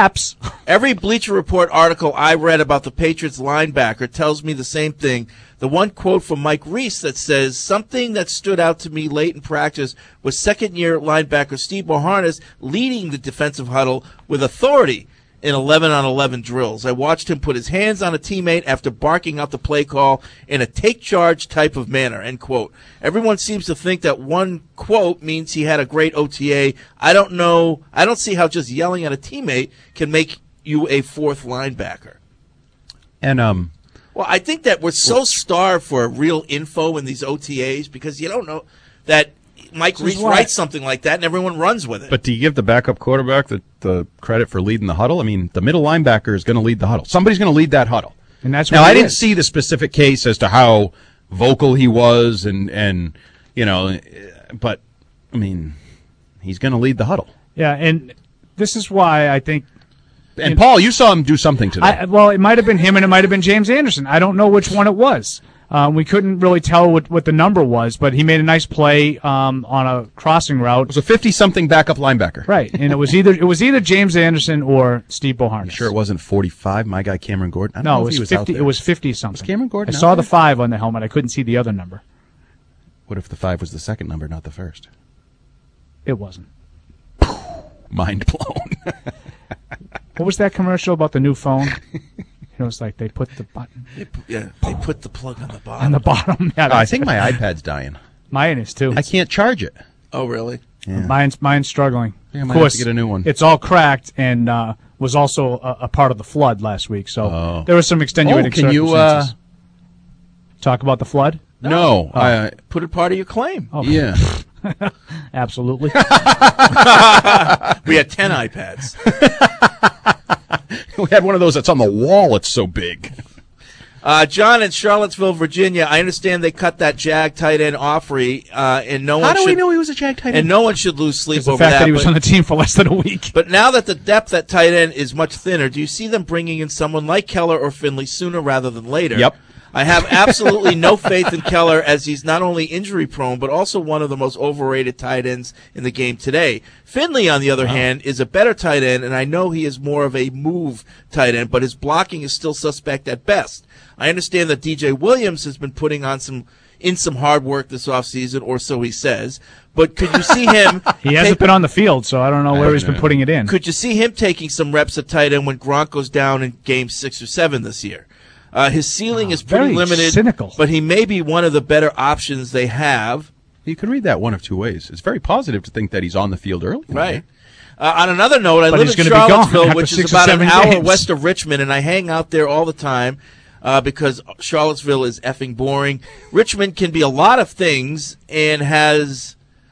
Report article I read about the Patriots linebacker tells me the same thing. The one quote from Mike Reese that says, something that stood out to me late in practice was second-year linebacker Steve Boharnis leading the defensive huddle with authority in 11-on-11 drills. I watched him put his hands on a teammate after barking out the play call in a take charge type of manner, end quote. Everyone seems to think that one quote means he had a great OTA. I don't know. I don't see how just yelling at a teammate can make you a fourth linebacker. And, well, I think that we're so starved for real info in these OTAs because you don't know that Mike Reese writes something like that and everyone runs with it. But do you give the backup quarterback the credit for leading the huddle? I mean, the middle linebacker is going to lead the huddle. Somebody's going to lead that huddle. And that's now, I didn't see the specific case as to how vocal he was and you know, but, I mean, he's going to lead the huddle. Yeah, and this is why I think... And, Paul, you saw him do something today. Well, it might have been him and it might have been James Anderson. I don't know which one it was. We couldn't really tell what the number was, but he made a nice play on a crossing route. It was a 50-something backup linebacker. Right, and it was either James Anderson or Steve Boharnis. You sure it wasn't 45, my guy Cameron Gordon? I don't know No, if it he was was 50. out there. It was 50-something. Was Cameron Gordon I out saw there? the 5 on the helmet. I couldn't see the other number. What if the 5 was the second number, not the first? It wasn't. Mind blown. What was that commercial about the new phone? It was like they put the button. They put the plug on the bottom. On the bottom. Yeah, I think my iPad's dying. Mine is too. I can't charge it. Oh, really? Yeah. Mine's struggling. Yeah, I of might course, have to get a new one. It's all cracked and was also a part of the flood last week. So there was some extenuating can you circumstances. Talk about the flood? No. Put it part of your claim. Oh. Yeah. Absolutely. We had 10 iPads. We had one of those that's on the wall. It's so big. John in Charlottesville, Virginia. I understand they cut that Jag tight end Offrey, and no one. How do we know he was a Jag tight end? And no one should lose sleep The over fact that. that he was on the team for less than a week. But now that the depth at tight end is much thinner, do you see them bringing in someone like Keller or Finley sooner rather than later? Yep. I have absolutely no faith in Keller, as he's not only injury-prone, but also one of the most overrated tight ends in the game today. Finley, on the other hand, is a better tight end, and I know he is more of a move tight end, but his blocking is still suspect at best. I understand that DJ Williams has been putting on some hard work this offseason, or so he says. But could you see him? He hasn't been on the field, so I don't know where he's been putting it in. Could you see him taking some reps at tight end when Gronk goes down in game 6 or 7 this year? His ceiling is pretty very limited, cynical. but he may be one of the better options they have. You could read that one of two ways. It's very positive to think that he's on the field early. Right. On another note, I But live he's in gonna be gone Charlottesville, after which is 6 or about an 7 hour games. west of Richmond, and I hang out there all the time because Charlottesville is effing boring. Richmond can be a lot of things and has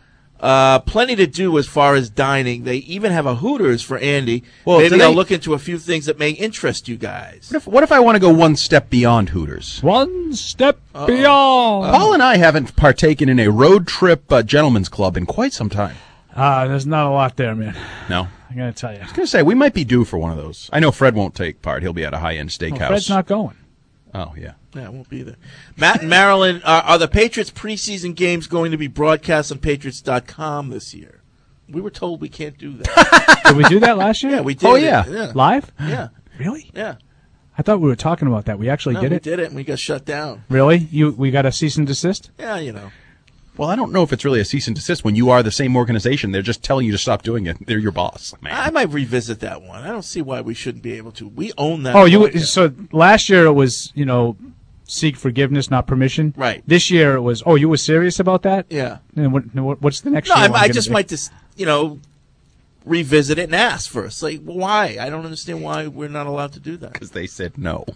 plenty to do as far as dining. They even have a Hooters for Andy. Well, maybe do I'll they- look into a few things that may interest you guys. What if I want to go one step beyond Hooters? One step beyond. Paul and I haven't partaken in a road trip gentleman's club in quite some time. There's not a lot there, man. No. I got to tell you. I was going to say, we might be due for one of those. I know Fred won't take part. He'll be at a high-end steakhouse. Fred's not going. Oh, yeah. Yeah, it won't be there. Matt and Marilyn, are the Patriots preseason games going to be broadcast on Patriots.com this year? We were told we can't do that. Did we do that last year? Yeah, we did. Oh, yeah. Yeah. Live? Yeah. Really? Yeah. I thought we were talking about that. We actually No, did we it? did it, and we got shut down. Really? We got a cease and desist? Yeah, you know. Well, I don't know if it's really a cease and desist when you are the same organization. They're just telling you to stop doing it. They're your boss, man. I might revisit that one. I don't see why we shouldn't be able to. We own that. Oh, broadcast. so last year it was, seek forgiveness, not permission. Right. This year it was, you were serious about that? Yeah. And what's the next No, year? I just might just, revisit it and ask first. Like, why? I don't understand why we're not allowed to do that. Because they said no.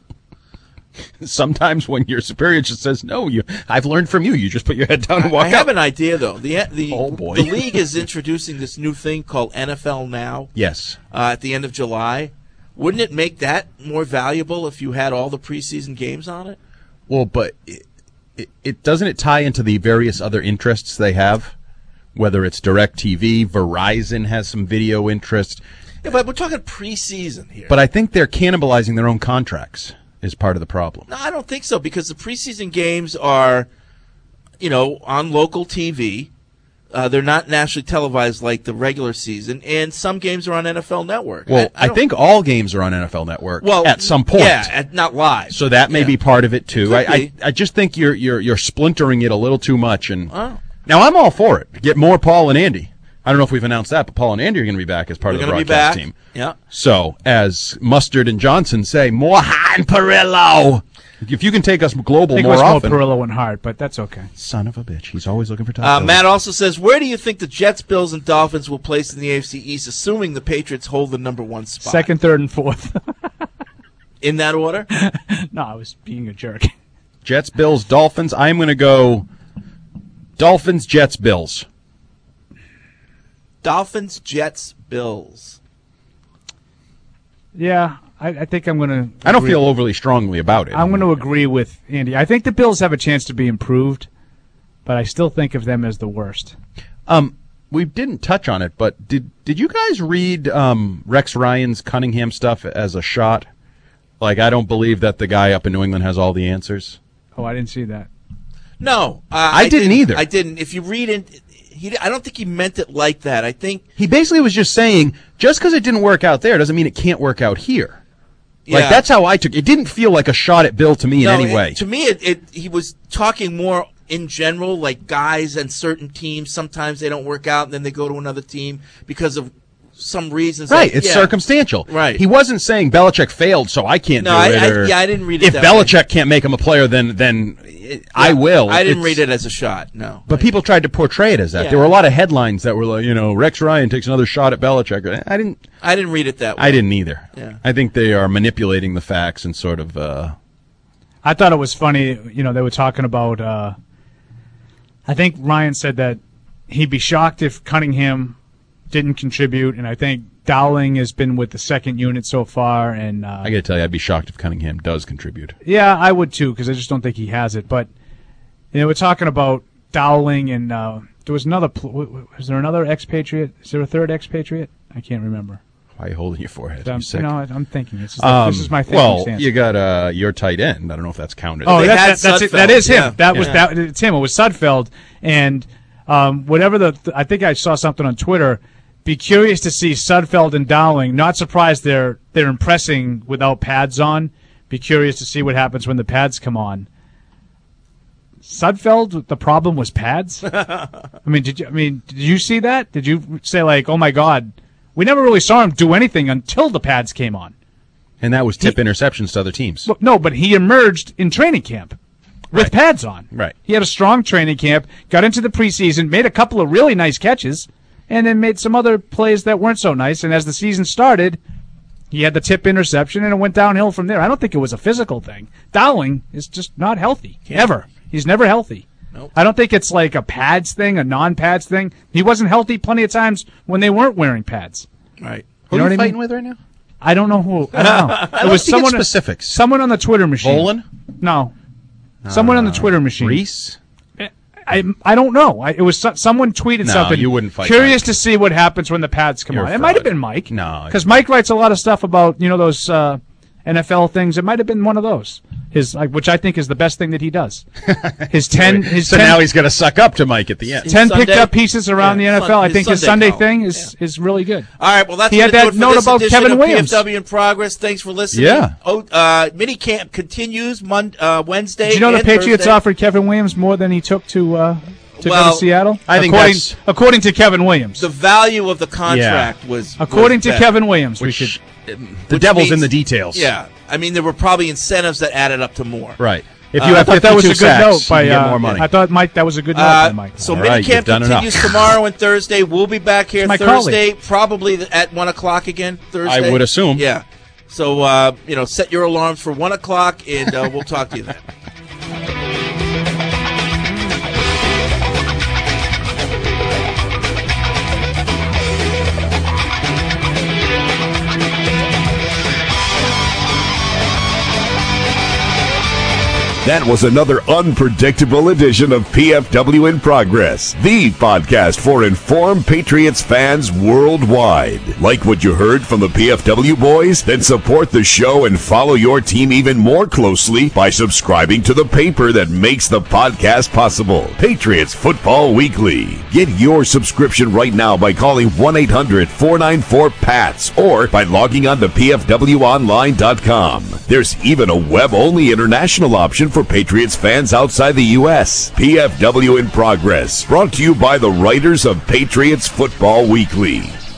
Sometimes when your superior just says no, I've learned from you. You just put your head down and walk I out. have an idea, though. Oh, boy. The league is introducing this new thing called NFL Now. Yes. At the end of July. Wouldn't it make that more valuable if you had all the preseason games on it? Well, but it doesn't it tie into the various other interests they have? Whether it's DirecTV, Verizon has some video interest. Yeah, but we're talking preseason here. But I think they're cannibalizing their own contracts is part of the problem. No, I don't think so, because the preseason games are, on local TV. They're not nationally televised like the regular season, and some games are on NFL Network. Well, I think all games are on NFL Network at some point. Yeah, not live. So that may be part of it too. Could be. I just think you're splintering it a little too much. And Oh. now I'm all for it. Get more Paul and Andy. I don't know if we've announced that, but Paul and Andy are going to be back as part of the We're gonna be broadcast back. team. Yeah. So, as Mustard and Johnson say, more Han Perillo. If you can take us global I think more it was often. more Perillo and Hart, but that's okay. Son of a bitch. He's always looking for top. Matt also says, where do you think the Jets, Bills, and Dolphins will place in the AFC East, assuming the Patriots hold the number 1 spot? Second, third, and fourth. In that order? No, I was being a jerk. Jets, Bills, Dolphins. I'm going to go Dolphins, Jets, Bills. Dolphins, Jets, Bills. Yeah, I think I'm going to... I don't feel overly strongly about it. I'm going to agree with Andy. I think the Bills have a chance to be improved, but I still think of them as the worst. We didn't touch on it, but did you guys read Rex Ryan's Cunningham stuff as a shot? Like, I don't believe that the guy up in New England has all the answers. Oh, I didn't see that. No. I didn't either. I didn't. If you read it, I don't think he meant it like that. I think he basically was just saying, just because it didn't work out there doesn't mean it can't work out here. Like, Yeah. that's how I took it. It didn't feel like a shot at Bill to me in any way. To me, he was talking more in general, like guys and certain teams. Sometimes they don't work out, and then they go to another team because of some reasons. Right, Like, it's yeah. circumstantial. Right. He wasn't saying Belichick failed, so I can't No, do it. I didn't read it If that Belichick can't make him a player, then I will. I didn't It's- read it as a shot. No. But people tried to portray it as that. Yeah. There were a lot of headlines that were like, Rex Ryan takes another shot at Belichick. I didn't read it that way. I didn't either. Yeah. I think they are manipulating the facts and sort of. I thought it was funny, they were talking about, I think Ryan said that he'd be shocked if Cunningham didn't contribute, and I think Dowling has been with the second unit so far, and I got to tell you, I'd be shocked if Cunningham does contribute. yeah, I would too, because I just don't think he has it. But we're talking about Dowling, and there was another. Was there another expatriate? Is there a third expatriate? I can't remember. Why are you holding your forehead? I'm thinking. This is my thinking well, stance. you got your tight end. I don't know if that's counted. Oh, that's it. That is him. Yeah. That was it's him. It was Sudfeld, and whatever I think I saw something on Twitter. Be curious to see Sudfeld and Dowling. Not surprised they're impressing without pads on. Be curious to see what happens when the pads come on. Sudfeld, the problem was pads. Did you see that? Did you say like, oh my God? We never really saw him do anything until the pads came on. And that was tip interceptions to other teams. Well, no, but he emerged in training camp with pads on. Right. He had a strong training camp, got into the preseason, made a couple of really nice catches, and then made some other plays that weren't so nice. And as the season started, he had the tip interception, and it went downhill from there. I don't think it was a physical thing. Dowling is just not healthy, ever. He's never healthy. Nope. I don't think it's like a pads thing, a non-pads thing. He wasn't healthy plenty of times when they weren't wearing pads. Right. Who know are you what I fighting mean? with right now? I don't know who. I don't know. I was someone specifics. Someone on the Twitter machine. Olin? No. Someone on the Twitter machine. Reese? I don't know. It was someone tweeted No, something. you wouldn't fight Curious to see what happens when the pads come You're on. a It might have fraud. been Mike. No. Because Mike writes a lot of stuff about those NFL things. It might have been one of those. Which I think is the best thing that he does. Now he's going to suck up to Mike at the end. 10 picked up pieces around the NFL. I think his Sunday thing is really good. All right, well, that's he had gonna do that it for note this about edition Kevin of Williams. PFW in progress. Thanks for listening. Yeah. Minicamp continues Wednesday. Did you know the and Patriots Thursday. offered Kevin Williams more than he took to go Well, to Seattle? I think according to Kevin Williams. The value of the contract was according to better. Kevin Williams. The devil's means- in the details. Yeah, I mean there were probably incentives that added up to more. Right. If you I have thought that was a 52 good note sacks, by you get more money. I thought Mike that was a good note by Mike. So All right, minicamp you've done continues enough. tomorrow and Thursday. We'll be back here My Thursday, probably at 1 o'clock again. Thursday, I would assume. Yeah. So set your alarms for 1 o'clock, and we'll talk to you then. That was another unpredictable edition of PFW in Progress, the podcast for informed Patriots fans worldwide. Like what you heard from the PFW boys? Then support the show and follow your team even more closely by subscribing to the paper that makes the podcast possible, Patriots Football Weekly. Get your subscription right now by calling 1-800-494-PATS or by logging on to pfwonline.com. There's even a web-only international option for Patriots fans outside the U.S. PFW in Progress, brought to you by the writers of Patriots Football Weekly.